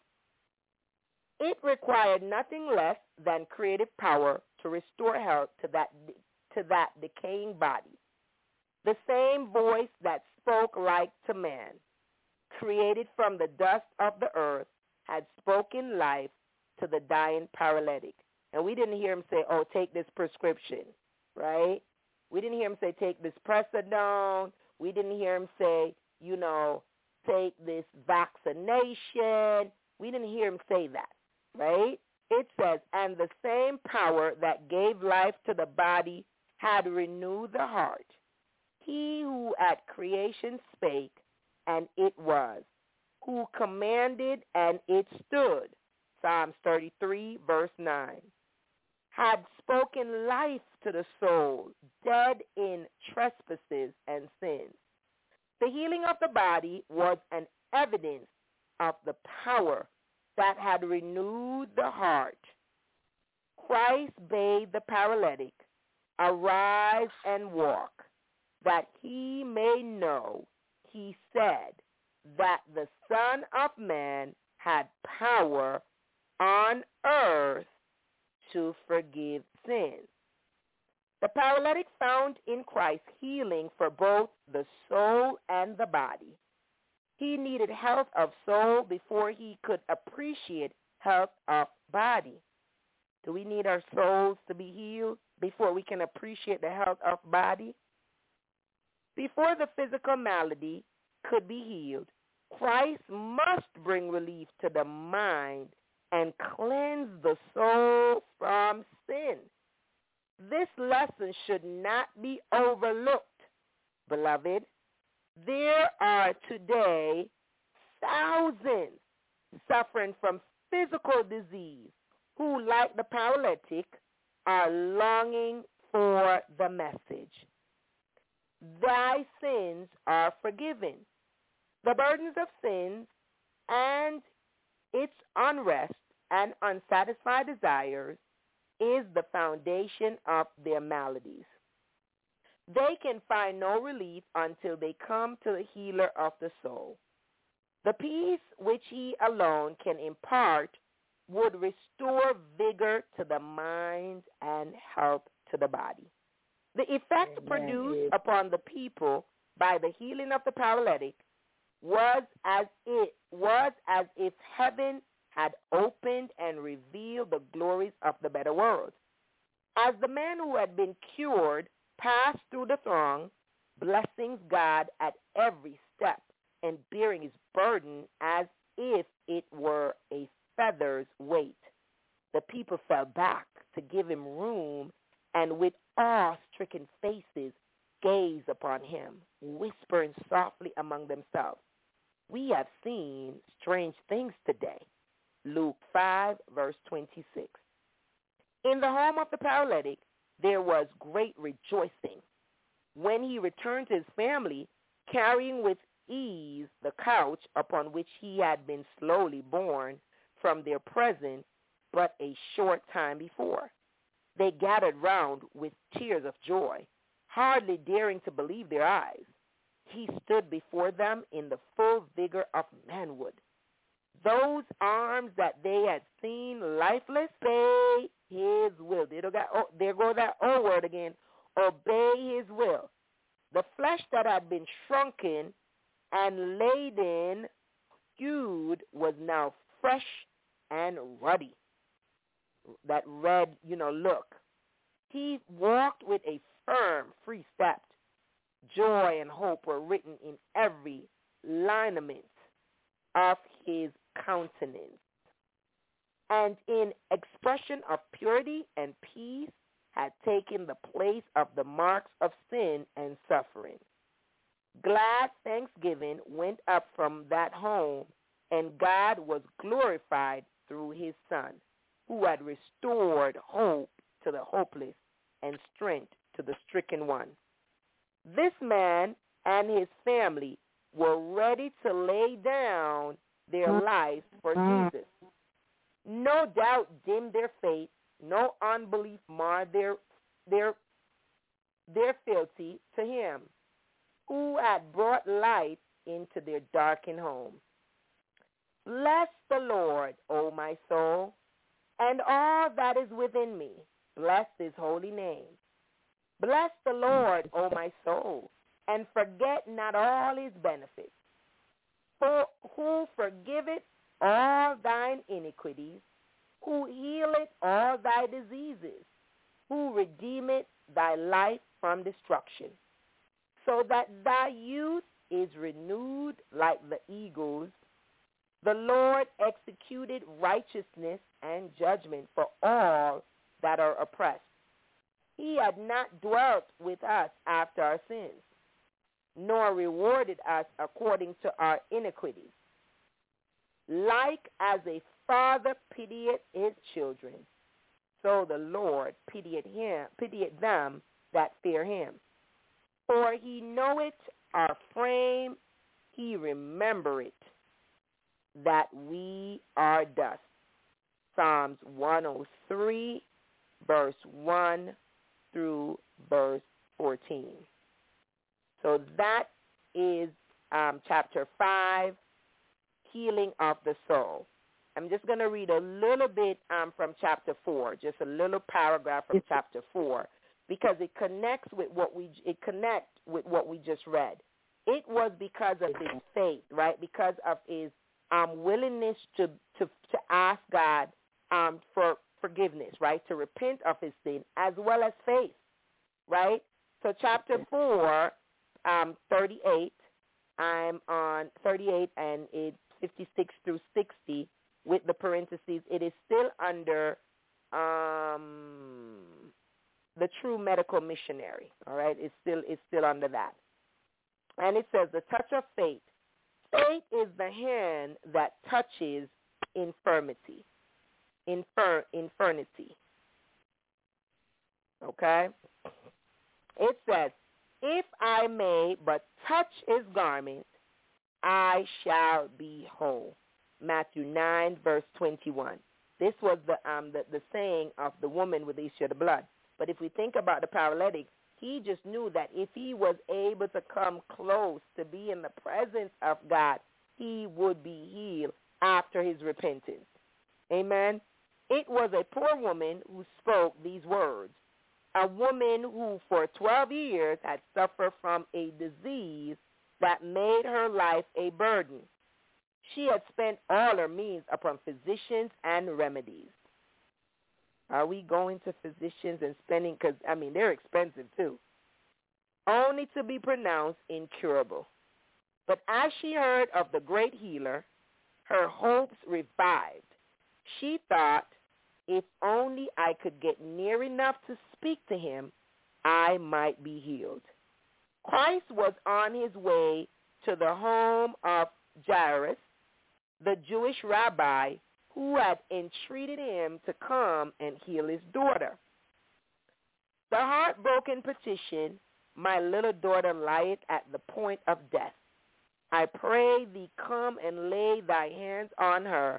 It required nothing less than creative power to restore health to that to that decaying body. The same voice that spoke like to man, created from the dust of the earth, had spoken life to the dying paralytic. And we didn't hear him say, oh, take this prescription, right? We didn't hear him say, take this Prestadone. We didn't hear him say, you know, take this vaccination. We didn't hear him say that, right? It says, and the same power that gave life to the body had renewed the heart. He who at creation spake, and it was, who commanded, and it stood, Psalms thirty-three, verse nine, had spoken life to the soul, dead in trespasses and sins. The healing of the body was an evidence of the power that had renewed the heart. Christ bade the paralytic, arise and walk, that he may know, he said, that the Son of Man had power on earth to forgive sins. The paralytic found in Christ healing for both the soul and the body. He needed health of soul before he could appreciate health of body. Do we need our souls to be healed before we can appreciate the health of body? Before the physical malady could be healed, Christ must bring relief to the mind and cleanse the soul from sin. This lesson should not be overlooked, beloved. There are today thousands suffering from physical disease who, like the paralytic, are longing for the message. Thy sins are forgiven. The burdens of sins and its unrest and unsatisfied desires is the foundation of their maladies. They can find no relief until they come to the healer of the soul. The peace which he alone can impart would restore vigor to the mind and health to the body. The effect Amen. Produced upon the people by the healing of the paralytic was as it was as if heaven had opened and revealed the glories of the better world. As the man who had been cured passed through the throng, blessing God at every step and bearing his burden as if it were a feather's weight, the people fell back to give him room and with awe-stricken faces gaze upon him, whispering softly among themselves, we have seen strange things today. Luke five, verse twenty-six. In the home of the paralytic, there was great rejoicing. When he returned to his family, carrying with ease the couch upon which he had been slowly borne, from their presence but a short time before. They gathered round with tears of joy, hardly daring to believe their eyes. He stood before them in the full vigor of manhood. Those arms that they had seen lifeless, obey his will. There go, oh, there go that old word again. Obey his will. The flesh that had been shrunken and laden, skewed, was now fresh and ruddy. That red, you know, look. He walked with a firm, free step. Joy and hope were written in every lineament of his countenance. And in expression of purity and peace had taken the place of the marks of sin and suffering. Glad thanksgiving went up from that home, and God was glorified through his Son, who had restored hope to the hopeless and strength to the stricken one. This man and his family were ready to lay down their lives for Jesus. No doubt dimmed their faith, no unbelief marred their their their fealty to him, who had brought light into their darkened home. Bless the Lord, O my soul, and all that is within me. Bless his holy name. Bless the Lord, O my soul, and forget not all his benefits, for who forgiveth all thine iniquities, who healeth all thy diseases, who redeemeth thy life from destruction, so that thy youth is renewed like the eagles. The Lord executed righteousness and judgment for all that are oppressed. He had not dwelt with us after our sins, nor rewarded us according to our iniquities. Like as a father pitieth his children, so the Lord pitieth him, pitieth them that fear him. For he knoweth our frame, he remembereth that we are dust. Psalms one oh three, verse one through verse fourteen. So that is um, chapter five, Healing of the Soul. I'm just going to read a little bit um, from chapter four, just a little paragraph from chapter four, because it connects with what we it connects with what we just read. It was because of his faith, right? Because of his um, willingness to, to to ask God um, for forgiveness, right? To repent of his sin, as well as faith, right? So chapter four, um, thirty-eight, I'm on thirty-eight, and it's fifty-six through sixty with the parentheses. It is still under um, the true medical missionary, all right? It's still, it's still under that. And it says, the touch of faith. Faith is the hand that touches infirmity. Infir- infirmity. Okay? It says, if I may but touch his garment, I shall be whole. Matthew nine, verse twenty-one. This was the um the, the saying of the woman with the issue of the blood. But if we think about the paralytic, he just knew that if he was able to come close to be in the presence of God, he would be healed after his repentance. Amen. It was a poor woman who spoke these words, a woman who for twelve years had suffered from a disease that made her life a burden. She had spent all her means upon physicians and remedies. Are we going to physicians and spending, because, I mean, they're expensive too, only to be pronounced incurable? But as she heard of the great healer, her hopes revived. She thought, if only I could get near enough to speak to him, I might be healed. Christ was on his way to the home of Jairus, the Jewish rabbi who had entreated him to come and heal his daughter. The heartbroken petition, my little daughter lieth at the point of death. I pray thee come and lay thy hands on her,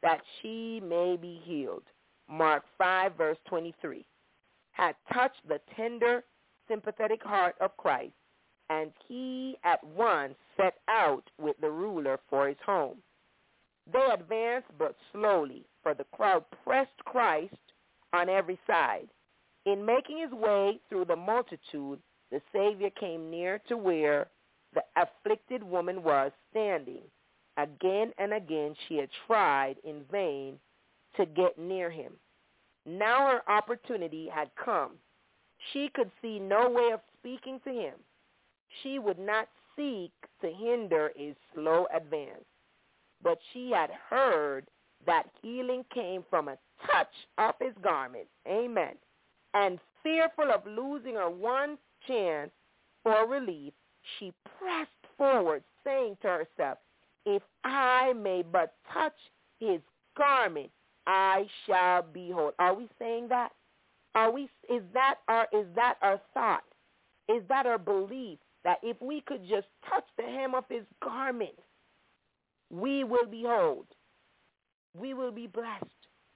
that she may be healed. Mark five, verse twenty-three. Had touched the tender, sympathetic heart of Christ, and he at once set out with the ruler for his home. They advanced but slowly, for the crowd pressed Christ on every side. In making his way through the multitude, the Savior came near to where the afflicted woman was standing. Again and again she had tried in vain to get near him. Now her opportunity had come. She could see no way of speaking to him. She would not seek to hinder his slow advance, but she had heard that healing came from a touch of his garment. Amen. And fearful of losing her one chance for relief, she pressed forward, saying to herself, if I may but touch his garment, I shall be whole. Are we saying that? Are we? Is that our? Is that our thought? Is that our belief that if we could just touch the hem of his garment, we will be whole? We will be blessed.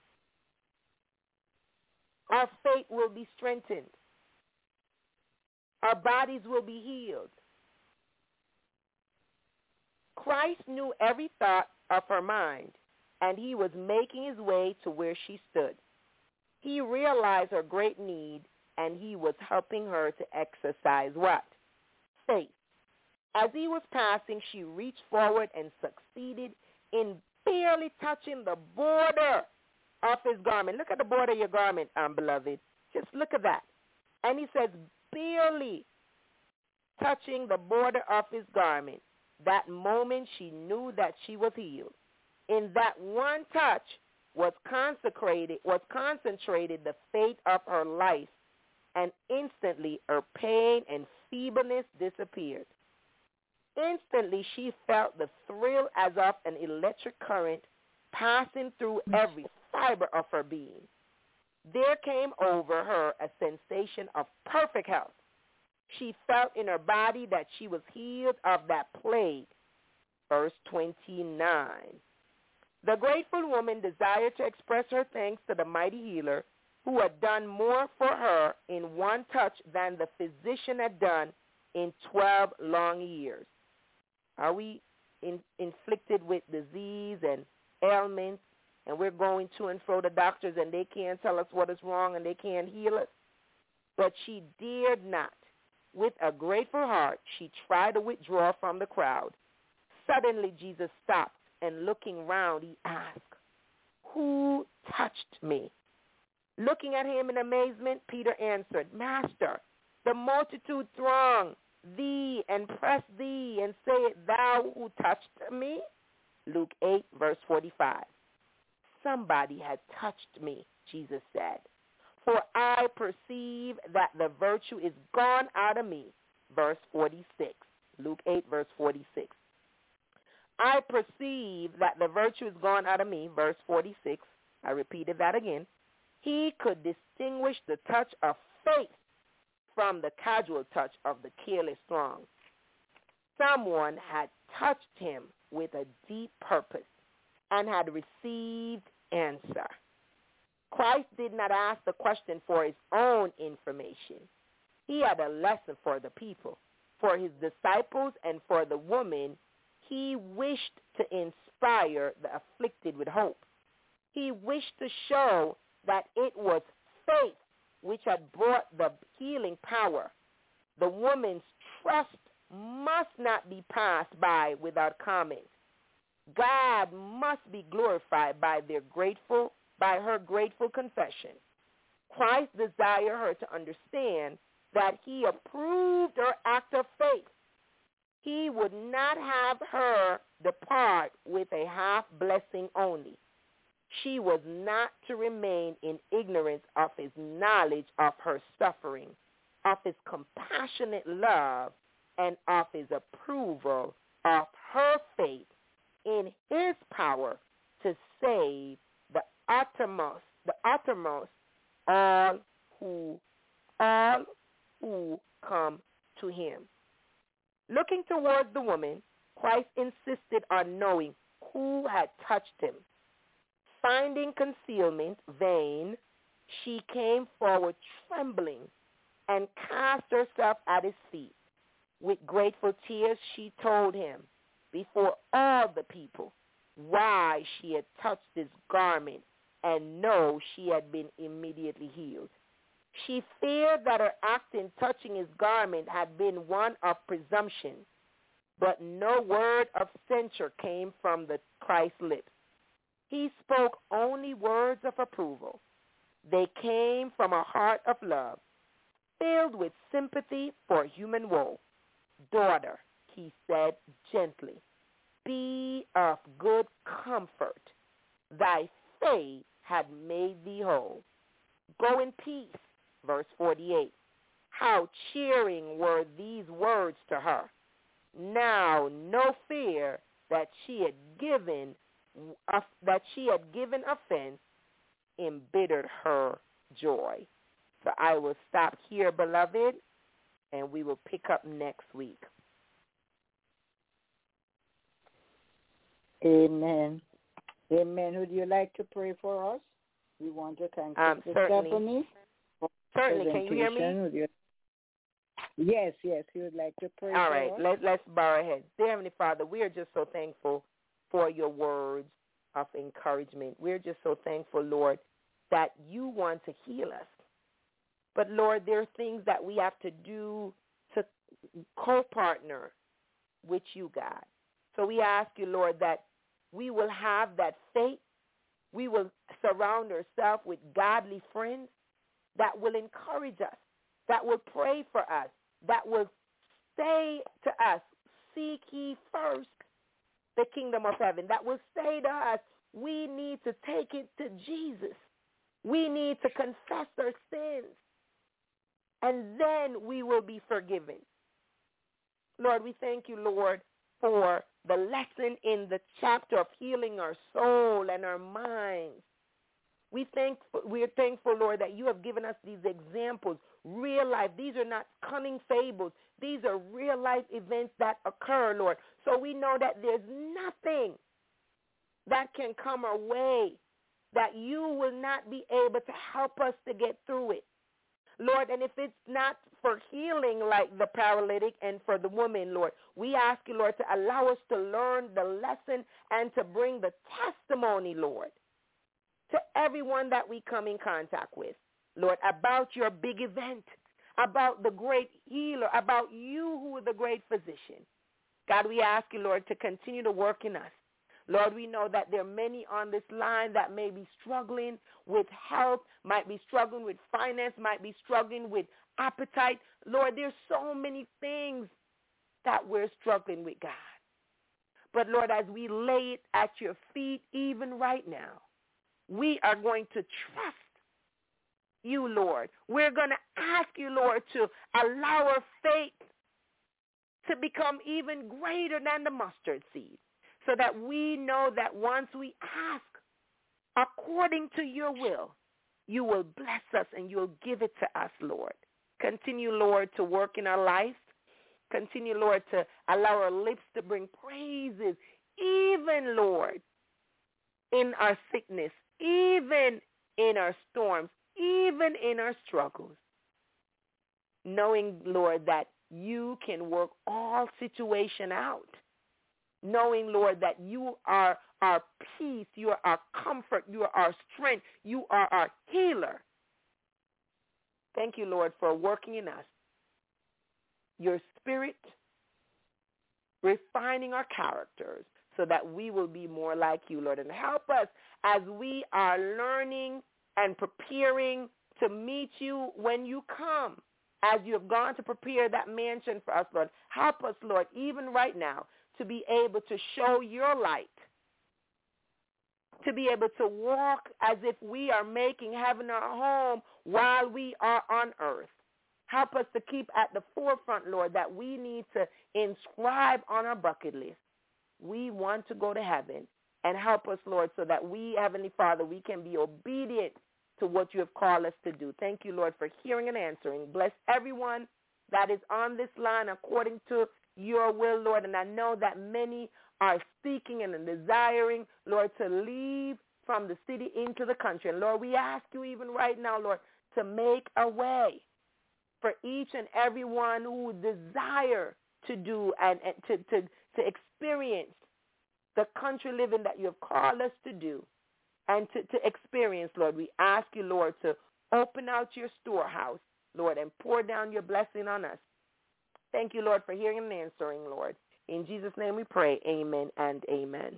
Our faith will be strengthened. Our bodies will be healed. Christ knew every thought of her mind, and he was making his way to where she stood. He realized her great need, and he was helping her to exercise what? Faith. As he was passing, she reached forward and succeeded in barely touching the border of his garment. Look at the border of your garment, um, beloved. Just look at that. And he says, barely touching the border of his garment. That moment she knew that she was healed. In that one touch was consecrated, was concentrated the fate of her life, and instantly her pain and feebleness disappeared. Instantly she felt the thrill as of an electric current passing through every fiber of her being. There came over her a sensation of perfect health. She felt in her body that she was healed of that plague. Verse twenty-nine. The grateful woman desired to express her thanks to the mighty healer who had done more for her in one touch than the physician had done in twelve long years. Are we in, inflicted with disease and ailments, and we're going to and fro to doctors and they can't tell us what is wrong and they can't heal us? But she dared not. With a grateful heart, she tried to withdraw from the crowd. Suddenly, Jesus stopped, and looking round, he asked, who touched me? Looking at him in amazement, Peter answered, Master, the multitude throng thee and press thee, and say it thou who touched me? Luke eight, verse forty-five. Somebody had touched me, Jesus said. For I perceive that the virtue is gone out of me. Verse forty-six. Luke eight, verse forty-six. I perceive that the virtue is gone out of me. Verse forty-six. I repeated that again. He could distinguish the touch of faith from the casual touch of the careless throng. Someone had touched him with a deep purpose and had received answer. Christ did not ask the question for his own information. He had a lesson for the people. For his disciples and for the woman, he wished to inspire the afflicted with hope. He wished to show that it was faith which had brought the healing power. The woman's trust must not be passed by without comment. God must be glorified by their grateful by her grateful confession. Christ desired her to understand that he approved her act of faith. He would not have her depart with a half blessing only. She was not to remain in ignorance of his knowledge of her suffering, of his compassionate love, and of his approval of her faith in his power to save the uttermost, the uttermost, all who, all who come to him. Looking towards the woman, Christ insisted on knowing who had touched him. finding concealment vain, she came forward trembling and cast herself at his feet. With grateful tears she told him before all the people why she had touched his garment, and no, she had been immediately healed. She feared that her act in touching his garment had been one of presumption, but no word of censure came from the Christ's lips. He spoke only words of approval. They came from a heart of love, filled with sympathy for human woe. Daughter, he said gently, be of good comfort. Thy faith had made thee whole. Go in peace. Verse forty-eight. How cheering were these words to her. Now no fear that she had given uh, that she had given offense embittered her joy. So I will stop here, beloved, and we will pick up next week. Amen. Amen. Would you like to pray for us? We want to thank um, Sister Stephanie. Certainly. Can you hear me? You... Yes, yes. You would like to pray All for right. us? Let, let's bow our heads. Dear Heavenly Father, we are just so thankful for your words of encouragement. We're just so thankful, Lord, that you want to heal us. But, Lord, there are things that we have to do to co-partner with you, God. So we ask you, Lord, that we will have that faith. We will surround ourselves with godly friends that will encourage us, that will pray for us, that will say to us, seek ye first the kingdom of heaven, that will say to us, we need to take it to Jesus. We need to confess our sins, and then we will be forgiven. Lord, we thank you, Lord, for the lesson in the chapter of healing our soul and our minds. We thank, we are thankful, Lord, that you have given us these examples, real life. These are not cunning fables. These are real life events that occur, Lord. So we know that there's nothing that can come our way that you will not be able to help us to get through it. Lord, and if it's not for healing like the paralytic and for the woman, Lord, we ask you, Lord, to allow us to learn the lesson and to bring the testimony, Lord, to everyone that we come in contact with, Lord, about your big event, about the great healer, about you who are the great physician. God, we ask you, Lord, to continue to work in us. Lord, we know that there are many on this line that may be struggling with health, might be struggling with finance, might be struggling with appetite. Lord, there's so many things that we're struggling with, God. But, Lord, as we lay it at your feet even right now, we are going to trust you, Lord. We're going to ask you, Lord, to allow our faith to become even greater than the mustard seed, so that we know that once we ask according to your will, you will bless us and you'll give it to us, Lord. Continue, Lord, to work in our life. Continue, Lord, to allow our lips to bring praises, even, Lord, in our sickness, even in our storms, even in our struggles, knowing, Lord, that you can work all situation out. Knowing, Lord, that you are our peace, you are our comfort, you are our strength, you are our healer. Thank you, Lord, for working in us. Your spirit refining our characters so that we will be more like you, Lord. And help us as we are learning and preparing to meet you when you come, as you have gone to prepare that mansion for us, Lord. Help us, Lord, even right now, to be able to show your light, to be able to walk as if we are making heaven our home while we are on earth. Help us to keep at the forefront, Lord, that we need to inscribe on our bucket list. We want to go to heaven, and help us, Lord, so that we, Heavenly Father, we can be obedient to what you have called us to do. Thank you, Lord, for hearing and answering. Bless everyone that is on this line according to your will, Lord, and I know that many are seeking and desiring, Lord, to leave from the city into the country. And Lord, we ask you even right now, Lord, to make a way for each and every one who desire to do and, and to, to, to experience the country living that you have called us to do and to, to experience, Lord. We ask you, Lord, to open out your storehouse, Lord, and pour down your blessing on us. Thank you, Lord, for hearing and answering, Lord. In Jesus' name we pray, amen and amen.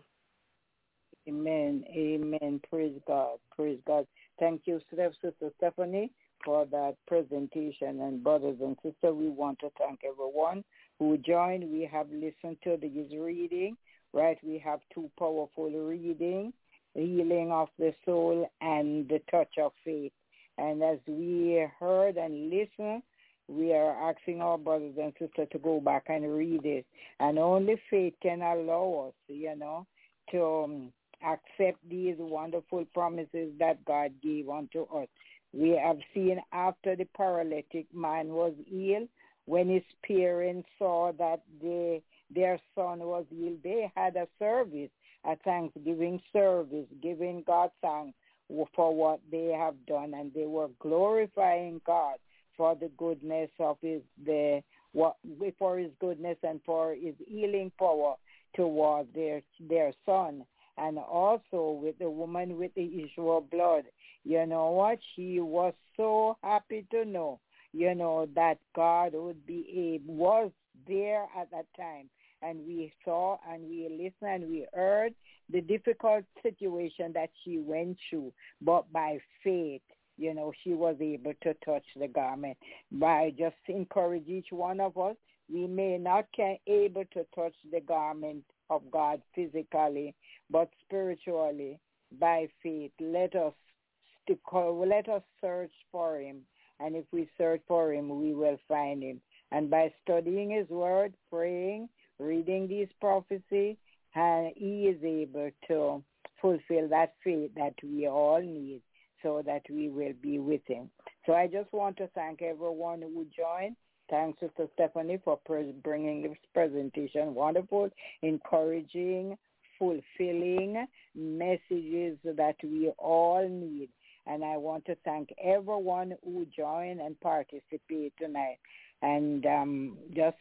Amen, amen. Praise God, praise God. Thank you, Sister Stephanie, for that presentation. And brothers and sisters, we want to thank everyone who joined. We have listened to this reading, right? We have two powerful readings, Healing of the Soul and The Touch of Faith. And as we heard and listened, we are asking our brothers and sisters to go back and read it. And only faith can allow us, you know, to um, accept these wonderful promises that God gave unto us. We have seen after the paralytic man was healed, when his parents saw that they, their son was healed, they had a service, a Thanksgiving service, giving God thanks for what they have done, and they were glorifying God for the goodness of his the what for his goodness and for his healing power toward their their son. And also with the woman with the issue of blood, you know what? She was so happy to know, you know, that God would be able, was there at that time. And we saw and we listened and we heard the difficult situation that she went through. But by faith, you know, she was able to touch the garment. By just encourage each one of us, we may not be able to touch the garment of God physically, but spiritually, by faith, let us stick, let us search for him. And if we search for him, we will find him. And by studying his word, praying, reading these prophecies, and he is able to fulfill that faith that we all need so that we will be with him. So I just want to thank everyone who joined. Thanks, Sister Stephanie, for bringing this presentation. Wonderful, encouraging, fulfilling messages that we all need. And I want to thank everyone who joined and participated tonight. And um, just,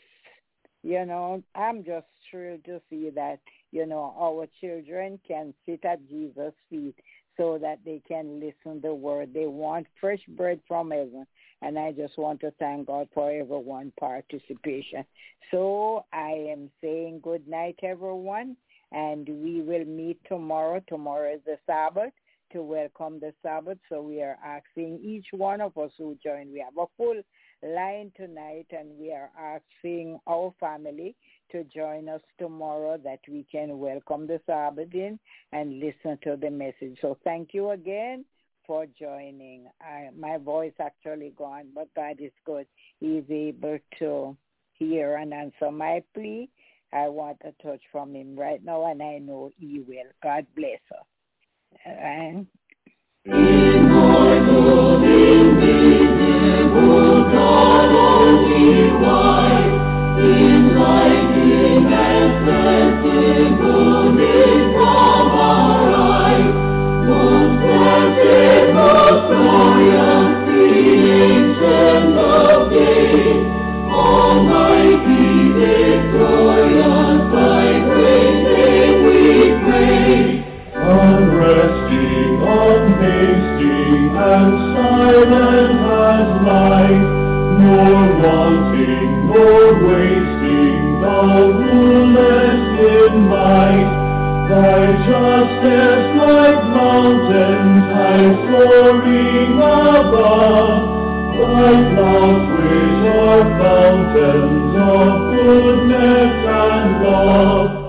you know, I'm just thrilled to see that, you know, our children can sit at Jesus' feet so that they can listen to the word. They want fresh bread from heaven. And I just want to thank God for everyone's participation. So I am saying good night, everyone, and we will meet tomorrow. Tomorrow is the Sabbath, to welcome the Sabbath. So we are asking each one of us who join. We have a full line tonight, and we are asking our family to join us tomorrow that we can welcome the Sabbath in and listen to the message. So thank you again for joining. I, my voice actually gone, but God is good. He is able to hear and answer my plea. I want a touch from him right now, and I know he will. God bless us. And Immortal, invisible, God only wise, enlightening and sensible from our eyes, most blessed, most glorious, the Ancient of Days, Almighty, victorious, thy great name we praise. Unresting, unhasting, and silent as light, nor wanting, nor wasting, thou rulest in might. Thy justice like mountains high soaring above, thy clouds which are fountains of goodness and love.